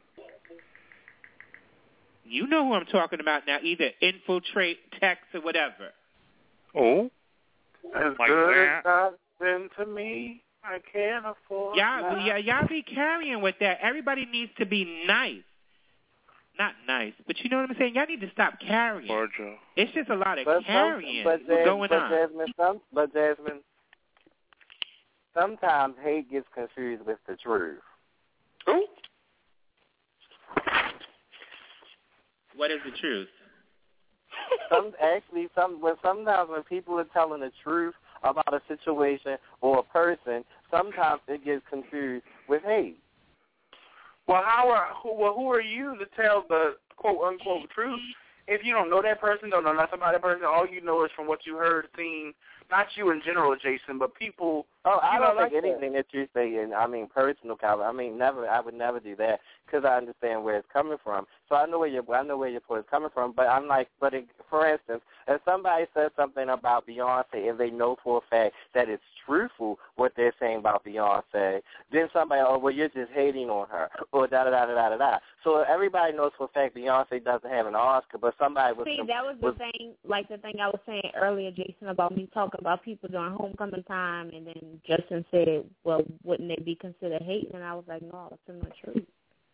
You know who I'm talking about now. Either infiltrate, text, or whatever. Oh, as like good that. as that's been to me, I can't afford. Y'all, yeah, y'all be carrying with that. Everybody needs to be nice, not nice, but you know what I'm saying. Y'all need to stop carrying. Georgia. It's just a lot of but carrying some, but Jas- going but on. Jasmine, some, but Jasmine, sometimes hate gets confused with the truth. Ooh. What is the truth? some actually some when sometimes when people are telling the truth about a situation or a person, sometimes it gets confused with hate. Well, how are who, well, who are you to tell the quote unquote truth if you don't know that person, don't know nothing about that person? All you know is from what you heard, seen. Not you in general, Jason, but people. Oh, I don't like think anything that. that you're saying, I mean, personal, Calvin. I mean, never. I would never do that because I understand where it's coming from. So I know where your, I know where your point is coming from. But I'm like, but it, for instance, if somebody says something about Beyonce and they know for a fact that it's truthful what they're saying about Beyonce, then somebody, oh, well, you're just hating on her, or da da da da da da. So everybody knows for a fact Beyonce doesn't have an Oscar, but somebody was. See, that was the was, thing, like the thing I was saying earlier, Jason, about me talking about people during homecoming time, and then Justin said, well, wouldn't they be considered hating? And I was like, no, that's not true.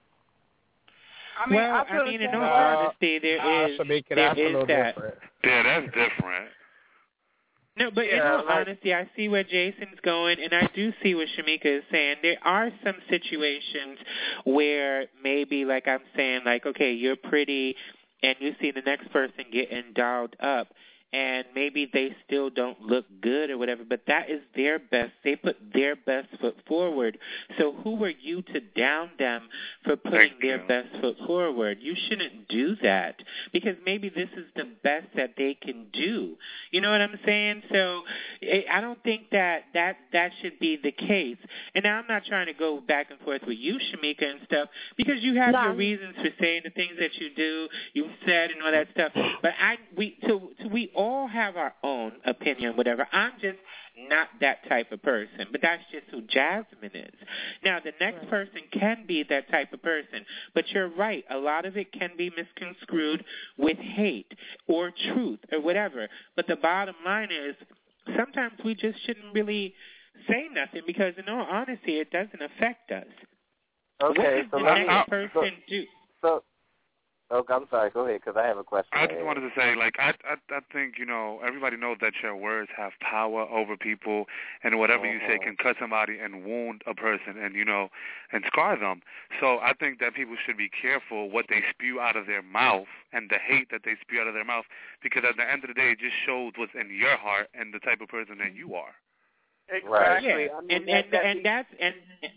I mean, well, I, I mean, in all Uh, honesty, there uh, is, Shamika, there that's a is little that. different. Yeah, that's different. No, but in Yeah, all like- honesty, I see where Jason's going, and I do see what Shamika is saying. There are some situations where maybe, like I'm saying, like, okay, you're pretty, and you see the next person getting dolled up, and maybe they still don't look good or whatever, but that is their best. They put their best foot forward. So who are you to down them for putting Thank their you. best foot forward? You shouldn't do that because maybe this is the best that they can do. You know what I'm saying? So I don't think that that, that should be the case. And now I'm not trying to go back and forth with you, Shamika, and stuff, because you have No. your reasons for saying the things that you do, you said and all that stuff. But I we so, so we all have our own opinion, whatever. I'm just not that type of person, but that's just who Jasmine is. Now, the next Right. person can be that type of person, but you're right. A lot of it can be misconstrued with hate or truth or whatever. But the bottom line is sometimes we just shouldn't really say nothing because, in all honesty, it doesn't affect us. Okay, what so does let the me. next So, person do? so, okay, I'm sorry. Go ahead, because I have a question. I just wanted to say, like, I, I, I think, you know, everybody knows that your words have power over people, and whatever you say can cut somebody and wound a person, and you know, and scar them. So I think that people should be careful what they spew out of their mouth and the hate that they spew out of their mouth, because at the end of the day, it just shows what's in your heart and the type of person that you are. Exactly. Yeah. I mean, and that, and that and that's and.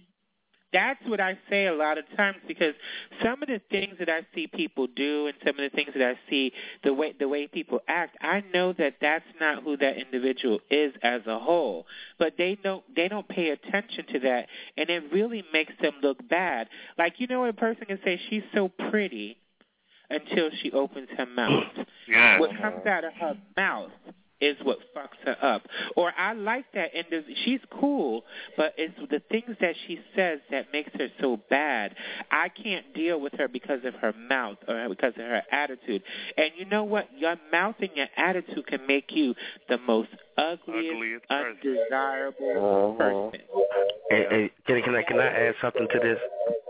That's what I say a lot of times because some of the things that I see people do and some of the things that I see the way the way people act, I know that that's not who that individual is as a whole. But they don't they don't pay attention to that, and it really makes them look bad. Like, you know, a person can say she's so pretty until she opens her mouth. Yes. What comes out of her mouth is what fucks her up. Or I like that, and she's cool, but it's the things that she says that makes her so bad. I can't deal with her because of her mouth or because of her attitude. And you know what? Your mouth and your attitude can make you the most ugliest, Ugliest person. undesirable person. Hey, hey, can, I- can I can I add something to this?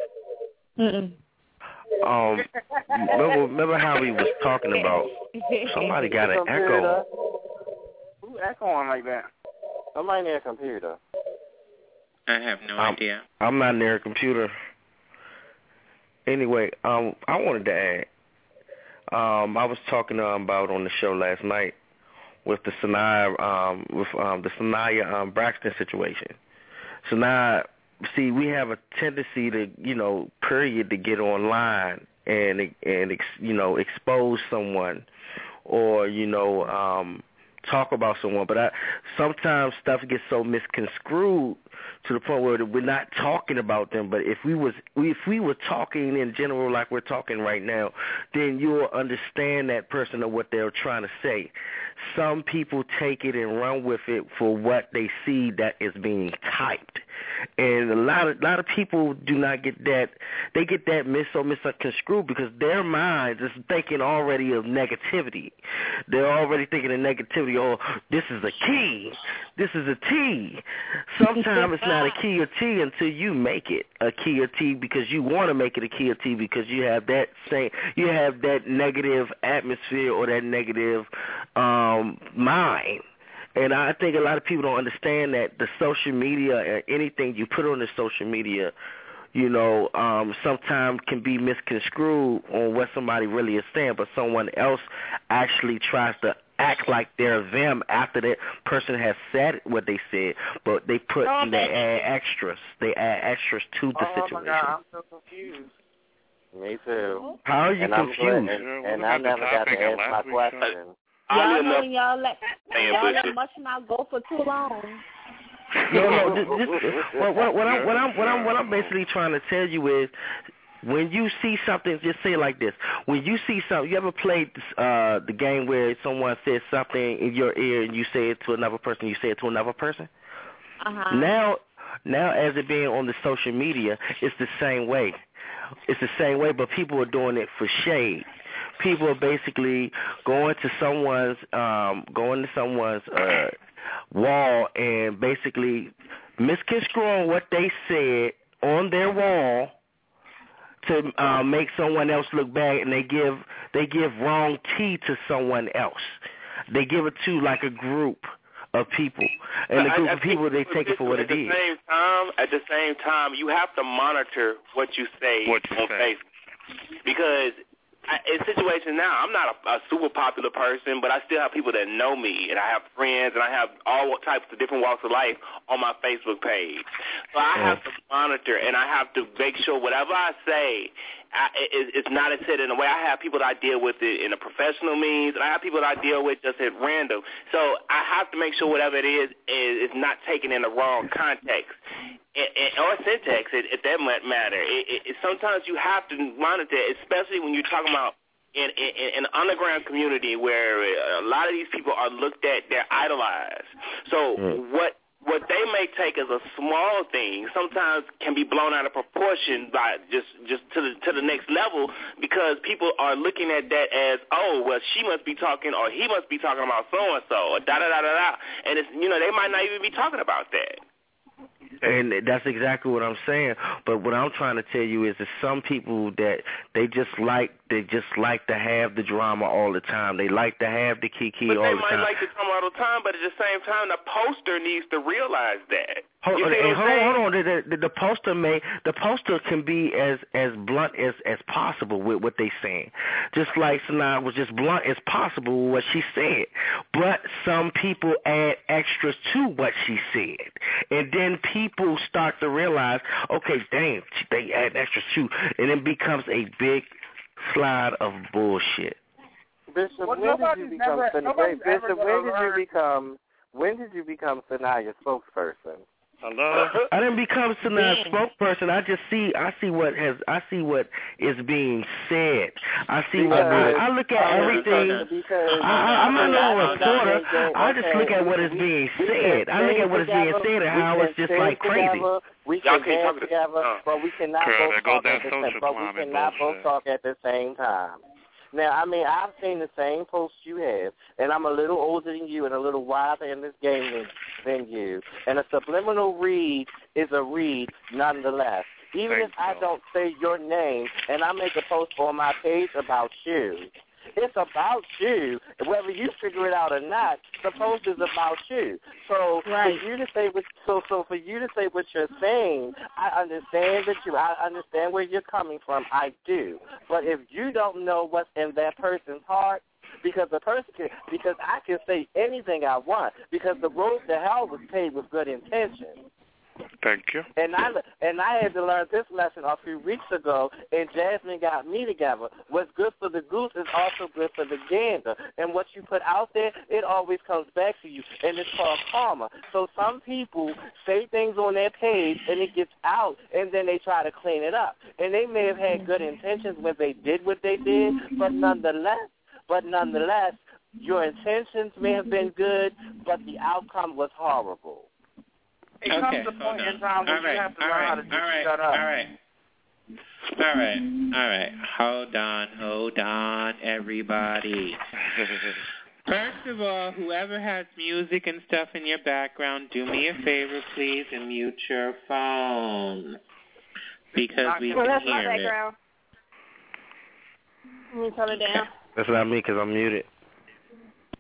Mm-mm. Um, remember, remember how we was talking about somebody got an echo. Who echoing like that? Somebody near a computer. I have no I'm, idea. I'm not near a computer. Anyway, um, I wanted to add. Um, I was talking um, about on the show last night with the Sanaya, um, with um, the Sanaya um, Braxton situation. Sanaya, see, we have a tendency to, you know, period, to get online and and you know expose someone, or you know. Um, talk about someone, but I, sometimes stuff gets so misconstrued to the point where we're not talking about them. But if we was if we were talking in general like we're talking right now, then you'll understand that person or what they're trying to say. Some people take it and run with it for what they see that is being typed, and a lot of a lot of people do not get that. They get that mis or misconstrued because their minds is thinking already of negativity. They're already thinking of negativity. Oh, this is a key. This is a T. Sometimes it's not a key or T until you make it a key or T because you want to make it a key or T because you have that same you have that negative atmosphere or that negative um, mind. And I think a lot of people don't understand that the social media or anything you put on the social media, you know, um, sometimes can be misconstrued on what somebody really is saying, but someone else actually tries to act like they're them after that person has said what they said, but they put Oh, they baby. add extras. They add extras to the Oh situation. my God, I'm so confused. Me too. How are you and I'm confused? glad- and and I never got to ask my question. Y'all know when y'all let y'all let much mouth go for too long. No, no. This, this, what, what, what, I'm, what I'm, what I'm, what I'm basically trying to tell you is, when you see something, just say it like this. When you see something, you ever played uh, the game where someone says something in your ear and you say it to another person, you say it to another person? Uh-huh. Now, now as it being on the social media, it's the same way. It's the same way, but people are doing it for shade. People are basically going to someone's, um, going to someone's uh, wall and basically misconstruing what they said on their wall to uh, make someone else look bad, and they give they give wrong tea to someone else. They give it to like a group of people, and the I- group I of people they take it for what at it the is. same time, at the same time, you have to monitor what you say What you on say. Facebook, because I, in situations now, I'm not a, a super popular person, but I still have people that know me, and I have friends, and I have all types of different walks of life on my Facebook page. So I have to monitor, and I have to make sure whatever I say, I, it, it's not said in a way. I have people that I deal with it in a professional means, and I have people that I deal with just at random. So I have to make sure whatever it is is, is not taken in the wrong context. And, and, or syntax, it, it that might matter. It, it, it, sometimes you have to monitor, especially when you're talking about in, in, in an underground community where a lot of these people are looked at, they're idolized. So mm. what what they may take as a small thing sometimes can be blown out of proportion by just just to the to the next level, because people are looking at that as, oh, well, she must be talking, or he must be talking about so and so, or da da da da da, and it's, you know, they might not even be talking about that. And that's exactly what I'm saying. But what I'm trying to tell you is that some people that they just like they just like to have the drama all the time. They like to have the kiki But all they the might time. like the drama all the time, but at the same time, the poster needs to realize that. Hold, You see and what I'm hold saying? on, hold on. The, the, the poster may the poster can be as as blunt as as possible with what they saying. Just like Sanaa was just blunt as possible with what she said. But some people add extras to what she said, and then people start to realize, okay, damn, they add extras too, and it becomes a big slide of bullshit. Bishop, Well, when did nobody's you become never- Sanaa? nobody's Wait, ever Bishop, gonna when did you learn- become when did you become Sanaya's spokesperson? Hello? I didn't become Sanaa's spokesperson. I just see I see what has I see what is being said. I see what I, I look at everything. Because I, I, I'm not no reporter. okay, I just look at what is being said. I look at what is being said and how it's just like crazy. We Y'all can can't dance talk to- together, oh. but we cannot Girl, both there goes talk that at the same. social But we climate cannot both bullshit. talk at the same time. Now, I mean, I've seen the same posts you have, and I'm a little older than you and a little wiser in this game than, than you. And a subliminal read is a read nonetheless. Even Thank if I don't say your name and I make a post on my page about you, it's about you. Whether you figure it out or not, the post is about you. So Right. for you to say what so so for you to say what you're saying, I understand that you I understand where you're coming from. I do. But if you don't know what's in that person's heart, because the person can, because I can say anything I want, because the road to hell was paved with good intentions. Thank you. And I and I had to learn this lesson a few weeks ago, and Jasmine got me together. What's good for the goose is also good for the gander. And what you put out there, it always comes back to you, and it's called karma. So some people say things on their page, and it gets out, and then they try to clean it up. And they may have had good intentions when they did what they did, but nonetheless, but nonetheless, your intentions may have been good, but the outcome was horrible. It Okay, comes to a hold point on. in time where All right, you have to all learn right, how to just all right, shut up. all right. All right, all right. Hold on, hold on, everybody. First of all, whoever has music and stuff in your background, do me a favor, please, and mute your phone. Because we Well, can that's my hear it. background. Let me turn it down. That's not me because I'm muted.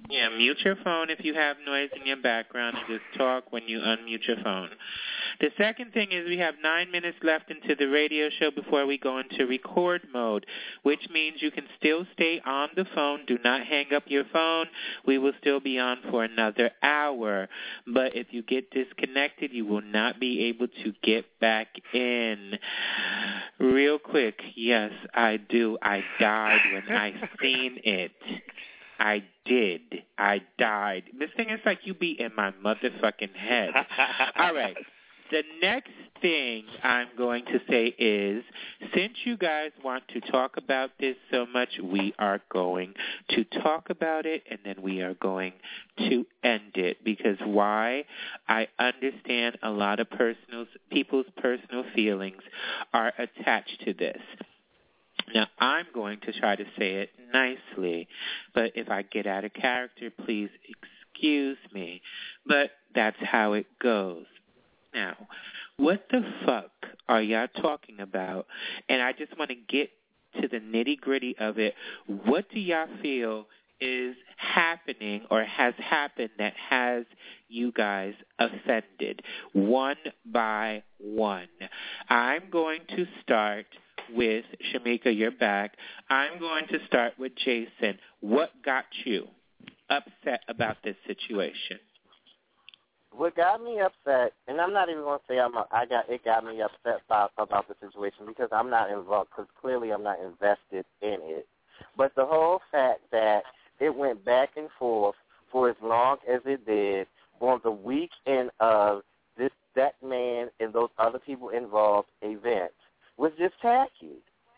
Yeah, mute your phone if you have noise in your background and just talk when you unmute your phone. The second thing is we have nine minutes left into the radio show before we go into record mode, which means you can still stay on the phone. Do not hang up your phone. We will still be on for another hour. But if you get disconnected, you will not be able to get back in. Real quick, yes, I do. I died when I seen it. I did. I died. This thing is like you be in my motherfucking head. All right. The next thing I'm going to say is, since you guys want to talk about this so much, we are going to talk about it, and then we are going to end it. Because why? I understand a lot of personal people's personal feelings are attached to this. Now, I'm going to try to say it nicely, but if I get out of character, please excuse me. But that's how it goes. Now, what the fuck are y'all talking about? And I just want to get to the nitty-gritty of it. What do y'all feel is happening or has happened that has you guys offended, one by one? I'm going to start with Shamika, you're back. I'm going to start with Jason. What got you upset about this situation? What got me upset, and I'm not even going to say I'm a, I got it got me upset about, about the situation because I'm not involved, because clearly I'm not invested in it. But the whole fact that it went back and forth for as long as it did on the weekend of this that man and those other people involved event was just tacky.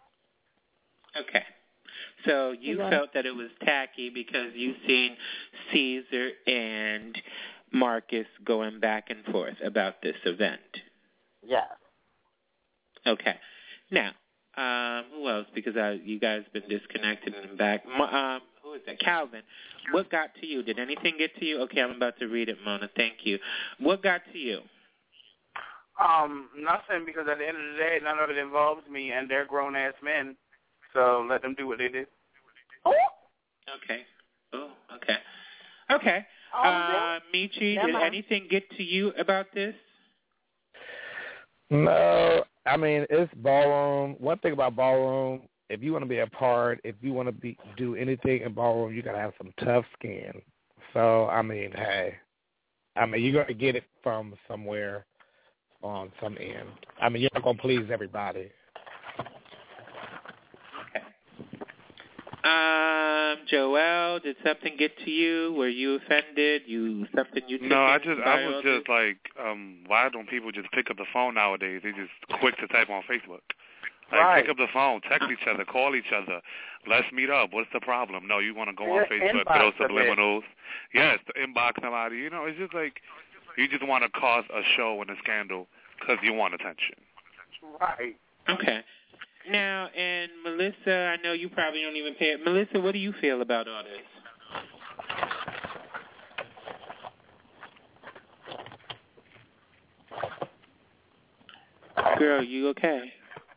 Okay. So you Yeah. felt that it was tacky because you've seen Caesar and Marcus going back and forth about this event. Yeah. Okay. Now, um, who else? Because I, you guys been disconnected and back. Um, who is that? Calvin. What got to you? Did anything get to you? Okay, I'm about to read it, Mona. Thank you. What got to you? Um, nothing, because at the end of the day, none of it involves me, and they're grown-ass men, so let them do what they do. Okay. Oh, okay. Okay. Uh, Michi, did anything get to you about this? No, I mean, it's ballroom. One thing about ballroom, if you want to be a part, if you want to be do anything in ballroom, you got to have some tough skin. So, I mean, hey, I mean, you're going to get it from somewhere on some end. I mean, you're not going to please everybody. Um, Joel, did something get to you? Were you offended? You something you took No, I in just by I was all just like, um, why don't people just pick up the phone nowadays? They just quick to type on Facebook. Like, Right. pick up the phone, text each other, call each other. Let's meet up. What's the problem? No, you want to go on Yeah, Facebook, inbox those them in. subliminals. Yes, inbox somebody. You know, it's just like you just want to cause a show and a scandal because you want attention. Right. Okay. Now, and Melissa, I know you probably don't even pay it. Melissa, what do you feel about all this? Girl, you okay?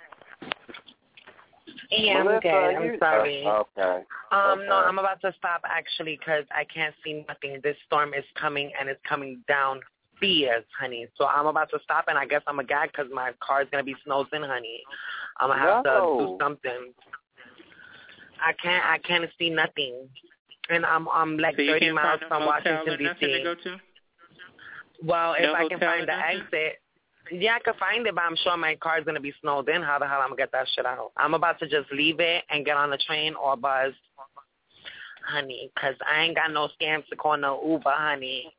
Yeah, I'm Melissa, good. I'm you- sorry. Oh, okay. Um, no, Okay. I'm about to stop actually because I can't see nothing. This storm is coming and it's coming down fierce, honey. So I'm about to stop and I guess I'm a gag because my car's gonna be snows in, honey. I'm gonna have No. to do something. I can't. I can't see nothing, and I'm I'm like So you thirty can't miles find from a motel Washington or D nothing to C. go to? Well, if No I can hotel or find the nothing? exit, yeah, I could find it, but I'm sure my car's gonna be snowed in. How the hell I'm gonna get that shit out? I'm about to just leave it and get on the train or bus, honey, 'cause I ain't got no scams to call no Uber, honey.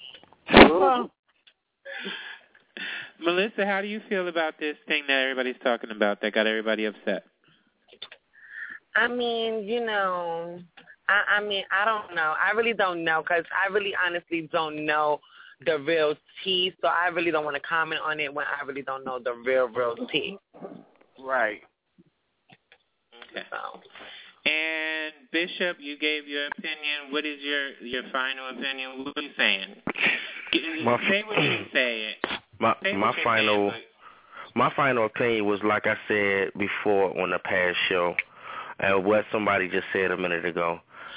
Melissa, how do you feel about this thing that everybody's talking about that got everybody upset? I mean, you know, I, I mean, I don't know. I really don't know 'cause I really honestly don't know the real tea, so I really don't want to comment on it when I really don't know the real, real tea. Right. Okay. And Bishop, you gave your opinion. What is your, your final opinion? What are you saying? My, say what you say. my Say my what you're final saying, my final opinion was like I said before on the past show, and what somebody just said a minute ago.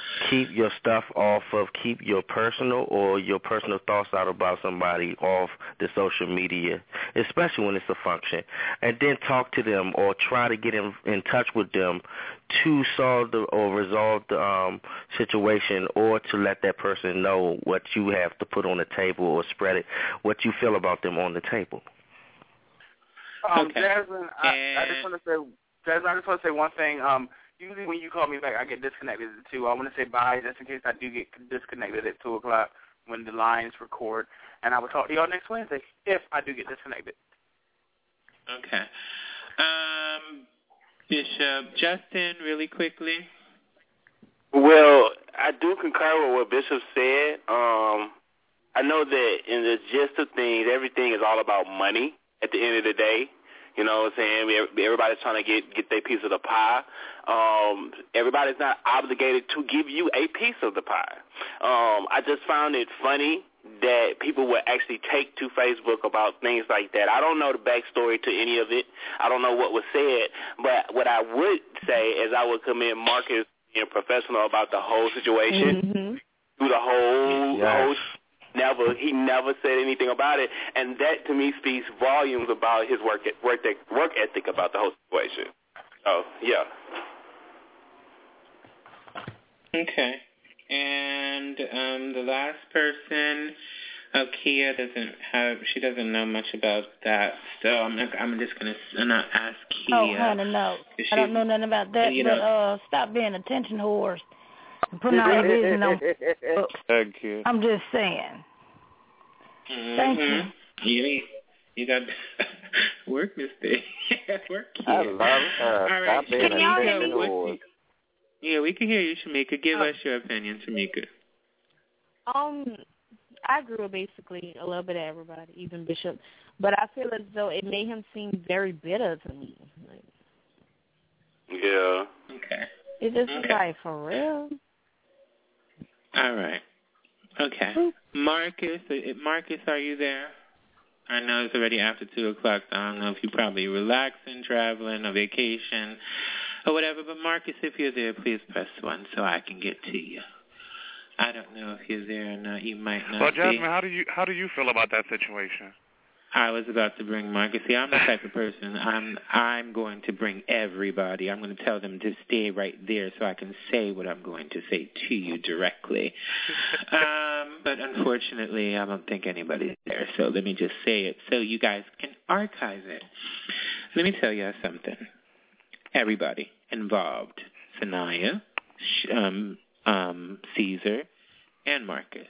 keep your stuff off of, keep your personal or your personal thoughts out about somebody off the social media, especially when it's a function, and then talk to them or try to get in, in touch with them to solve the, or resolve the um, situation, or to let that person know what you have to put on the table or spread it, what you feel about them on the table. Um, Okay. Jasmine, I, I just want to say, Jasmine, I just want to say one thing. Um, usually when you call me back, I get disconnected at two. I want to say bye just in case I do get disconnected at two o'clock when the lines record, and I will talk to y'all next Wednesday if I do get disconnected. Okay. Um, Bishop Justin, really quickly. Well, I do concur with what Bishop said. Um, I know that in the gist of things, everything is all about money at the end of the day. You know what I'm saying? Everybody's trying to get, get their piece of the pie. Um, everybody's not obligated to give you a piece of the pie. Um, I just found it funny that people would actually take to Facebook about things like that. I don't know the backstory to any of it. I don't know what was said. But what I would say is I would commend Marcus being professional about the whole situation, Mm-hmm. through the whole, Yes. whole Never, he never said anything about it, and that to me speaks volumes about his work work work ethic about the whole situation. Oh, yeah. Okay. And um, the last person, oh, Kia doesn't have, she doesn't know much about that, so I'm not, I'm just gonna not ask Kia. Oh, honey, no. She, I don't know nothing about that, you but know, uh, stop being attention whores and putting all your business on books. Thank you. I'm just saying. Mm-hmm. Thank you. You, you got work, Miss Day. Work, Kia. I love her. All right, Stop being Can y'all hear attention me? whores. Yeah, we can hear you, Shamika. Give Oh. us your opinion, Shamika. Um, I agree with basically a little bit of everybody, even Bishop. But I feel as though it made him seem very bitter to me. Like, Yeah. Okay. it just was Okay. like, for real? All right. Okay. Marcus, uh, Marcus, are you there? I know it's already after two o'clock. So I don't know if you're probably relaxing, traveling, or vacation, or whatever. But Marcus, if you're there, please press one so I can get to you. I don't know if you're there or not. You might not Well, be. Jasmine, how do you how do you feel about that situation? I was about to bring Marcus. See, I'm the type of person, I'm I'm going to bring everybody. I'm going to tell them to stay right there so I can say what I'm going to say to you directly. Um, but unfortunately, I don't think anybody's there. So let me just say it so you guys can archive it. Let me tell you something. Everybody involved, Sanaya, um, um, Caesar, and Marcus.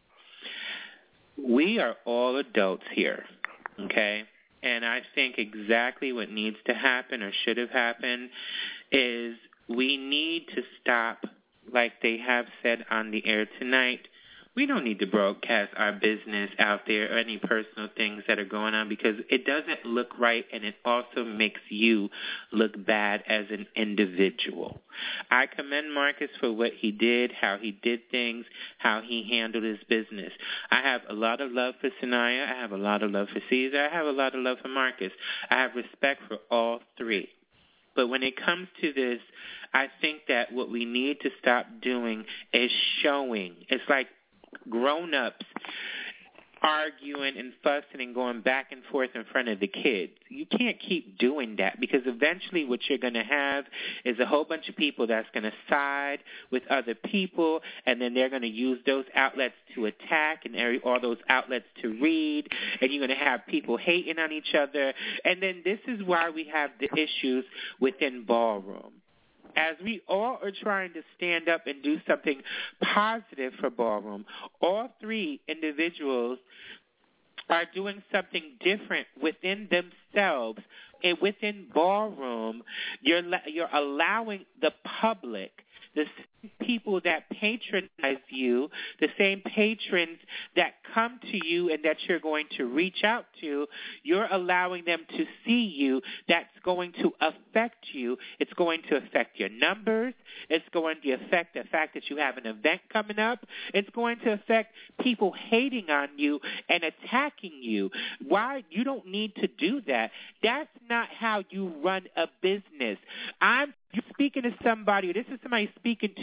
We are all adults here. Okay, and I think exactly what needs to happen or should have happened is we need to stop, like they have said on the air tonight, we don't need to broadcast our business out there or any personal things that are going on because it doesn't look right and it also makes you look bad as an individual. I commend Marcus for what he did, how he did things, how he handled his business. I have a lot of love for Sanaya. I have a lot of love for Caesar. I have a lot of love for Marcus. I have respect for all three. But when it comes to this, I think that what we need to stop doing is showing. It's like grown-ups arguing and fussing and going back and forth in front of the kids. You can't keep doing that because eventually what you're going to have is a whole bunch of people that's going to side with other people, and then they're going to use those outlets to attack and all those outlets to read, and you're going to have people hating on each other. And then this is why we have the issues within ballroom. As we all are trying to stand up and do something positive for ballroom, all three individuals are doing something different within themselves and within ballroom. You're you're allowing the public, the same people that patronize you, the same patrons that come to you and that you're going to reach out to, you're allowing them to see you. That's going to affect you. It's going to affect your numbers. It's going to affect the fact that you have an event coming up. It's going to affect people hating on you and attacking you. Why? You don't need to do that. That's not how you run a business. I'm You're speaking to somebody, this is somebody speaking to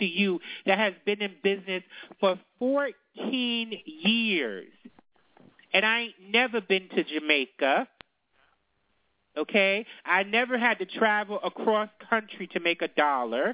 you that has been in business for fourteen years. And I ain't never been to Jamaica. Okay? I never had to travel across country to make a dollar.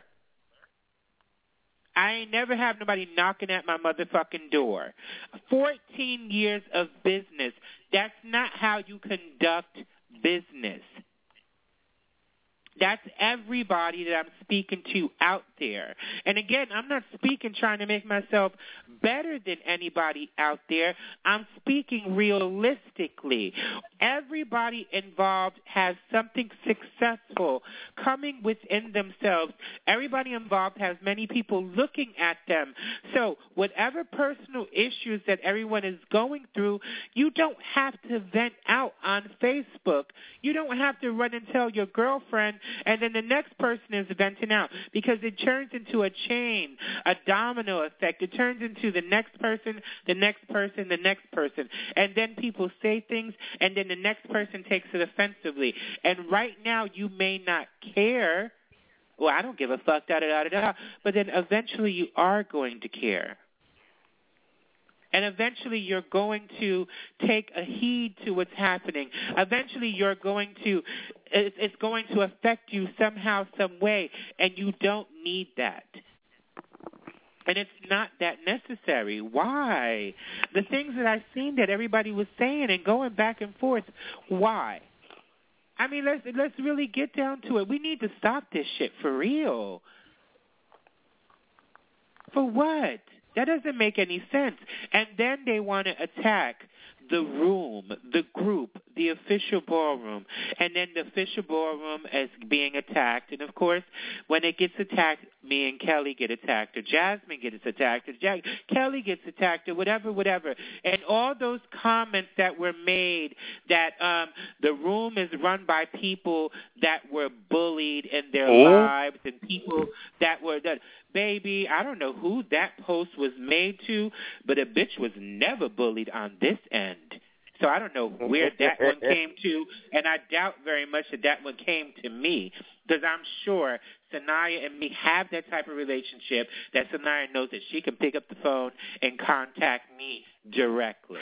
I ain't never have nobody knocking at my motherfucking door. fourteen years of business. That's not how you conduct business. That's everybody that I'm speaking to out there. And again, I'm not speaking trying to make myself better than anybody out there. I'm speaking realistically. Everybody involved has something successful coming within themselves. Everybody involved has many people looking at them. So whatever personal issues that everyone is going through, you don't have to vent out on Facebook. You don't have to run and tell your girlfriend, and then the next person is venting out, because it turns into a chain, a domino effect. It turns into the next person, the next person, the next person. And then people say things, and then the next person takes it offensively. And right now you may not care. Well, I don't give a fuck, da-da-da-da-da. But then eventually you are going to care. And eventually you're going to take a heed to what's happening. Eventually you're going to, it's going to affect you somehow, some way, and you don't need that. And it's not that necessary. Why? The things that I've seen that everybody was saying and going back and forth, why? I mean, let's let's really get down to it. We need to stop this shit for real. For what? That doesn't make any sense. And then they want to attack the room, the group, the official ballroom, and then the official ballroom is being attacked. And, of course, when it gets attacked, me and Kelly get attacked, or Jasmine gets attacked, or Jack- Kelly gets attacked, or whatever, whatever. And all those comments that were made that um, the room is run by people that were bullied in their Oh. lives, and people that were that. Baby, I don't know who that post was made to, but a bitch was never bullied on this end. So I don't know where that one came to, and I doubt very much that that one came to me, because I'm sure Sanaya and me have that type of relationship that Sanaya knows that she can pick up the phone and contact me directly.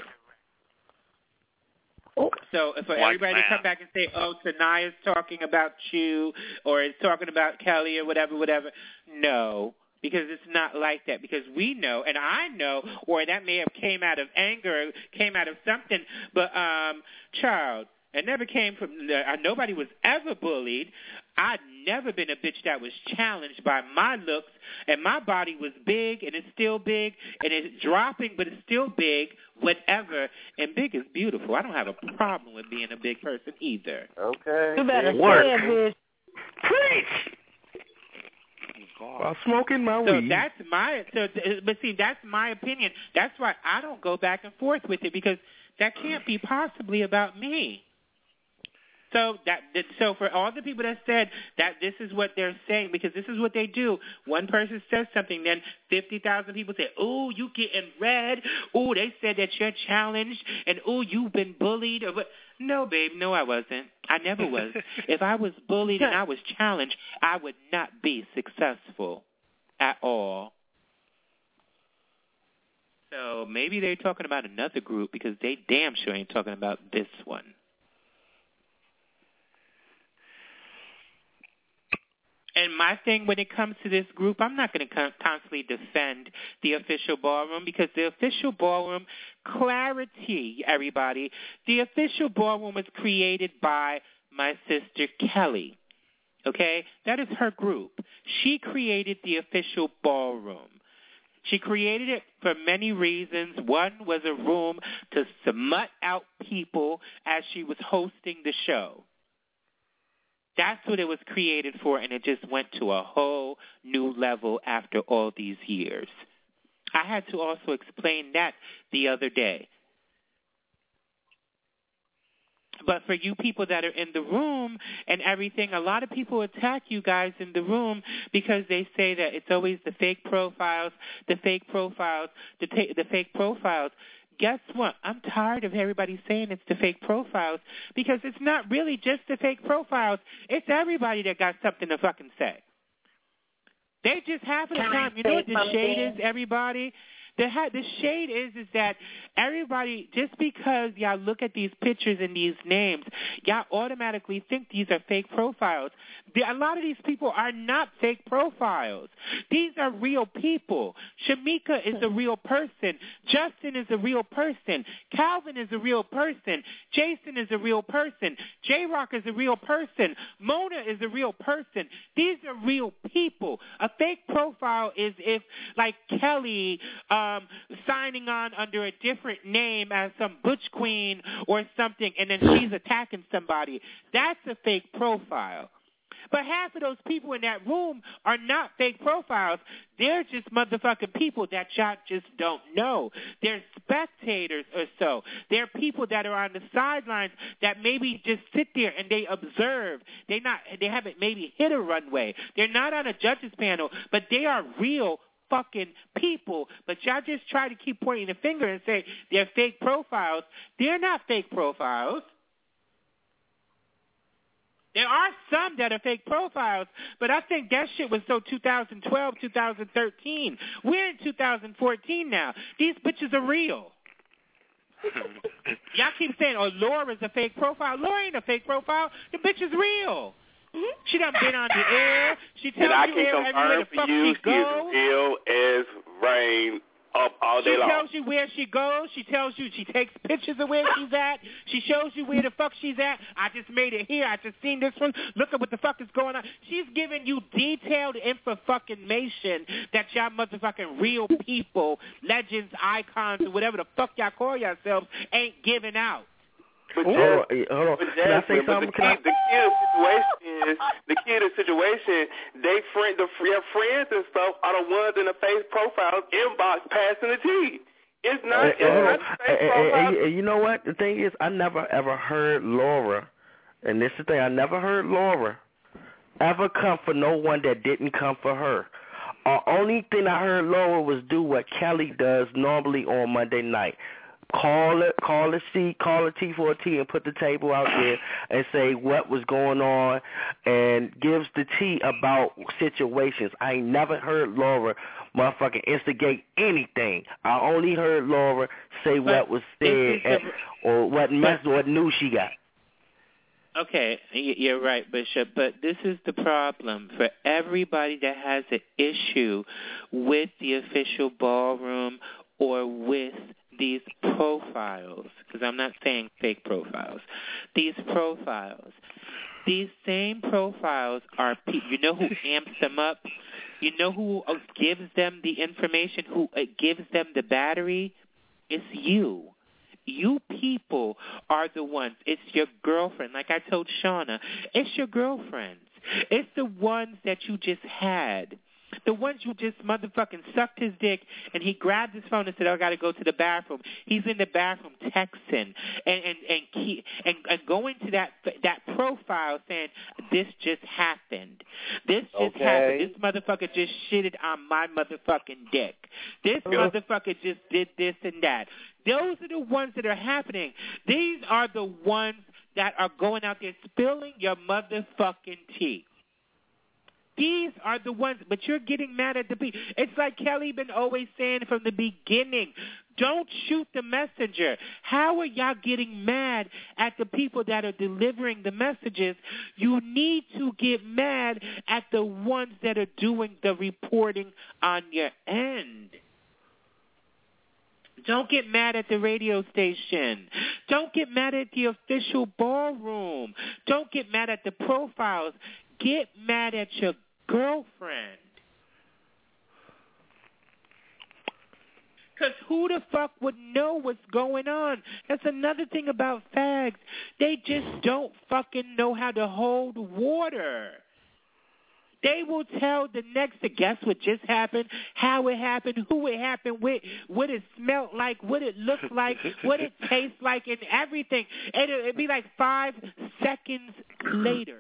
So for everybody to come back and say, oh, Sanaya's talking about you or is talking about Kelly or whatever, whatever, no, because it's not like that. Because we know, and I know, or that may have came out of anger, came out of something, but, um, child, it never came from, uh, nobody was ever bullied. I'd never been a bitch that was challenged by my looks, and my body was big, and it's still big, and it's dropping, but it's still big, whatever, and big is beautiful. I don't have a problem with being a big person either. Okay. You better say Work. it, bitch. Preach! While smoking my So weed. that's my, so, but see, that's my opinion. That's why I don't go back and forth with it, because that can't be possibly about me. So that so for all the people that said that this is what they're saying, because this is what they do. One person says something, then fifty thousand people say, "Ooh, you getting red. Ooh, they said that you're challenged, and ooh, you've been bullied." Or what? No, babe, no, I wasn't. I never was. If I was bullied and I was challenged, I would not be successful at all. So maybe they're talking about another group, because they damn sure ain't talking about this one. And my thing when it comes to this group, I'm not going to con- constantly defend the official ballroom, because the official ballroom, clarity, everybody, the official ballroom was created by my sister Kelly. Okay? That is her group. She created the official ballroom. She created it for many reasons. One was a room to smut out people as she was hosting the show. That's what it was created for, and it just went to a whole new level after all these years. I had to also explain that the other day. But for you people that are in the room and everything, a lot of people attack you guys in the room because they say that it's always the fake profiles, the fake profiles, the, ta- the fake profiles. Guess what? I'm tired of everybody saying it's the fake profiles, because it's not really just the fake profiles. It's everybody that got something to fucking say. They just half of the Can I time. You know what the say shade is, something? everybody? The ha- the shade is is that everybody, just because y'all look at these pictures and these names, y'all automatically think these are fake profiles. The, a lot of these people are not fake profiles. These are real people. Shamika is a real person. Justin is a real person. Calvin is a real person. Jason is a real person. J-Rock is a real person. Mona is a real person. These are real people. A fake profile is if, like Kelly, um, signing on under a different name as some butch queen or something, and then she's attacking somebody. That's a fake profile. But half of those people in that room are not fake profiles. They're just motherfucking people that y'all just don't know. They're spectators or so. They're people that are on the sidelines that maybe just sit there and they observe. They not. They haven't maybe hit a runway. They're not on a judges panel, but they are real fucking people. But y'all just try to keep pointing the finger and say they're fake profiles. They're not fake profiles. There are some that are fake profiles, but I think that shit was so two thousand twelve, two thousand thirteen. We're in two thousand fourteen now. These bitches are real. Y'all keep saying, oh, Laura's a fake profile. Laura ain't a fake profile. The bitch is real. Mm-hmm. She done been on the air. She tells and I you can where, everywhere the confirm fuck for you, she goes. she's real as rain up all day She long. tells you where she goes. She tells you, she takes pictures of where she's at. She shows you where the fuck she's at. I just made it here. I just seen this one. Look at what the fuck is going on. She's giving you detailed info-fucking-mation that y'all motherfucking real people, legends, icons, or whatever the fuck y'all call yourselves ain't giving out. But hold on, hold on. But Can I say but something? the key, the key to the situation is the key to the situation. They friend, the their friends and stuff are the ones in the face profiles inbox passing the tea. It's not. It's Uh, not uh, the face and, profile. and, and you know what? The thing is, I never ever heard Laura, and this is the thing. I never heard Laura ever come for no one that didn't come for her. The uh, only thing I heard Laura was do what Kelly does normally on Monday night. Call it, call a C, call a T for a T, and put the table out there and say what was going on, and gives the tea about situations. I ain't never heard Laura motherfucking instigate anything. I only heard Laura say but what was said at, or what mess or what news she got. Okay, you're right, Bishop, but this is the problem for everybody that has an issue with the official ballroom or with these profiles, because I'm not saying fake profiles, these profiles, these same profiles are, you know who amps them up? You know who gives them the information, who gives them the battery? It's you. You people are the ones. It's your girlfriend. Like I told Shauna, it's your girlfriends. It's the ones that you just had. The ones who just motherfucking sucked his dick and he grabbed his phone and said, oh, I got to go to the bathroom. He's in the bathroom texting and and and, key, and, and going to that that profile saying, this just happened. This just okay. happened. This motherfucker just shitted on my motherfucking dick. This motherfucker just did this and that. Those are the ones that are happening. These are the ones that are going out there spilling your motherfucking tea. These are the ones, but you're getting mad at the people. It's like Kelly been always saying from the beginning, don't shoot the messenger. How are y'all getting mad at the people that are delivering the messages? You need to get mad at the ones that are doing the reporting on your end. Don't get mad at the radio station. Don't get mad at the official ballroom. Don't get mad at the profiles. Get mad at your girlfriend. Because who the fuck would know what's going on? That's another thing about fags. They just don't fucking know how to hold water. They will tell the next to guess what just happened, how it happened, who it happened with, what it smelled like, what it looked like, what it tastes like, and everything. And it'll, it'll be like five seconds later.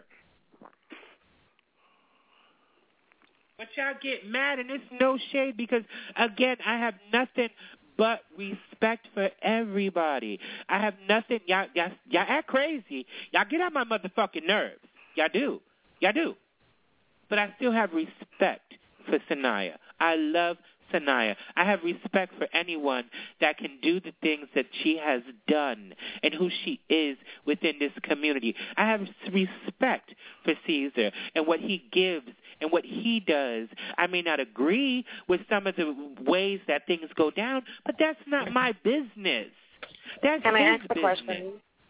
But y'all get mad, and it's no shade because, again, I have nothing but respect for everybody. I have nothing. Y'all, y'all, y'all act crazy. Y'all get on my motherfucking nerves. Y'all do. Y'all do. But I still have respect for Sanaya. I love Sanaya. I have respect for anyone that can do the things that she has done and who she is within this community. I have respect for Caesar and what he gives and what he does. I may not agree with some of the ways that things go down, but that's not my business. That's Can I his ask a business. question?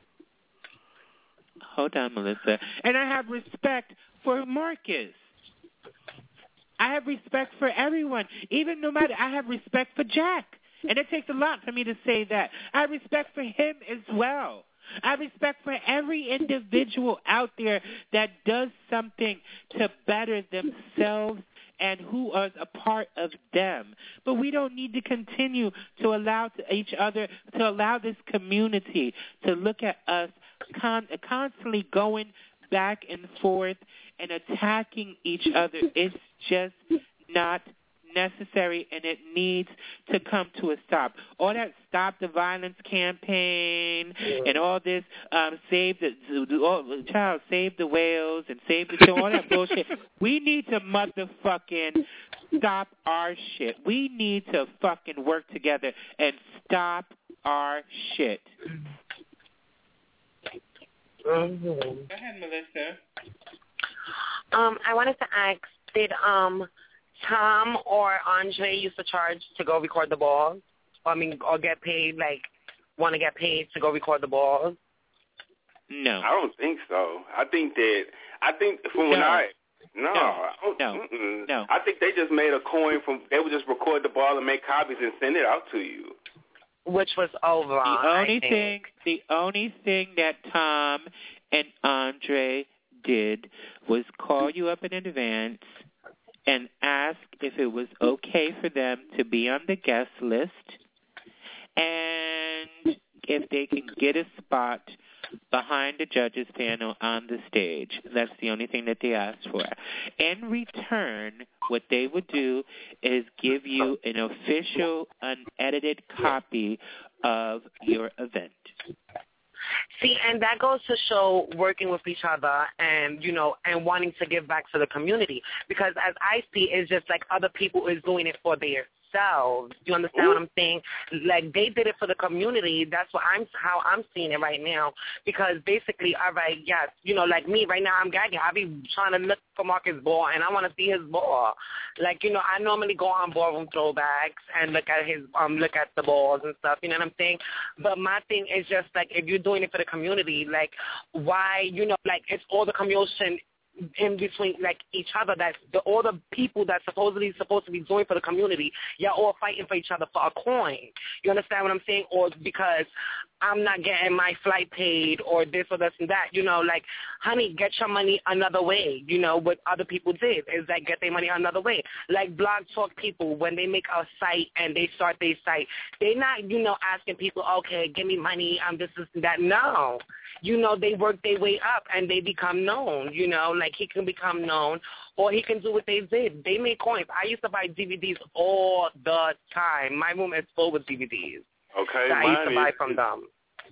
Hold on, Melissa. And I have respect for Marcus. I have respect for everyone. Even no matter, I have respect for Jack. And it takes a lot for me to say that. I have respect for him as well. I have respect for every individual out there that does something to better themselves and who are a part of them. But we don't need to continue to allow each other, to allow this community to look at us con- constantly going back and forth and attacking each other. It's just not necessary, and it needs to come to a stop. All that Stop the Violence campaign and all this um, save the, the child, save the whales and save the children, all that bullshit. We need to motherfucking stop our shit. We need to fucking work together and stop our shit. Mm-hmm. Go ahead, Melissa. Um, I wanted to ask, did um Tom or Andre used to charge to go record the balls? I mean, or get paid, like, want to get paid to go record the balls? No. I don't think so. I think that, I think from when No. I, no, No. I don't, No. mm-mm. No. I think they just made a coin from, they would just record the ball and make copies and send it out to you. Which was over. The only I think. thing, the only thing that Tom and Andre did was call you up in advance and ask if it was okay for them to be on the guest list and if they can get a spot behind the judges panel on the stage. That's the only thing that they asked for. In return, what they would do is give you an official, unedited copy of your event. See, and that goes to show working with each other and, you know, and wanting to give back to the community. Because as I see, it's just like other people is doing it for themselves. You understand what I'm saying? Like, they did it for the community. That's what I'm, how I'm seeing it right now. Because basically, all right, yes, you know, like me right now, I'm gagging. I be trying to look for Marcus' ball, and I want to see his ball. Like, you know, I normally go on ballroom throwbacks and look at his, um, look at the balls and stuff. You know what I'm saying? But my thing is just like, if you're doing it for the community, like, why, you know, like, it's all the commotion in between, like, each other, that the, all the people that supposedly supposed to be doing for the community, y'all all fighting for each other for a coin. You understand what I'm saying? Or because I'm not getting my flight paid or this or this and that. You know, like, honey, get your money another way. You know, what other people did is, like, get their money another way. Like, Blog Talk people, when they make a site and they start their site, they're not, you know, asking people, okay, give me money, um, this, this, and that. No. You know, they work their way up and they become known, you know, like he can become known or he can do what they did. They make coins. I used to buy D V Ds all the time. My room is full with D V Ds. Okay, that I used to mine buy is- from them.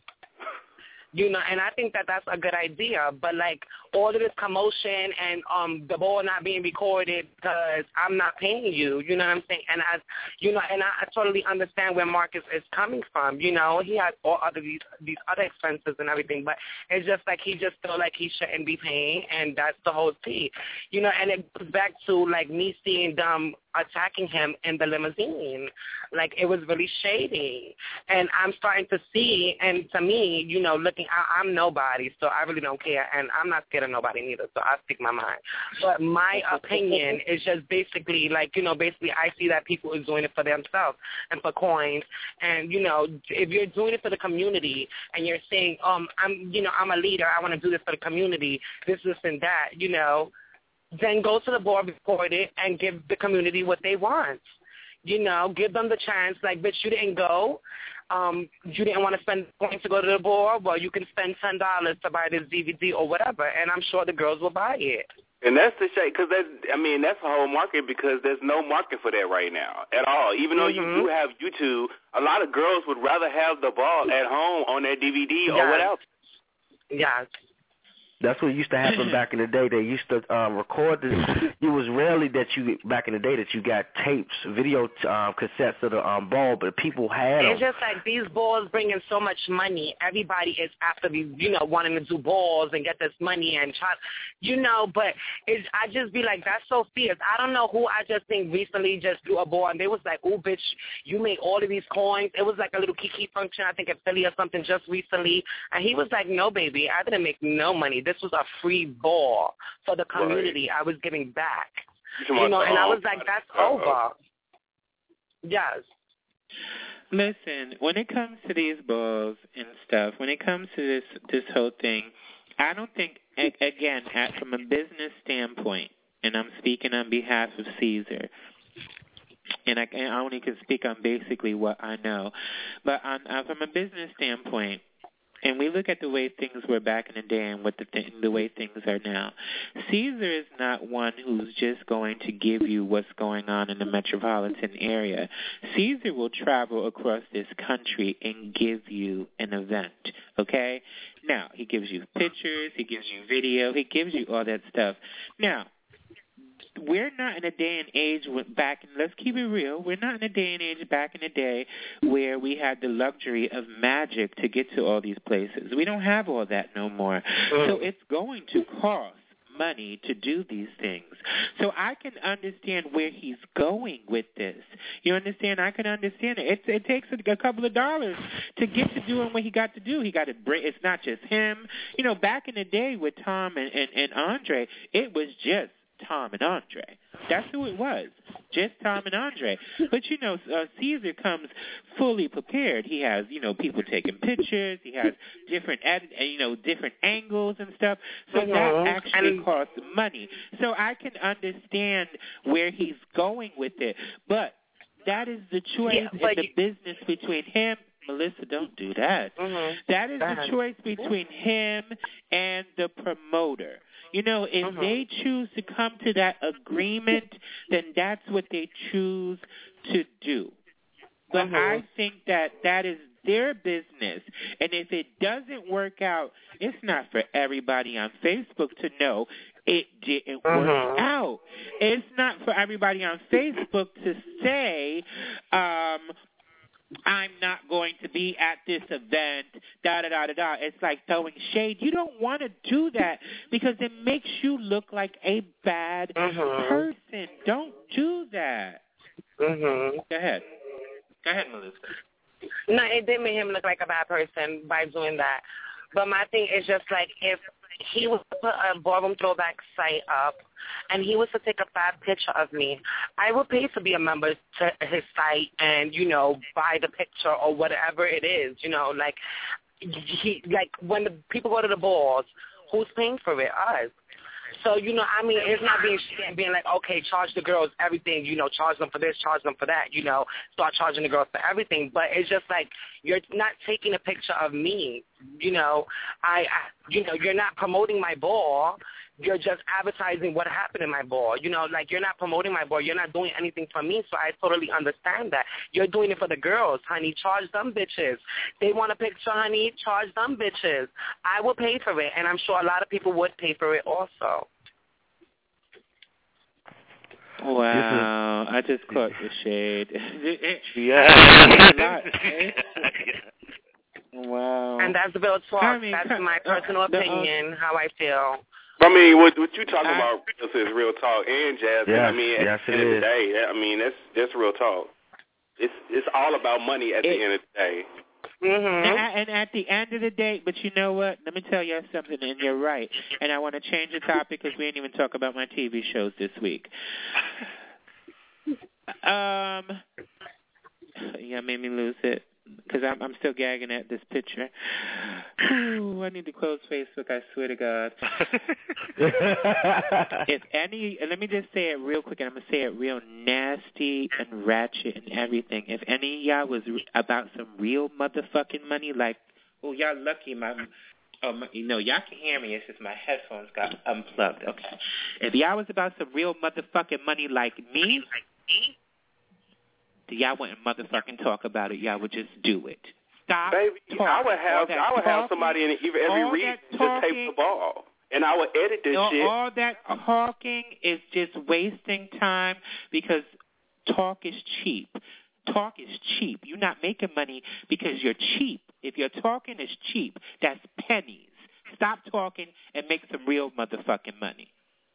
You know, and I think that that's a good idea. But, like, all of this commotion and um the ball not being recorded because I'm not paying you, you know what I'm saying? And, I, you know, and I, I totally understand where Marcus is coming from. You know, he has all other these, these other expenses and everything. But it's just like he just feel like he shouldn't be paying, and that's the whole tea. You know, and it goes back to, like, me seeing them attacking him in the limousine. Like, it was really shady. And I'm starting to see, and to me, you know, looking, I, I'm nobody, so I really don't care. And I'm not scared of nobody neither, so I speak my mind. But my opinion is just basically, like, you know, basically I see that people is doing it for themselves and for coins. And, you know, if you're doing it for the community and you're saying, um, I'm, you know, I'm a leader, I want to do this for the community, this, this, and that, you know, then go to the board, record it, and give the community what they want. You know, give them the chance. Like, bitch, you didn't go. Um, you didn't want to spend points to go to the board. Well, you can spend ten dollars to buy this D V D or whatever, and I'm sure the girls will buy it. And that's the shade, because that's, I mean, that's the whole market, because there's no market for that right now at all. Even though Mm-hmm. you do have YouTube, a lot of girls would rather have the ball at home on their D V D or Yes. whatever. Yes. That's what used to happen back in the day. They used to um, record this. It was rarely that you, back in the day, that you got tapes, video um, cassettes of the um, ball, but people had them. It's just like these balls bring in so much money. Everybody is after these, you know, wanting to do balls and get this money and try, you know, but it's, I just be like, that's so fierce. I don't know who I just think recently just drew a ball, and they was like, oh, bitch, you make all of these coins. It was like a little Kiki function, I think in Philly or something just recently, and he was like, no, baby, I didn't make no money. This was a free ball for the community. Right. I was giving back. You know, and I was like, that's uh-oh. over. Yes. Listen, when it comes to these balls and stuff, when it comes to this this whole thing, I don't think, again, at, from a business standpoint, and I'm speaking on behalf of Caesar, and I, I only can speak on basically what I know, but on, uh, from a business standpoint, and we look at the way things were back in the day and what the th- the way things are now, Caesar is not one who's just going to give you what's going on in the metropolitan area. Caesar will travel across this country and give you an event, okay? Now, he gives you pictures, he gives you video, he gives you all that stuff. Now, we're not in a day and age back, and let's keep it real, we're not in a day and age back in the day where we had the luxury of magic to get to all these places. We don't have all that no more. So it's going to cost money to do these things. So I can understand where he's going with this. You understand? I can understand it. It, it takes a, a couple of dollars to get to doing what he got to do. He got to bring, it's not just him. You know, back in the day with Tom and, and, and Andre, it was just Tom and Andre. That's who it was, just Tom and Andre. But, you know, uh, Caesar comes fully prepared. He has, you know, people taking pictures. He has different, edit, you know, different angles and stuff. So mm-hmm. that actually and, costs money. So I can understand where he's going with it. But that is the choice yeah, in the you, business between him. Melissa, don't do that. Mm-hmm. That is the choice between him and the promoter. You know, if mm-hmm. they choose to come to that agreement, then that's what they choose to do. But mm-hmm. I think that that is their business. And if it doesn't work out, it's not for everybody on Facebook to know it didn't mm-hmm. work out. It's not for everybody on Facebook to say, um, I'm not going to be at this event, da-da-da-da-da. It's like throwing shade. You don't want to do that because it makes you look like a bad mm-hmm. person. Don't do that. Mm-hmm. Go ahead. Go ahead, Melissa. No, it did make him look like a bad person by doing that. But my thing is just like if he was to put a ballroom throwback site up and he was to take a fab picture of me, I would pay to be a member to his site and, you know, buy the picture or whatever it is, you know, like he, like when the people go to the balls, who's paying for it? Us. So, you know, I mean, it's not being being like, okay, charge the girls everything, you know, charge them for this, charge them for that, you know, start charging the girls for everything. But it's just like you're not taking a picture of me, you know. I, I you know, you're not promoting my ball. You're just advertising what happened in my ball. You know, like you're not promoting my ball. You're not doing anything for me, so I totally understand that. You're doing it for the girls, honey. Charge them bitches. They want a picture, honey. Charge them bitches. I will pay for it, and I'm sure a lot of people would pay for it also. Wow, I just caught the shade. Yeah. Wow. And that's real talk. I mean, that's my personal opinion, how I feel. I mean, what what you talking about is real talk, and Jasmine. Yeah, I mean, at yes, the end it of the is. day, I mean, that's that's real talk. It's it's all about money at it, the end of the day. Mm-hmm. And, and at the end of the day, but you know what? Let me tell you something, and you're right. And I want to change the topic because we didn't even talk about my T V shows this week. Um, yeah, made me lose it. Because I'm, I'm still gagging at this picture. Ooh, I need to close Facebook, I swear to God. If any, let me just say it real quick, and I'm going to say it real nasty and ratchet and everything. If any of y'all was re- about some real motherfucking money, like, oh, y'all lucky, my, oh, my, you know, y'all can hear me. It's just my headphones got unplugged. Okay. If y'all was about some real motherfucking money like me, y'all wouldn't motherfucking talk about it. Y'all would just do it. Stop Baby, talking. I would have I would talking, have somebody in every region to just tape the ball And I would edit this all, shit. All that talking is just wasting time because talk is cheap. Talk is cheap. You're not making money because you're cheap. If your talking is cheap, that's pennies. Stop talking and make some real motherfucking money.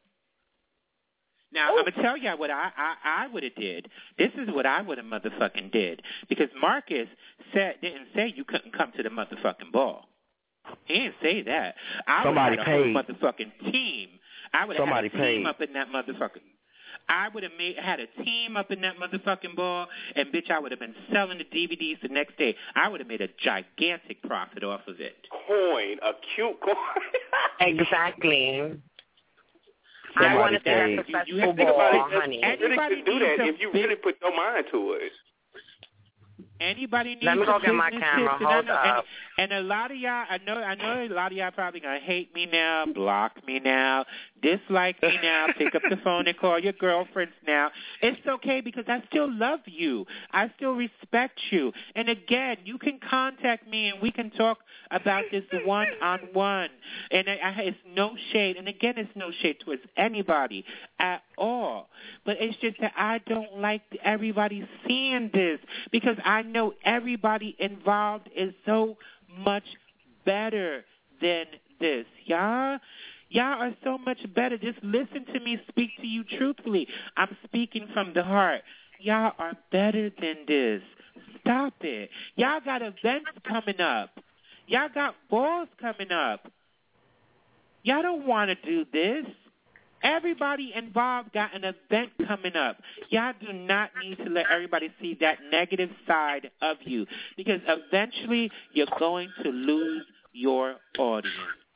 Now, I'm going to tell you what I, I, I would have did. This is what I would have motherfucking did. Because Marcus said didn't say you couldn't come to the motherfucking ball. He didn't say that. I Somebody would have had a paid. whole motherfucking team. I would have Somebody had a team paid. up in that motherfucking. I would have made had a team up in that motherfucking ball, and bitch, I would have been selling the D V Ds the next day. I would have made a gigantic profit off of it. Coin, a cute coin. Exactly. I Somebody want to see paid. a successful You, you have to ball, think about it. honey. You really could do that if you really put your mind to it. Anybody needs Let me go some get my business camera. tips, and I Hold know- up. And, and a lot of y'all, I know, I know, a lot of y'all probably gonna hate me now, block me now, dislike me now, pick up the phone and call your girlfriends now. It's okay because I still love you. I still respect you. And again, you can contact me and we can talk about this one on one. And I, I, it's no shade. And again, it's no shade towards anybody at all. But it's just that I don't like everybody seeing this because I know everybody involved is so much better than this. Y'all, y'all are so much better. Just listen to me speak to you truthfully. I'm speaking from the heart. Y'all are better than this. Stop it. Y'all got events coming up. Y'all got balls coming up. Y'all don't want to do this. Everybody involved got an event coming up. Y'all do not need to let everybody see that negative side of you because eventually you're going to lose your audience.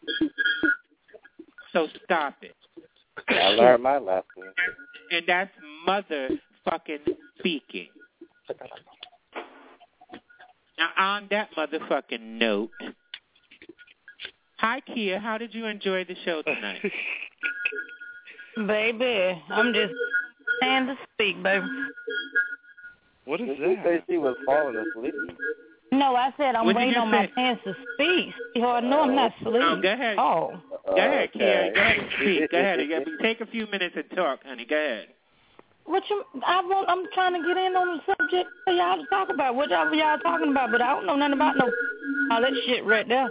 So stop it. I learned my lesson. And that's motherfucking speaking. Now, on that motherfucking note, hi, Kia. How did you enjoy the show tonight? Baby, I'm just saying to speak, baby. What is She said she was falling asleep. No, I said I'm What did waiting you on say? my chance to speak. Sweetheart, no, I'm not asleep. Oh, go ahead. Oh. Go ahead, Kia. Okay. Go ahead and speak. Go ahead. Take a few minutes and talk, honey. Go ahead. What you? I want. I'm trying to get in on the subject for y'all to talk about. What y'all, y'all talking about? But I don't know nothing about no all that shit right there.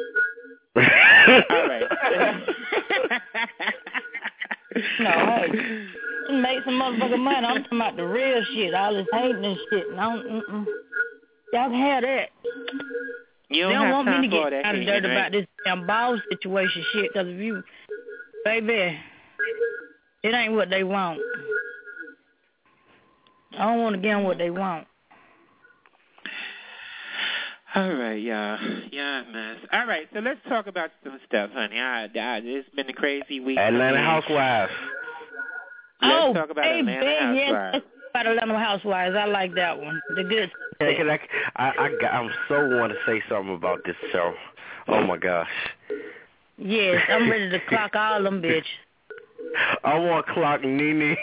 All right. No, hey, make some motherfucking money. I'm talking about the real shit, all this hating and shit. And I don't, mm-mm. Y'all can have that. You don't, they don't have want time me to for get that down and hating, dirty right? about this damn ball situation shit. Because if you, baby, it ain't what they want. I don't want to give them what they want. All right, y'all. Yeah, mess. All right, so let's talk about some stuff, honey. I, I, it's been a crazy week. Atlanta Housewives. Let's oh, talk about hey, Atlanta baby, yes, Housewives. let's talk about Atlanta Housewives. I like that one. The good stuff. Hey, can I, I, I, got, I'm so want to say something about this show. Oh my gosh. Yes, I'm ready to clock all them bitches. I want to clock Nene.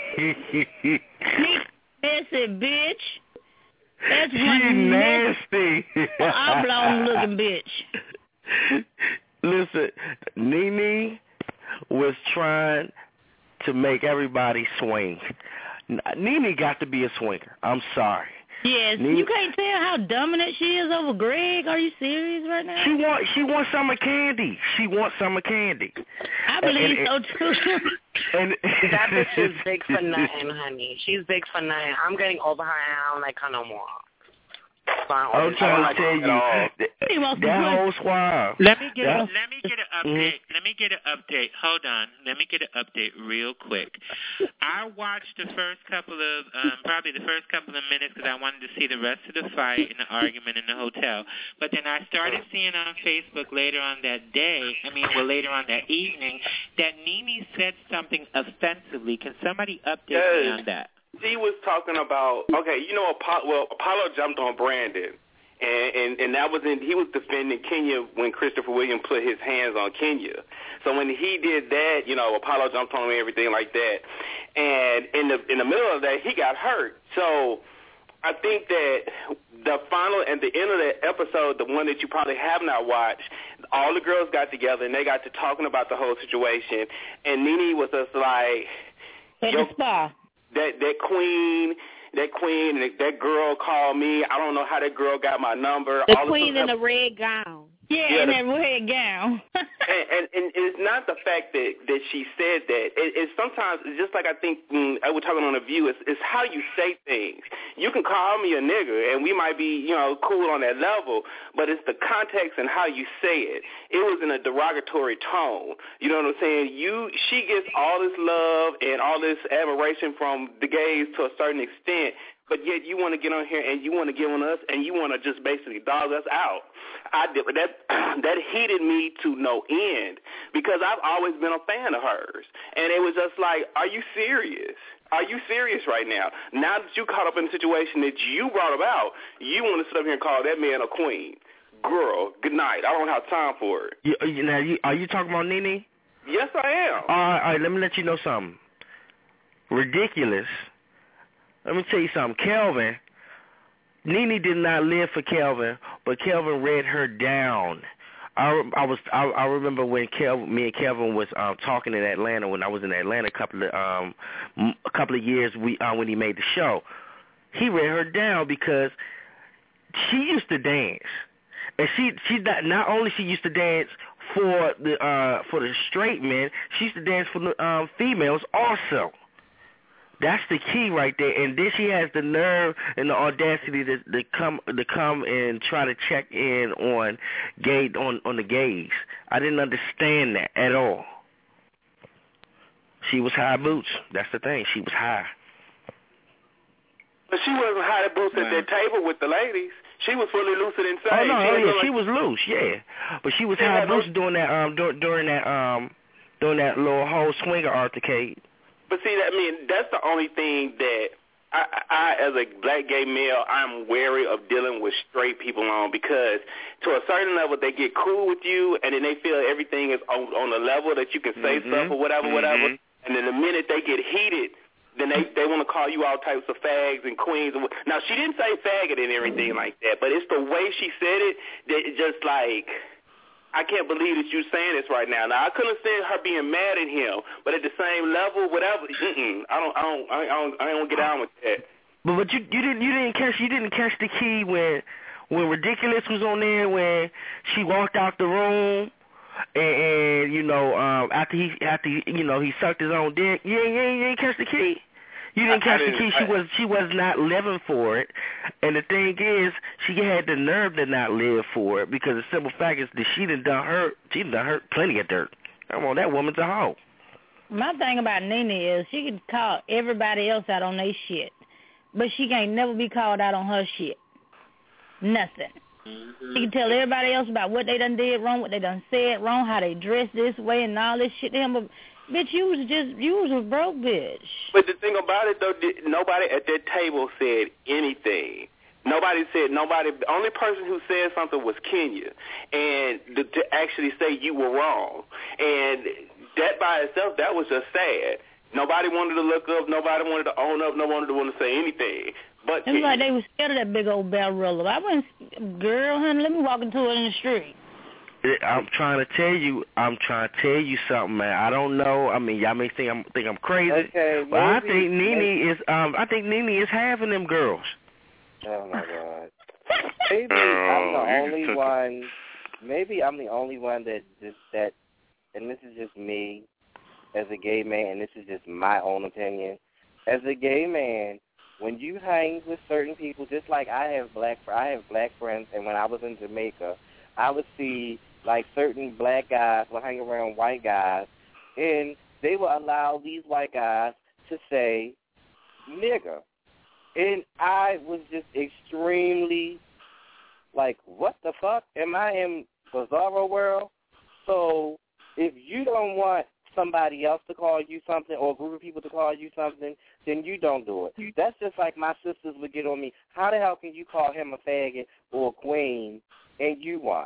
That's it, bitch. That's She one nasty. oblong looking bitch. Listen, Nene was trying to make everybody swing. Nene got to be a swinger. I'm sorry. Yes, Nene, you can't tell how dominant she is over Greg. Are you serious right now? She want she wants some of Candy. She wants some of Candy. I believe and, so too. And that bitch is big for nothing, honey. She's big for nothing. I'm getting over her and I don't like her no more. I'm trying to tell you, that, that whole squad. Let me get that, a, let me get an update. Mm-hmm. Let me get an update. Hold on. Let me get an update real quick. I watched the first couple of um, probably the first couple of minutes because I wanted to see the rest of the fight and the argument in the hotel. But then I started seeing on Facebook later on that day. I mean, well, later on that evening, that Nene said something offensively. Can somebody update yes. me on that? He was talking about, okay, you know, Apollo, well, Apollo jumped on Brandon, and, and, and that was in, he was defending Kenya when Christopher Williams put his hands on Kenya. So when he did that, you know, Apollo jumped on him and everything like that. And in the in the middle of that, he got hurt. So I think that the final, at the end of that episode, the one that you probably have not watched, all the girls got together and they got to talking about the whole situation, and Nene was just like, At the spa. That that queen, that queen, that, that girl called me. I don't know how that girl got my number. The all queen in the the red gown. Yeah, Yeah, in the- that red gown. and, and, and it's not the fact that, that she said that. It, it's sometimes, it's just like I think mm, I was talking on The View, it's, it's how you say things. You can call me a nigger, and we might be, you know, cool on that level, but it's the context and how you say it. It was in a derogatory tone. You know what I'm saying? You, she gets all this love and all this admiration from the gays to a certain extent, but yet you want to get on here and you want to get on us and you want to just basically dog us out. I did that. That heated me to no end because I've always been a fan of hers, and it was just like, are you serious? Are you serious right now? Now that you caught up in a situation that you brought about, you want to sit up here and call that man a queen? Girl, good night. I don't have time for it. You, you, now, you, are you talking about Nene? Yes, I am. All right, all right, let me let you know something. Ridiculous. Let me tell you something. Kelvin, Nene did not live for Kelvin, but Kelvin read her down. I, I was I, I remember when Kelvin, me and Kelvin was um, talking in Atlanta when I was in Atlanta a couple of um a couple of years we uh, when he made the show. He read her down because she used to dance, and she she not, not only she used to dance for the uh for the straight men, she used to dance for the um, females also. That's the key right there, and then she has the nerve and the audacity to, to come to come and try to check in on gay on, on the gays. I didn't understand that at all. She was high boots. That's the thing. She was high. But she wasn't high boots at that table with the ladies. She was fully lucid inside. Oh no, she oh, was yeah, like, she was loose, yeah, but she was She high had boots no- during that um dur- during that um during that little whole swinger altercade. But see, that I mean, that's the only thing that I, I, as a black gay male, I'm wary of dealing with straight people on because to a certain level, they get cool with you, and then they feel everything is on, on a level that you can say Mhm. stuff or whatever, Mhm. whatever. And then the minute they get heated, then they they want to call you all types of fags and queens. And what- now, she didn't say faggot and everything like that, but it's the way she said it that it just like, I can't believe that you're saying this right now. Now I couldn't stand her being mad at him, but at the same level, whatever. Mm-mm, I don't, I don't, I don't, I don't get down with that. But but you you didn't you didn't catch you didn't catch the key when when Ridiculous was on there when she walked out the room and, and you know um after he after he, you know he sucked his own dick. You ain't, you ain't, you ain't catch the key. You didn't I- catch I the didn't- key. She I- was she was not living for it. And the thing is, she had the nerve to not live for it because the simple fact is that she done done hurt. She done hurt plenty of dirt. Come on, that woman's a hoe. My thing about Nene is she can call everybody else out on their shit, but she can't never be called out on her shit. Nothing. She can tell everybody else about what they done did wrong, what they done said wrong, how they dressed this way and all this shit to him. But, bitch, you was just, you was a broke bitch. But the thing about it, though, did, nobody at that table said anything. Nobody said, nobody, the only person who said something was Kenya, and to, to actually say you were wrong. And that by itself, that was just sad. Nobody wanted to look up, nobody wanted to own up, nobody wanted to want to say anything. But It was like they was scared of that big old barrel. I went, girl, honey, let me walk into it in the street. I'm trying to tell you, I'm trying to tell you something, man. I don't know. I mean, y'all may think I'm think I'm crazy, Okay, but I maybe- think Nene maybe- is um I think Nene is having them girls. Oh my God. Maybe Oh, I'm the you only just took it. one. Maybe I'm the only one that just that, and this is just me as a gay man, and this is just my own opinion. As a gay man, when you hang with certain people, just like I have black, I have black friends, and when I was in Jamaica, I would see like certain black guys will hang around white guys, and they will allow these white guys to say nigger. And I was just extremely like, what the fuck? Am I in Bizarro World? So if you don't want somebody else to call you something or a group of people to call you something, then you don't do it. That's just like my sisters would get on me. How the hell can you call him a faggot or a queen and you whine?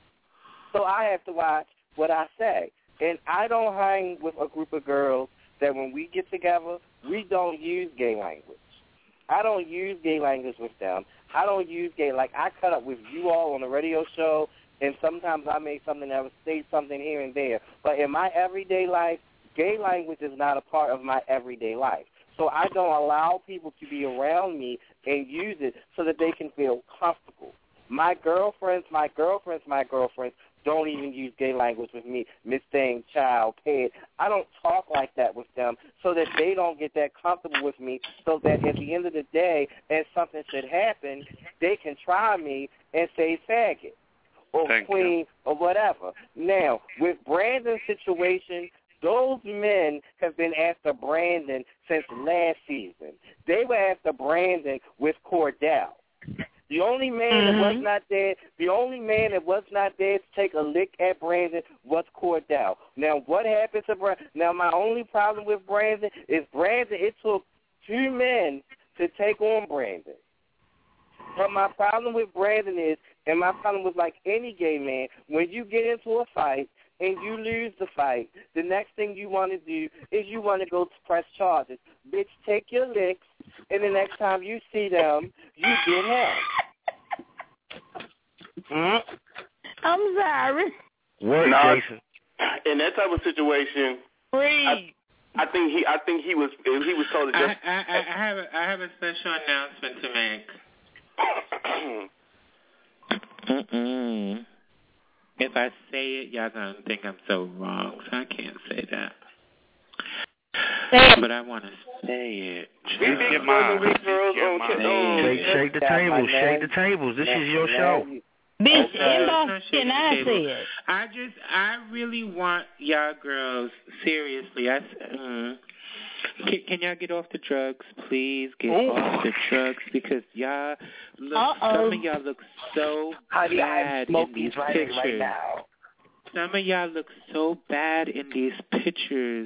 So I have to watch what I say. And I don't hang with a group of girls that when we get together, we don't use gay language. I don't use gay language with them. I don't use gay, like I cut up with you all on the radio show and sometimes I may something that would say something here and there. But in my everyday life, gay language is not a part of my everyday life. So I don't allow people to be around me and use it so that they can feel comfortable. My girlfriends, my girlfriends, my girlfriends don't even use gay language with me, Miss Thing, child, pet. I don't talk like that with them so that they don't get that comfortable with me, so that at the end of the day, if something should happen, they can try me and say faggot or Thank queen you. or whatever. Now, with Brandon's situation, those men have been after Brandon since last season. They were after Brandon with Cordell. The only man mm-hmm. that was not there, the only man that was not there to take a lick at Brandon was Cordell. Now, what happened to Brandon? Now, my only problem with Brandon is Brandon, it took two men to take on Brandon. But my problem with Brandon is, and my problem with like any gay man, when you get into a fight and you lose the fight, the next thing you want to do is you want to go to press charges. Bitch, take your licks, and the next time you see them, you get help. Mm-hmm. I'm sorry. What, no, Jason? In that type of situation, I, I think he, I think he was, he was told to just. I, I, I have, a, I have a special announcement to make. Mm-mm. If I say it, y'all gonna think I'm so wrong, so I can't say that. But I want to say it. Get mine. Shake, shake the tables. Shake the tables. This is your show. Bitch, Okay. can I say it? I just, I really want y'all girls, seriously, I, mm, can, can y'all get off the drugs, please? Get Ooh. off the drugs, because y'all look, Uh-oh. some of y'all look so Honey, bad I'm in these right pictures. Right now. Some of y'all look so bad in these pictures,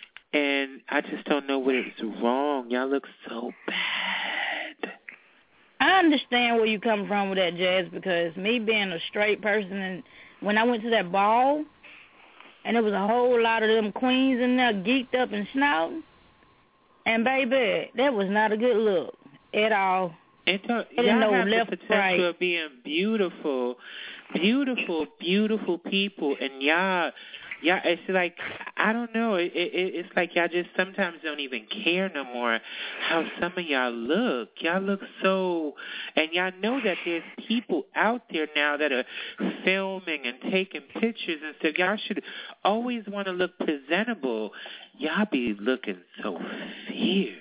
and I just don't know what is wrong. Y'all look so bad. I understand where you come from with that, Jazz, because me being a straight person, and when I went to that ball, and there was a whole lot of them queens in there geeked up and snouting, and baby, that was not a good look at all. It y'all no have left, the potential right. of being beautiful, beautiful, beautiful people, and y'all, y'all, it's like, I don't know, it, it, it's like y'all just sometimes don't even care no more how some of y'all look. Y'all look so, and y'all know that there's people out there now that are filming and taking pictures and stuff. Y'all should always want to look presentable. Y'all be looking so fierce.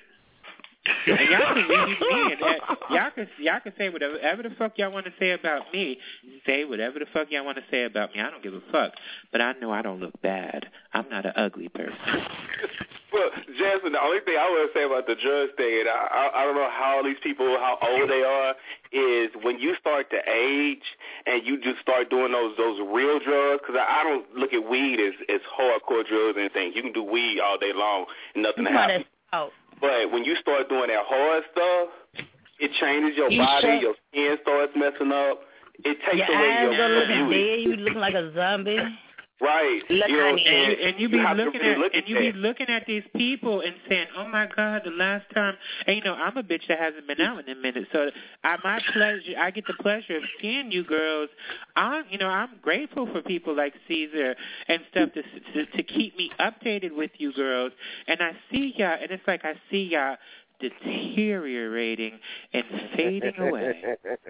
And y'all can leave me and that, y'all can y'all can say whatever, whatever the fuck y'all want to say about me. Say whatever the fuck y'all want to say about me. I don't give a fuck. But I know I don't look bad. I'm not an ugly person. Well, Jasmine, the only thing I want to say about the drugs thing, and I, I, I don't know how these people, how old they are, is when you start to age and you just start doing those those real drugs, because I, I don't look at weed as, as hardcore drugs or anything. You can do weed all day long and nothing happens. Oh. But when you start doing that hard stuff, it changes your you body, sure? your skin starts messing up. It takes your away eyes your, are your looking beauty. dead. You looking like a zombie. Right. Look, you know, honey, and, you, and you be you looking really at look and at you that. be looking at these people and saying, "Oh my God, the last time." And you know, I'm a bitch that hasn't been out in a minute, so I my pleasure. I get the pleasure of seeing you girls. I'm, you know, I'm grateful for people like Caesar and stuff to to, to keep me updated with you girls. And I see y'all, and it's like I see y'all deteriorating and fading away.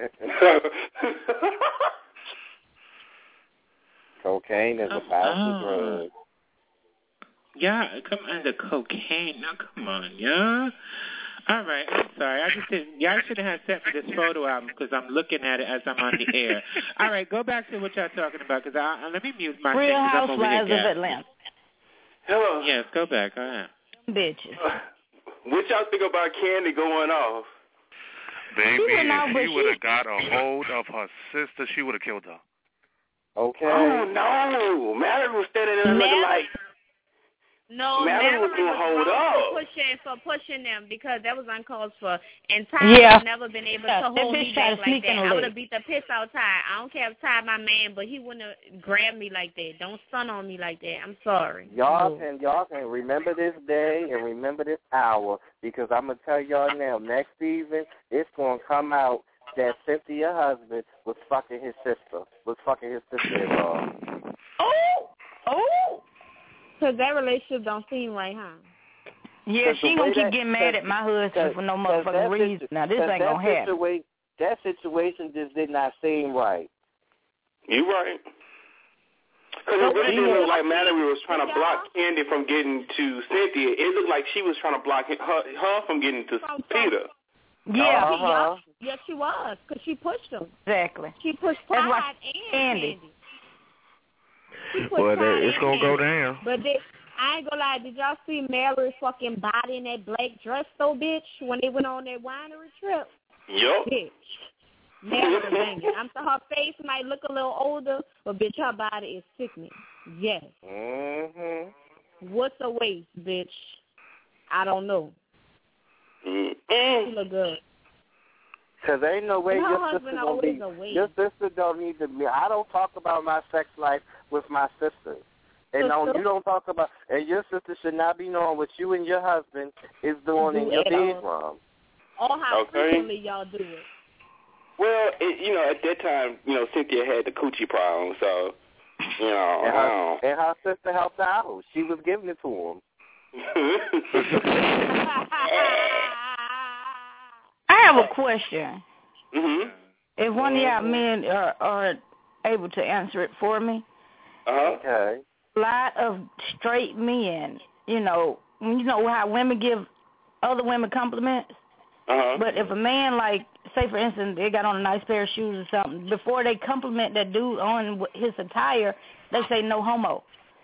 Cocaine is a powerful drug. Yeah, come on, the cocaine. Now, come on, yeah. All right, I'm sorry. I just didn't. Y'all should have sent me this photo album because I'm looking at it as I'm on the air. All right, go back to what y'all talking about because I, I let me mute my Real thing. Housewives of Atlanta. Hello. Yes, go back. Go ahead. Bitches. Uh, what y'all think about Candy going off? Baby, if she would have got a hold of her sister, she would have killed her. Okay. Oh, no. Mallory was standing there looking Mallory- like... No, Mallory Mallory was gonna was hold wrong up. for pushing for pushing them because that was uncalled for. And Ty Yeah. has never been able Yeah, to that hold bitch me tried back to sneak like in that. a I would leg. have beat the piss out Ty. I don't care if Ty my man, but he wouldn't have grabbed me like that. Don't stun on me like that. I'm sorry. Y'all No. can y'all can remember this day and remember this hour because I'm gonna tell y'all now. Next season, it's gonna come out that Cynthia husband was fucking his sister, was fucking his sister-in-law. Oh, oh. Because that relationship don't seem right, huh? Yeah, she ain't gonna keep getting mad at my husband for no motherfucking reason. Now, this ain't gonna happen. Situa- that situation just did not seem right. You right. Because it really didn't look like Mallory was trying to block Candy from getting to Cynthia. It looked like she was trying to block her, her from getting to Peter. Yeah. Uh-huh. Yes, she was, because she pushed him. Exactly. She pushed That's Pride why and Candy. Candy. She pushed Well, Pride it's and gonna go Candy. down. But they, I ain't gonna lie, did y'all see Mallory's fucking body in that black dress, though, bitch, when they went on their winery trip? Yup. Bitch. Mallory banging. I'm sorry, her face might look a little older, but bitch, her body is sickening. Yes. Mm-hmm. What's a waist, bitch? I don't know. Mm-hmm. She look good. Because ain't no way And her your husband sister gonna always be. a waste. Your sister don't need to be. I don't talk about my sex life with my sisters. And don't, you don't talk about. And your sister should not be knowing what you and your husband is doing Do in your at all. bedroom. Or how Okay. frequently y'all do it. Well, it, you know, at that time, you know, Cynthia had the coochie problem, so, you know, And I her, don't. and her sister helped her out. She was giving it to him. I have a question. Mm-hmm. If one of y'all men are, are able to answer it for me. Uh-huh. Okay. A lot of straight men, you know, you know how women give other women compliments? Uh-huh. But if a man, like, say, for instance, they got on a nice pair of shoes or something, before they compliment that dude on his attire, they say no homo.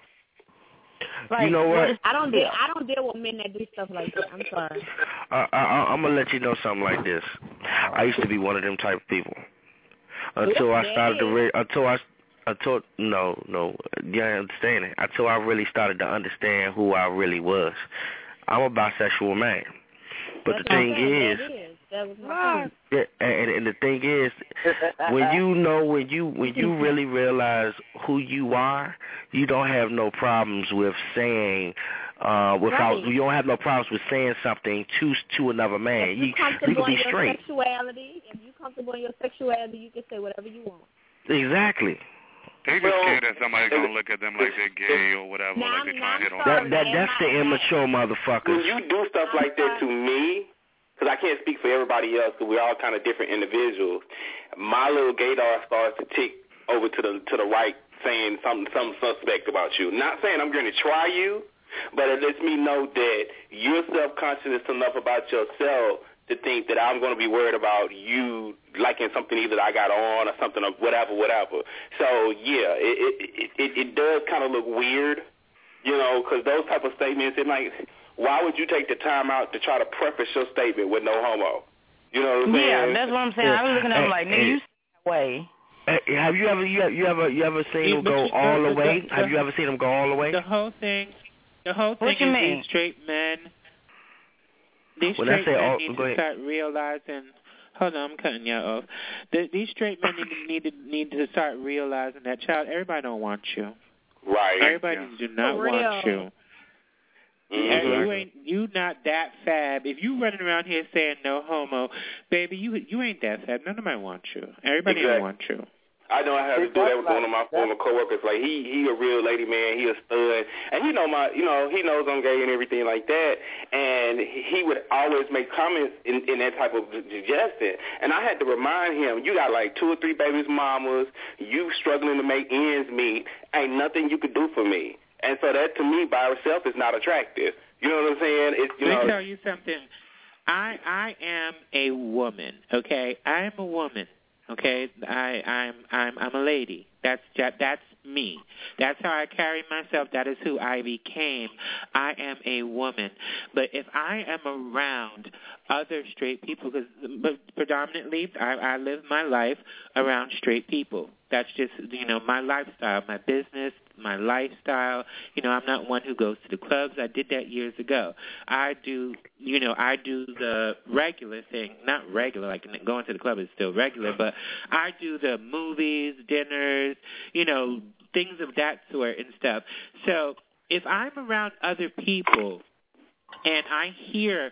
Like, you know what? is, I don't deal. I don't deal with men that do stuff like that. I'm sorry. I, I, I'm gonna let you know something like this. I used to be one of them type of people until I started to re- until I until no no you understand it until I really started to understand who I really was. I'm a bisexual man, but That's the thing okay. is. That is. That was my point. Yeah, and, and the thing is, when you know, when you when you really realize who you are, you don't have no problems with saying, uh, without Right. you don't have no problems with saying something to to another man. If You, you're you comfortable can be in your straight. sexuality, if you're comfortable in your sexuality, you can say whatever you want. Exactly. They just scared that somebody's gonna look at them like they're gay or whatever, Now, like they're trying to hit on That them. that that's the immature When motherfuckers. you do stuff like that to me, because I can't speak for everybody else, because we're all kind of different individuals, my little gaydar starts to tick over to the to the right, saying something something suspect about you. Not saying I'm going to try you, but it lets me know that you're self-conscious enough about yourself to think that I'm going to be worried about you liking something either that I got on or something or whatever, whatever. So, yeah, it it, it, it does kind of look weird, you know, because those type of statements, it might, why would you take the time out to try to preface your statement with no homo? You know what I'm saying? Yeah, that's what I'm saying. I was looking at him like, nigga, you that way. Hey, have you ever you have, you ever you ever seen Yeah, them but go you- all the- the the- way? the- Have you ever seen them go all the way? The whole thing, the whole thing What you is mean? these straight men, these When I straight say men all- need go to ahead. start realizing. Hold on, I'm cutting you off. The, these straight men need to, need to need to start realizing that, child, everybody don't want you. Right. Everybody Yeah. do not For real. want you. Mhm. And you ain't you not that fab. If you running around here saying no homo, baby, you you ain't that fab. Nobody wants you. Everybody Exactly. don't want you. I know I had to do that with one of my former coworkers. Like he, he a real lady man. He a stud, and he know my, you know, he knows I'm gay and everything like that. And he would always make comments in, in that type of suggestion. And I had to remind him, you got like two or three babies, mamas. You struggling to make ends meet. Ain't nothing you could do for me. And so that to me by itself is not attractive. You know what I'm saying? It, you Let know. me tell you something. I I am a woman. Okay, I am a woman. Okay, I, I'm I'm I'm a lady. That's that's me. That's how I carry myself. That is who I became. I am a woman. But if I am around other straight people, because predominantly I, I live my life around straight people. That's just, you know, my lifestyle, my business, my lifestyle. You know, I'm not one who goes to the clubs. I did that years ago. I do, you know, I do the regular thing. Not regular, like going to the club is still regular, but I do the movies, dinners, you know, things of that sort and stuff. So if I'm around other people and I hear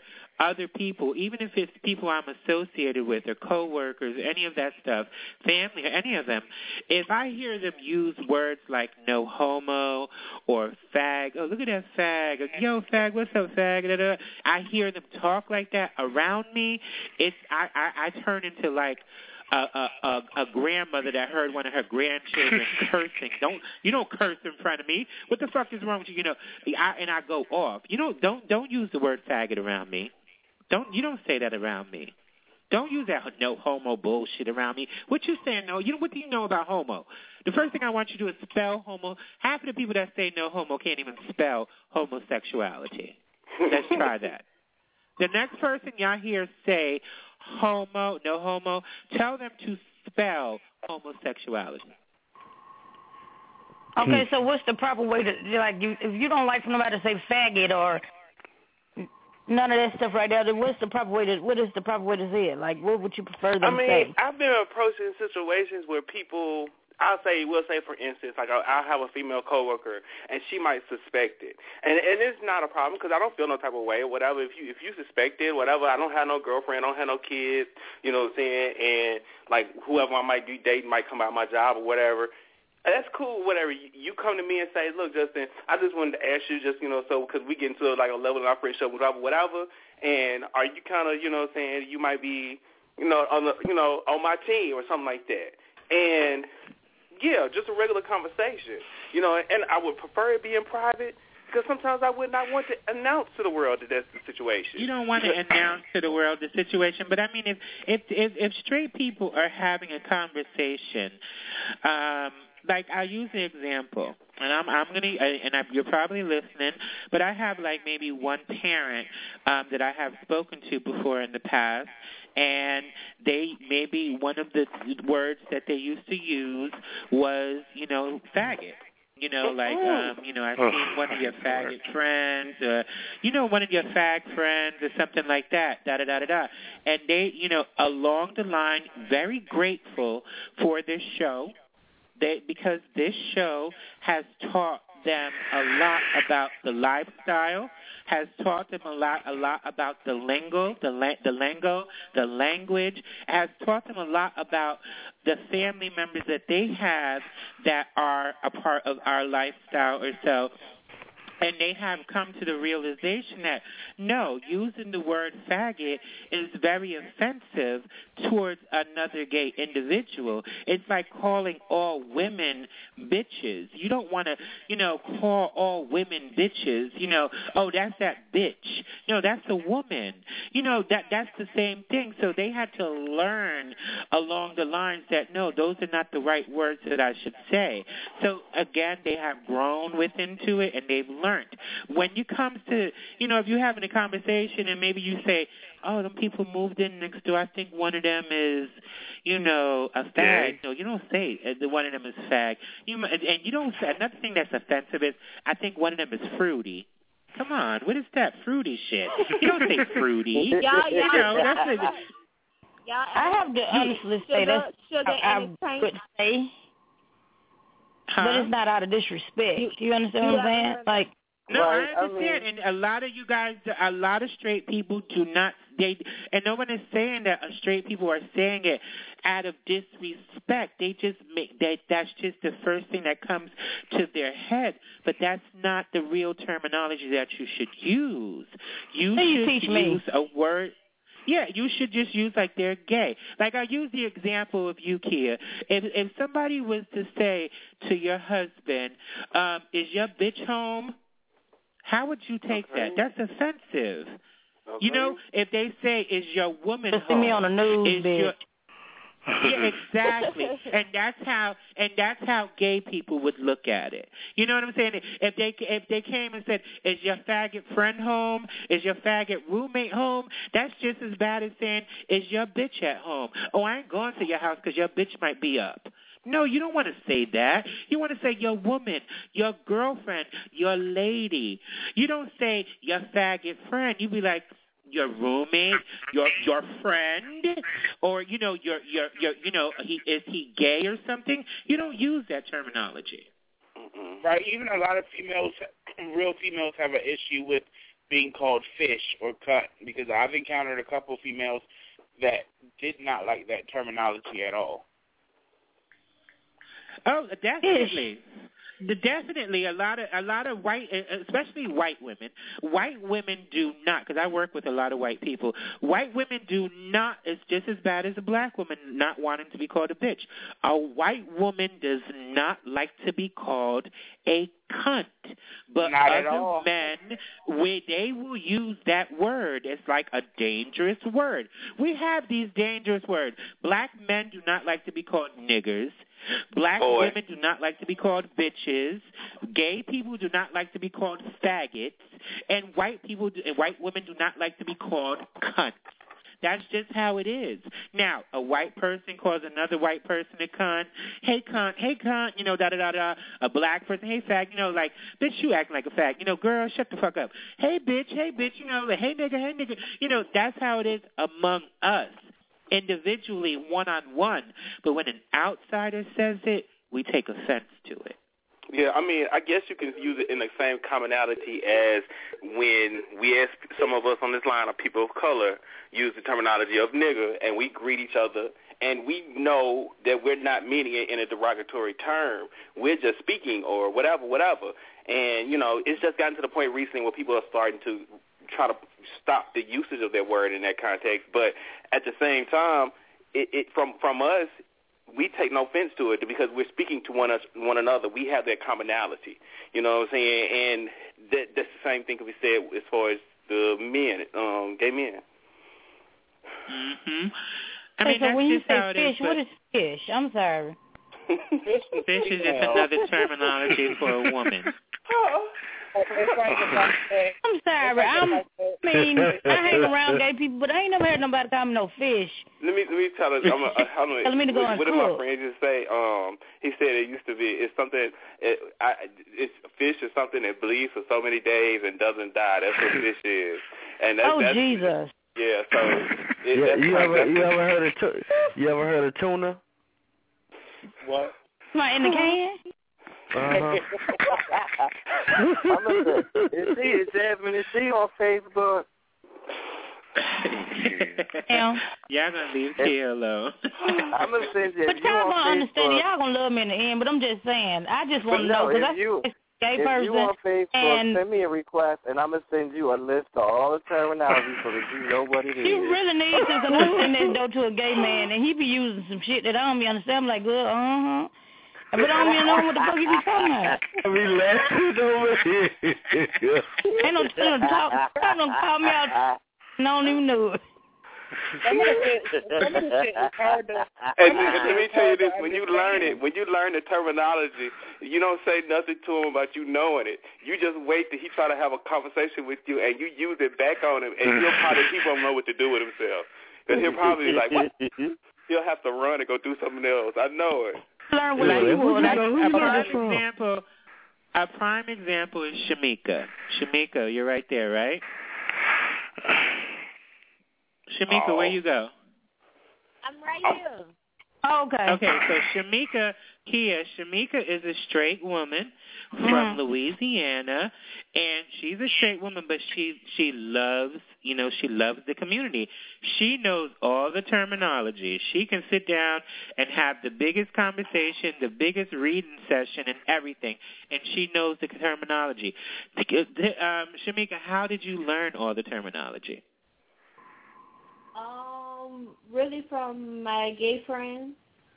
other people, even if it's people I'm associated with or coworkers, any of that stuff, family, or any of them, if I hear them use words like no homo or fag, oh, look at that fag, or, yo, fag, what's up, fag, da, da, I hear them talk like that around me, it's I, I, I turn into like A, a, a, a grandmother that heard one of her grandchildren cursing. Don't you don't curse in front of me? What the fuck is wrong with you? You know, I, and I go off. You know, don't don't use the word faggot around me. Don't you don't say that around me. Don't use that no homo bullshit around me. What you saying? No, you know what do you know about homo? The first thing I want you to do is spell homo. Half of the people that say no homo can't even spell homosexuality. Let's try that. The next person y'all hear say homo, no homo, tell them to spell homosexuality. Okay, so what's the proper way to, like, you, if you don't like for nobody to say faggot or none of that stuff right there, then what's the proper way to, what is the proper way to say it? Like, what would you prefer them I mean, to say? I've been approached in situations where people, I'll say, we'll say, for instance, like I'll, I'll have a female coworker, and she might suspect it, and and it's not a problem because I don't feel no type of way or whatever. If you if you suspect it, whatever, I don't have no girlfriend, I don't have no kids, you know what I'm saying, and like whoever I might be dating might come out of my job or whatever. That's cool, whatever. You, you come to me and say, look, Justin, I just wanted to ask you, just you know, so because we get into like a level of our friendship, whatever, whatever, and are you kind of, you know, what I'm saying you might be, you know, on the, you know, on my team or something like that, and yeah, just a regular conversation, you know, and I would prefer it being private because sometimes I would not want to announce to the world that that's the situation. You don't want to announce to the world the situation, but I mean, if if if, if straight people are having a conversation, um, like I'll use the example, and I'm I'm gonna, and I, you're probably listening, but I have like maybe one parent um, that I have spoken to before in the past. And they maybe one of the words that they used to use was, you know, faggot. You know, like, um, you know, I've seen one of your faggot friends, or, you know, one of your fag friends or something like that, da-da-da-da-da. And they, you know, along the line, very grateful for this show, they, because this show has taught them a lot about the lifestyle, has taught them a lot, a lot about the lingo, the la- the lingo, the language, has taught them a lot about the family members that they have that are a part of our lifestyle or so. And they have come to the realization that, no, using the word faggot is very offensive towards another gay individual. It's like calling all women bitches. You don't want to, you know, call all women bitches. You know, oh, that's that bitch. No, that's a woman. You know, that that's the same thing. So they had to learn along the lines that, no, those are not the right words that I should say. So, again, they have grown within to it, and they've learned. When you come to, you know, if you're having a conversation and maybe you say, oh, them people moved in next door, I think one of them is, you know, a fag. Yeah. No, you don't say uh, one of them is fag. You, and you don't say, another thing that's offensive is, I think one of them is fruity. Come on, what is that fruity shit? You don't say fruity. Y'all, y'all, you know, that's a, y'all, I have to honestly say that's sugar I, and I would say, huh? but it's not out of disrespect. Do you understand what I'm saying? Like, no, Right, I understand, I mean, and a lot of you guys, a lot of straight people do not, they, and no one is saying that straight people are saying it out of disrespect. They just make that, that's just the first thing that comes to their head, but that's not the real terminology that you should use. You Please should teach use me. a word. Yeah, you should just use like they're gay. Like I use the example of you, Kia. If if somebody was to say to your husband, um, is your bitch home? How would you take Okay. that? That's offensive. Okay. You know, if they say, is your woman see home? me on the news, is bitch. your, yeah, exactly. and that's how and that's how gay people would look at it. You know what I'm saying? If they if they came and said, is your faggot friend home? Is your faggot roommate home? That's just as bad as saying, is your bitch at home? Oh, I ain't going to your house because your bitch might be up. No, you don't want to say that. You want to say your woman, your girlfriend, your lady. You don't say your faggot friend. You be like, your roommate, your your friend, or you know your your your you know he is he gay or something? You don't use that terminology. Right. Even a lot of females, real females, have an issue with being called fish or cunt, because I've encountered a couple females that did not like that terminology at all. Oh, definitely. The, definitely, a lot of a lot of white, especially white women. White women do not, because I work with a lot of white people. White women do not. It's just as bad as a black woman not wanting to be called a bitch. A white woman does not like to be called a cunt, but not other men, where they will use that word, it's like a dangerous word. We have these dangerous words. Black men do not like to be called niggers. Black Boy. women do not like to be called bitches. Gay people do not like to be called faggots, and white people, do, and white women do not like to be called cunts. That's just how it is. Now, a white person calls another white person a cunt. Hey, cunt. Hey, cunt. You know, da da da da. A black person, hey, fag. You know, like, bitch, you acting like a fag. You know, girl, shut the fuck up. Hey, bitch. Hey, bitch. You know, like, hey, nigga. Hey, nigga. You know, that's how it is among us. Individually, one-on-one, but when an outsider says it, we take offense to it. Yeah, I mean, I guess you can use it in the same commonality as when we, as some of us on this line are people of color, use the terminology of nigger, and we greet each other, and we know that we're not meaning it in a derogatory term. We're just speaking or whatever, whatever. And, you know, it's just gotten to the point recently where people are starting to try to stop the usage of that word in that context, but at the same time, it, it from from us, we take no offense to it because we're speaking to one us, one another. We have that commonality, you know what I'm saying? And that, that's the same thing can be said as far as the men, um, gay men. Mm-hmm. I Hey, mean, so that's when you just say how it fish, is, what but is fish? I'm sorry. fish is just another terminology for a woman. I'm sorry. I'm, I mean, I hang around gay people, but I ain't never heard nobody call me no fish. Let me let me tell us. I'm a, I don't know. Tell me to go what, and what did cook. my friend just say? Um, he said it used to be. It's something. It, I, it's fish is something that bleeds for so many days and doesn't die. That's what fish is. And that's, oh that's, Jesus. Yeah. So it, yeah, that's you kind ever of, you ever heard of tu- you ever heard of tuna? What? Not in the can? Uh-huh. I'm gonna say, is she, is Jasmine, is she on Facebook? Yeah. Y'all gonna leave Kia alone. I'm gonna send you. But If you y'all on gonna understand. Facebook, Y'all gonna love me in the end. But I'm just saying. I just want to no, know because if you, I gay if person. you on Facebook, and send me a request, and I'm gonna send you a list of all the terminology so that you know what it is. you really need to, because I send that door to a gay man, and he be using some shit that I don't be understand. I'm like, good, uh-huh. But I don't even know what the fuck you be talking about. I be laughing over here. Ain't no telling them talk. Tell them call me out. I don't even know it. And let me tell you this: when you learn it, when you learn the terminology, you don't say nothing to him about you knowing it. You just wait till he try to have a conversation with you, and you use it back on him, and he'll probably he won't know what to do with himself. Because he'll probably be like, what? He'll have to run and go do something else. I know it. Learn what Like, you want. like a prime example. A prime example is Shamika. Shamika, you're right there, right? Shamika, oh. where you go? I'm right here. Oh, okay. Okay, so Shamika, Kia, Shamika is a straight woman from mm. Louisiana, and she's a straight woman, but she she loves, you know, she loves the community. She knows all the terminology. She can sit down and have the biggest conversation, the biggest reading session, and everything, and she knows the terminology. Um, Shamika, how did you learn all the terminology? Um, really from my gay friends.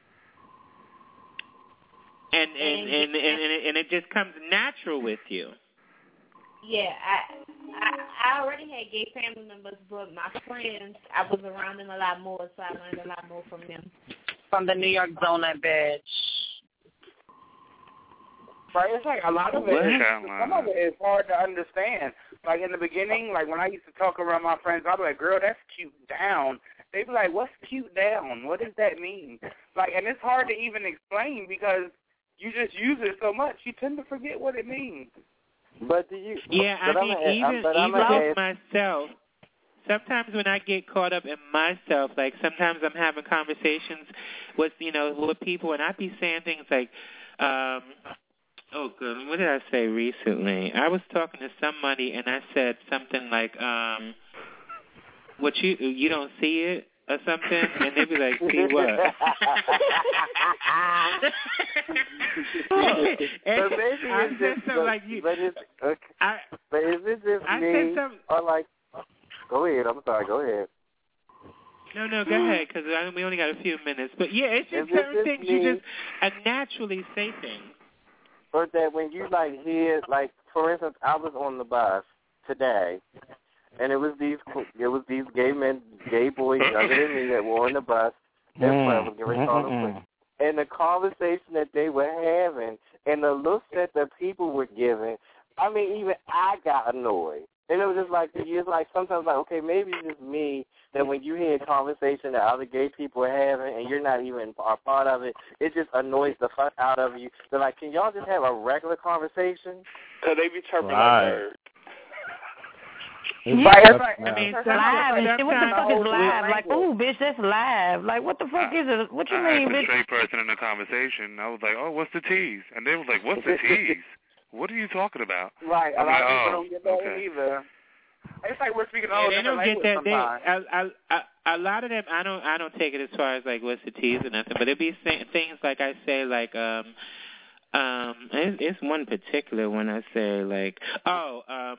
And and, and, and, and, and it just comes natural with you. Yeah, I, I I already had gay family members, but my friends, I was around them a lot more, so I learned a lot more from them. From the New York Zone at Badge. Right, it's like a lot of it, is, some of it is hard to understand. Like in the beginning, like when I used to talk around my friends, I'd be like, girl, that's cute down. They'd be like, what's cute down? What does that mean? Like, and it's hard to even explain because you just use it so much, you tend to forget what it means. But do you? Yeah, I mean, I'm even but even I'm with myself, sometimes when I get caught up in myself, like sometimes I'm having conversations with, you know, with people, and I be saying things like, um, Oh, good. What did I say recently? I was talking to somebody, and I said something like, um, "What you you don't see it?" or something, and they'd be like, "See what?" But maybe I it's said just, something like you. But, it's, okay. I, but is it just I me, said something. or like? Go ahead. I'm sorry. Go ahead. No, no, go ahead, because we only got a few minutes. But yeah, it's just Is it certain just things me? you just uh, naturally say things. Or that when you like hear, like for instance, I was on the bus today, and it was these it was these gay men, gay boys younger than me that were on the bus. That's why I was getting ready to call them quick. And the conversation that they were having, and the looks that the people were giving, I mean, even I got annoyed. And it was just like, it's like sometimes like, okay, maybe it's just me that when you hear a conversation that other gay people are having and you're not even a part of it, it just annoys the fuck out of you. They're like, can y'all just have a regular conversation? Because they be chirping Right. like birds. Yeah, Right, right. I mean, It's live and shit. What the fuck is live? Like, ooh, bitch, that's live. Like, what the fuck is it? What you I mean, asked a bitch? straight person in the conversation. I was like, "Oh, what's the tease?" And they was like, "What's the tease? What are you talking about?" Right. A I'm lot like, of people "Oh, don't get that okay." one either. It's like we're speaking a Yeah, whole they different don't get that. language sometimes. They, a, a, a lot of them, I don't, I don't take it as far as like what's the tease or nothing. But it be say, things like I say, like um, um, it's, it's one particular one I say, like, oh, um,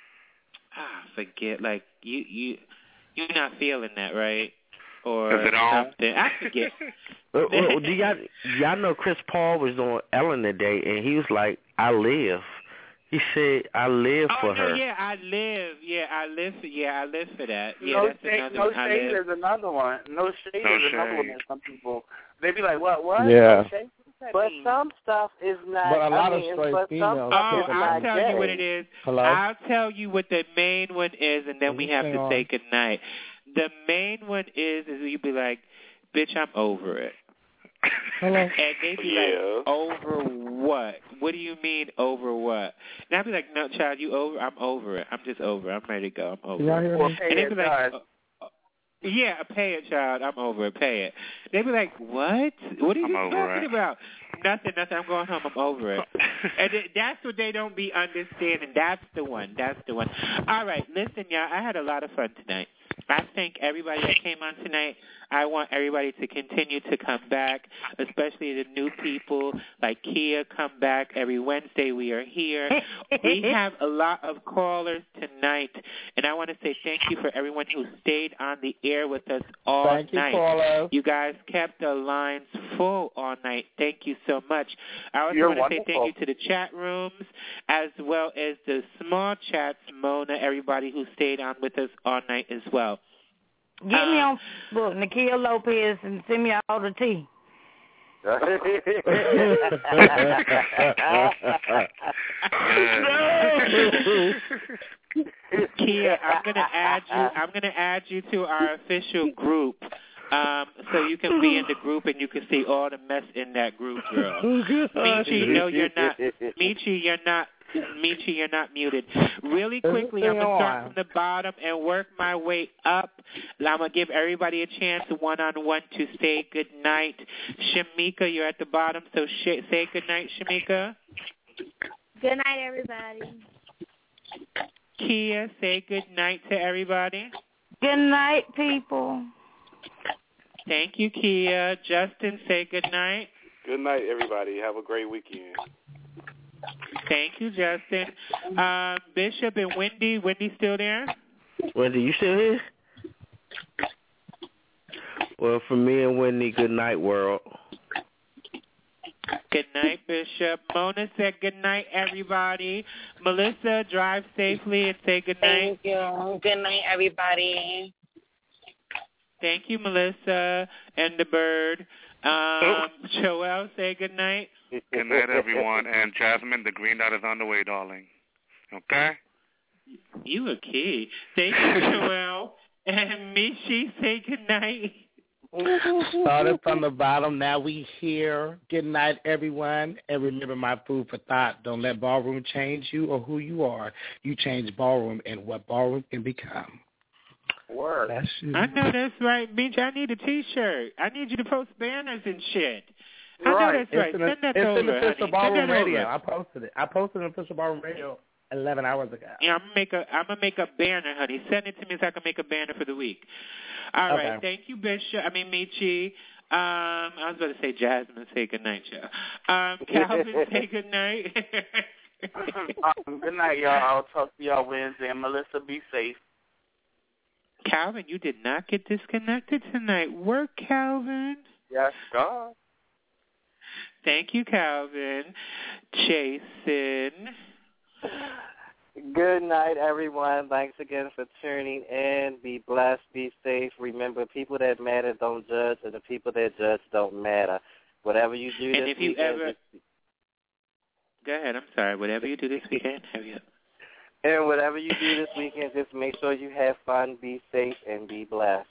ah, forget, like you, you, you're not feeling that, right? Or Is it on? something. I forget. well, well, do y'all, y'all know Chris Paul was on Ellen today, and he was like, "I live." He said, "I live oh, for no, her." yeah, I live. Yeah, I live for. Yeah, I live for that. Yeah, no that's shade, another no one. I shade live. is another one. No shade No is another one shade. that some people, they be like, what, what? Yeah. No shade? What's that But mean? some stuff is not. But a lot I of mean, straight but females some Oh, stuff is I'll not tell gay. you what it is. Hello? I'll tell you what the main one is, and then Can we you have stay to on? say goodnight. The main one is, is you be like, bitch, I'm over it. Hello? And they be Yeah. like, over what? What do you mean over what? And I'd be like, no, child, you over? I'm over it. I'm just over it. I'm ready to go. I'm over Can y'all it. hear Well, me? pay And they'd it, be like, guys. uh, uh, yeah, pay it, child. I'm over it. Pay it. They'd be like, what? What are you I'm over talking it. about? Nothing, nothing. I'm going home. I'm over it. And th- that's what they don't be understanding. That's the one. That's the one. All right, listen, y'all. I had a lot of fun tonight. I thank everybody that came on tonight. I want everybody to continue to come back, especially the new people like Kia. Come back every Wednesday. We are here. We have a lot of callers tonight, and I want to say thank you for everyone who stayed on the air with us all Thank you, night. caller. You guys kept the lines full all night. Thank you so much. I also You're want to say thank wonderful. you to the chat rooms as well as the small chats, Mona, everybody who stayed on with us all night as well. Get me Uh, on Facebook, Nikhil Lopez, and send me all the tea. Kia, I'm gonna add you. I'm gonna add you to our official group, um, so you can be in the group and you can see all the mess in that group, girl. Michi, no, you're not. Michi, you're not. Michi, you're not muted. Really quickly, I'm gonna start from the bottom and work my way up. I'm gonna give everybody a chance, one on one, to say good night. Shamika, you're at the bottom, so sh- say good night, Shamika. Good night, everybody. Kia, say good night to everybody. Good night, people. Thank you, Kia. Justin, say good night. Good night, everybody. Have a great weekend. Thank you, Justin. Um, Bishop and Wendy. Wendy still there? Wendy, you still here? Well, for me and Wendy, good night, world. Good night, Bishop. Mona said good night, everybody. Melissa, drive safely and say good night. Thank you. Good night, everybody. Thank you, Melissa and the bird. Um, Joelle, say good night. Good night, everyone. And Jasmine, the green dot is on the way, darling. Okay? You a kid. Thank you, Joelle. And Michi, say good night. Started from the bottom, now we here. Good night, everyone. And remember my food for thought. Don't let ballroom change you or who you are. You change ballroom and what ballroom can become. Word. That's you. I know that's right, Michi. I need a T-shirt. I need you to post banners and shit. I know right. that's right. It's in, Send that it's over, in the official honey. ballroom Send that radio. over. I posted it. I posted it in official ballroom radio eleven hours ago. Yeah, I'm gonna make a I'm gonna make a banner, honey. Send it to me so I can make a banner for the week. All okay. right, thank you, Bishop. I mean, Michi. Um, I was about to say Jasmine. Say good night, y'all. Um, Calvin, say good night. um, good night, y'all. I'll talk to y'all Wednesday. And Melissa, be safe. Calvin, you did not get disconnected tonight. Work, Calvin. Yes, God. Thank you, Calvin. Jason. Good night, everyone. Thanks again for tuning in. Be blessed. Be safe. Remember, people that matter don't judge, and the people that judge don't matter. Whatever you do and this if you weekend, ever, just... go ahead. I'm sorry. Whatever you do this weekend, have you? And whatever you do this weekend, just make sure you have fun, be safe, and be blessed.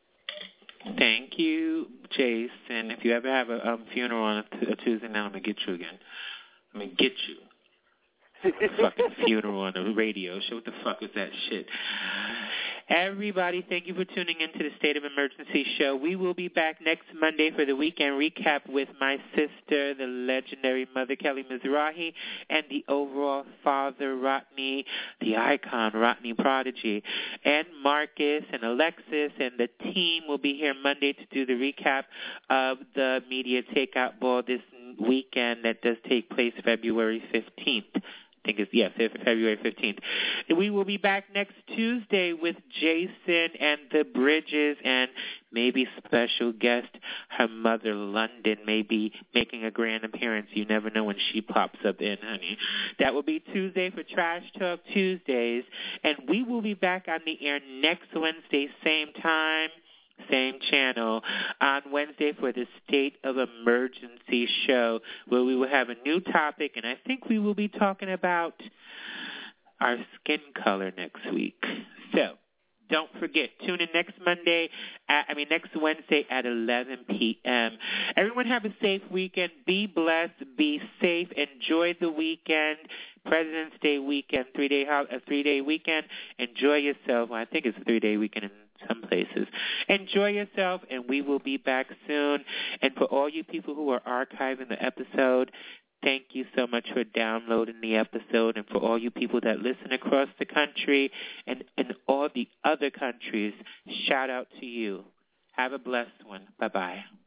Thank you, Jason. If you ever have a um, funeral on a, t- a Tuesday night, I'm going to get you again. I'm going to get you. Fucking funeral on the radio show. What the fuck is that shit? Everybody, thank you for tuning into the State of Emergency show. We will be back next Monday for the weekend recap with my sister, the legendary Mother Kelly Mizrahi, and the overall father, Rodney, the icon, Rodney Prodigy, and Marcus and Alexis, and the team will be here Monday to do the recap of the media takeout ball this weekend that does take place February fifteenth. I think it's, yeah, February fifteenth. We will be back next Tuesday with Jason and the Bridges and maybe special guest, her mother, London, may be making a grand appearance. You never know when she pops up in, honey. That will be Tuesday for Trash Talk Tuesdays. And we will be back on the air next Wednesday, same time, same channel, on Wednesday for the State of Emergency show, where we will have a new topic, and I think we will be talking about our skin color next week. So don't forget, tune in next Monday, at, I mean next Wednesday at eleven p.m. Everyone have a safe weekend. Be blessed. Be safe. Enjoy the weekend. President's Day weekend, three-day ho- a three-day weekend. Enjoy yourself. Well, I think it's a three-day weekend in some places. Enjoy yourself, and we will be back soon. And for all you people who are archiving the episode, thank you so much for downloading the episode. And for all you people that listen across the country and in all the other countries, shout out to you. Have a blessed one. Bye-bye.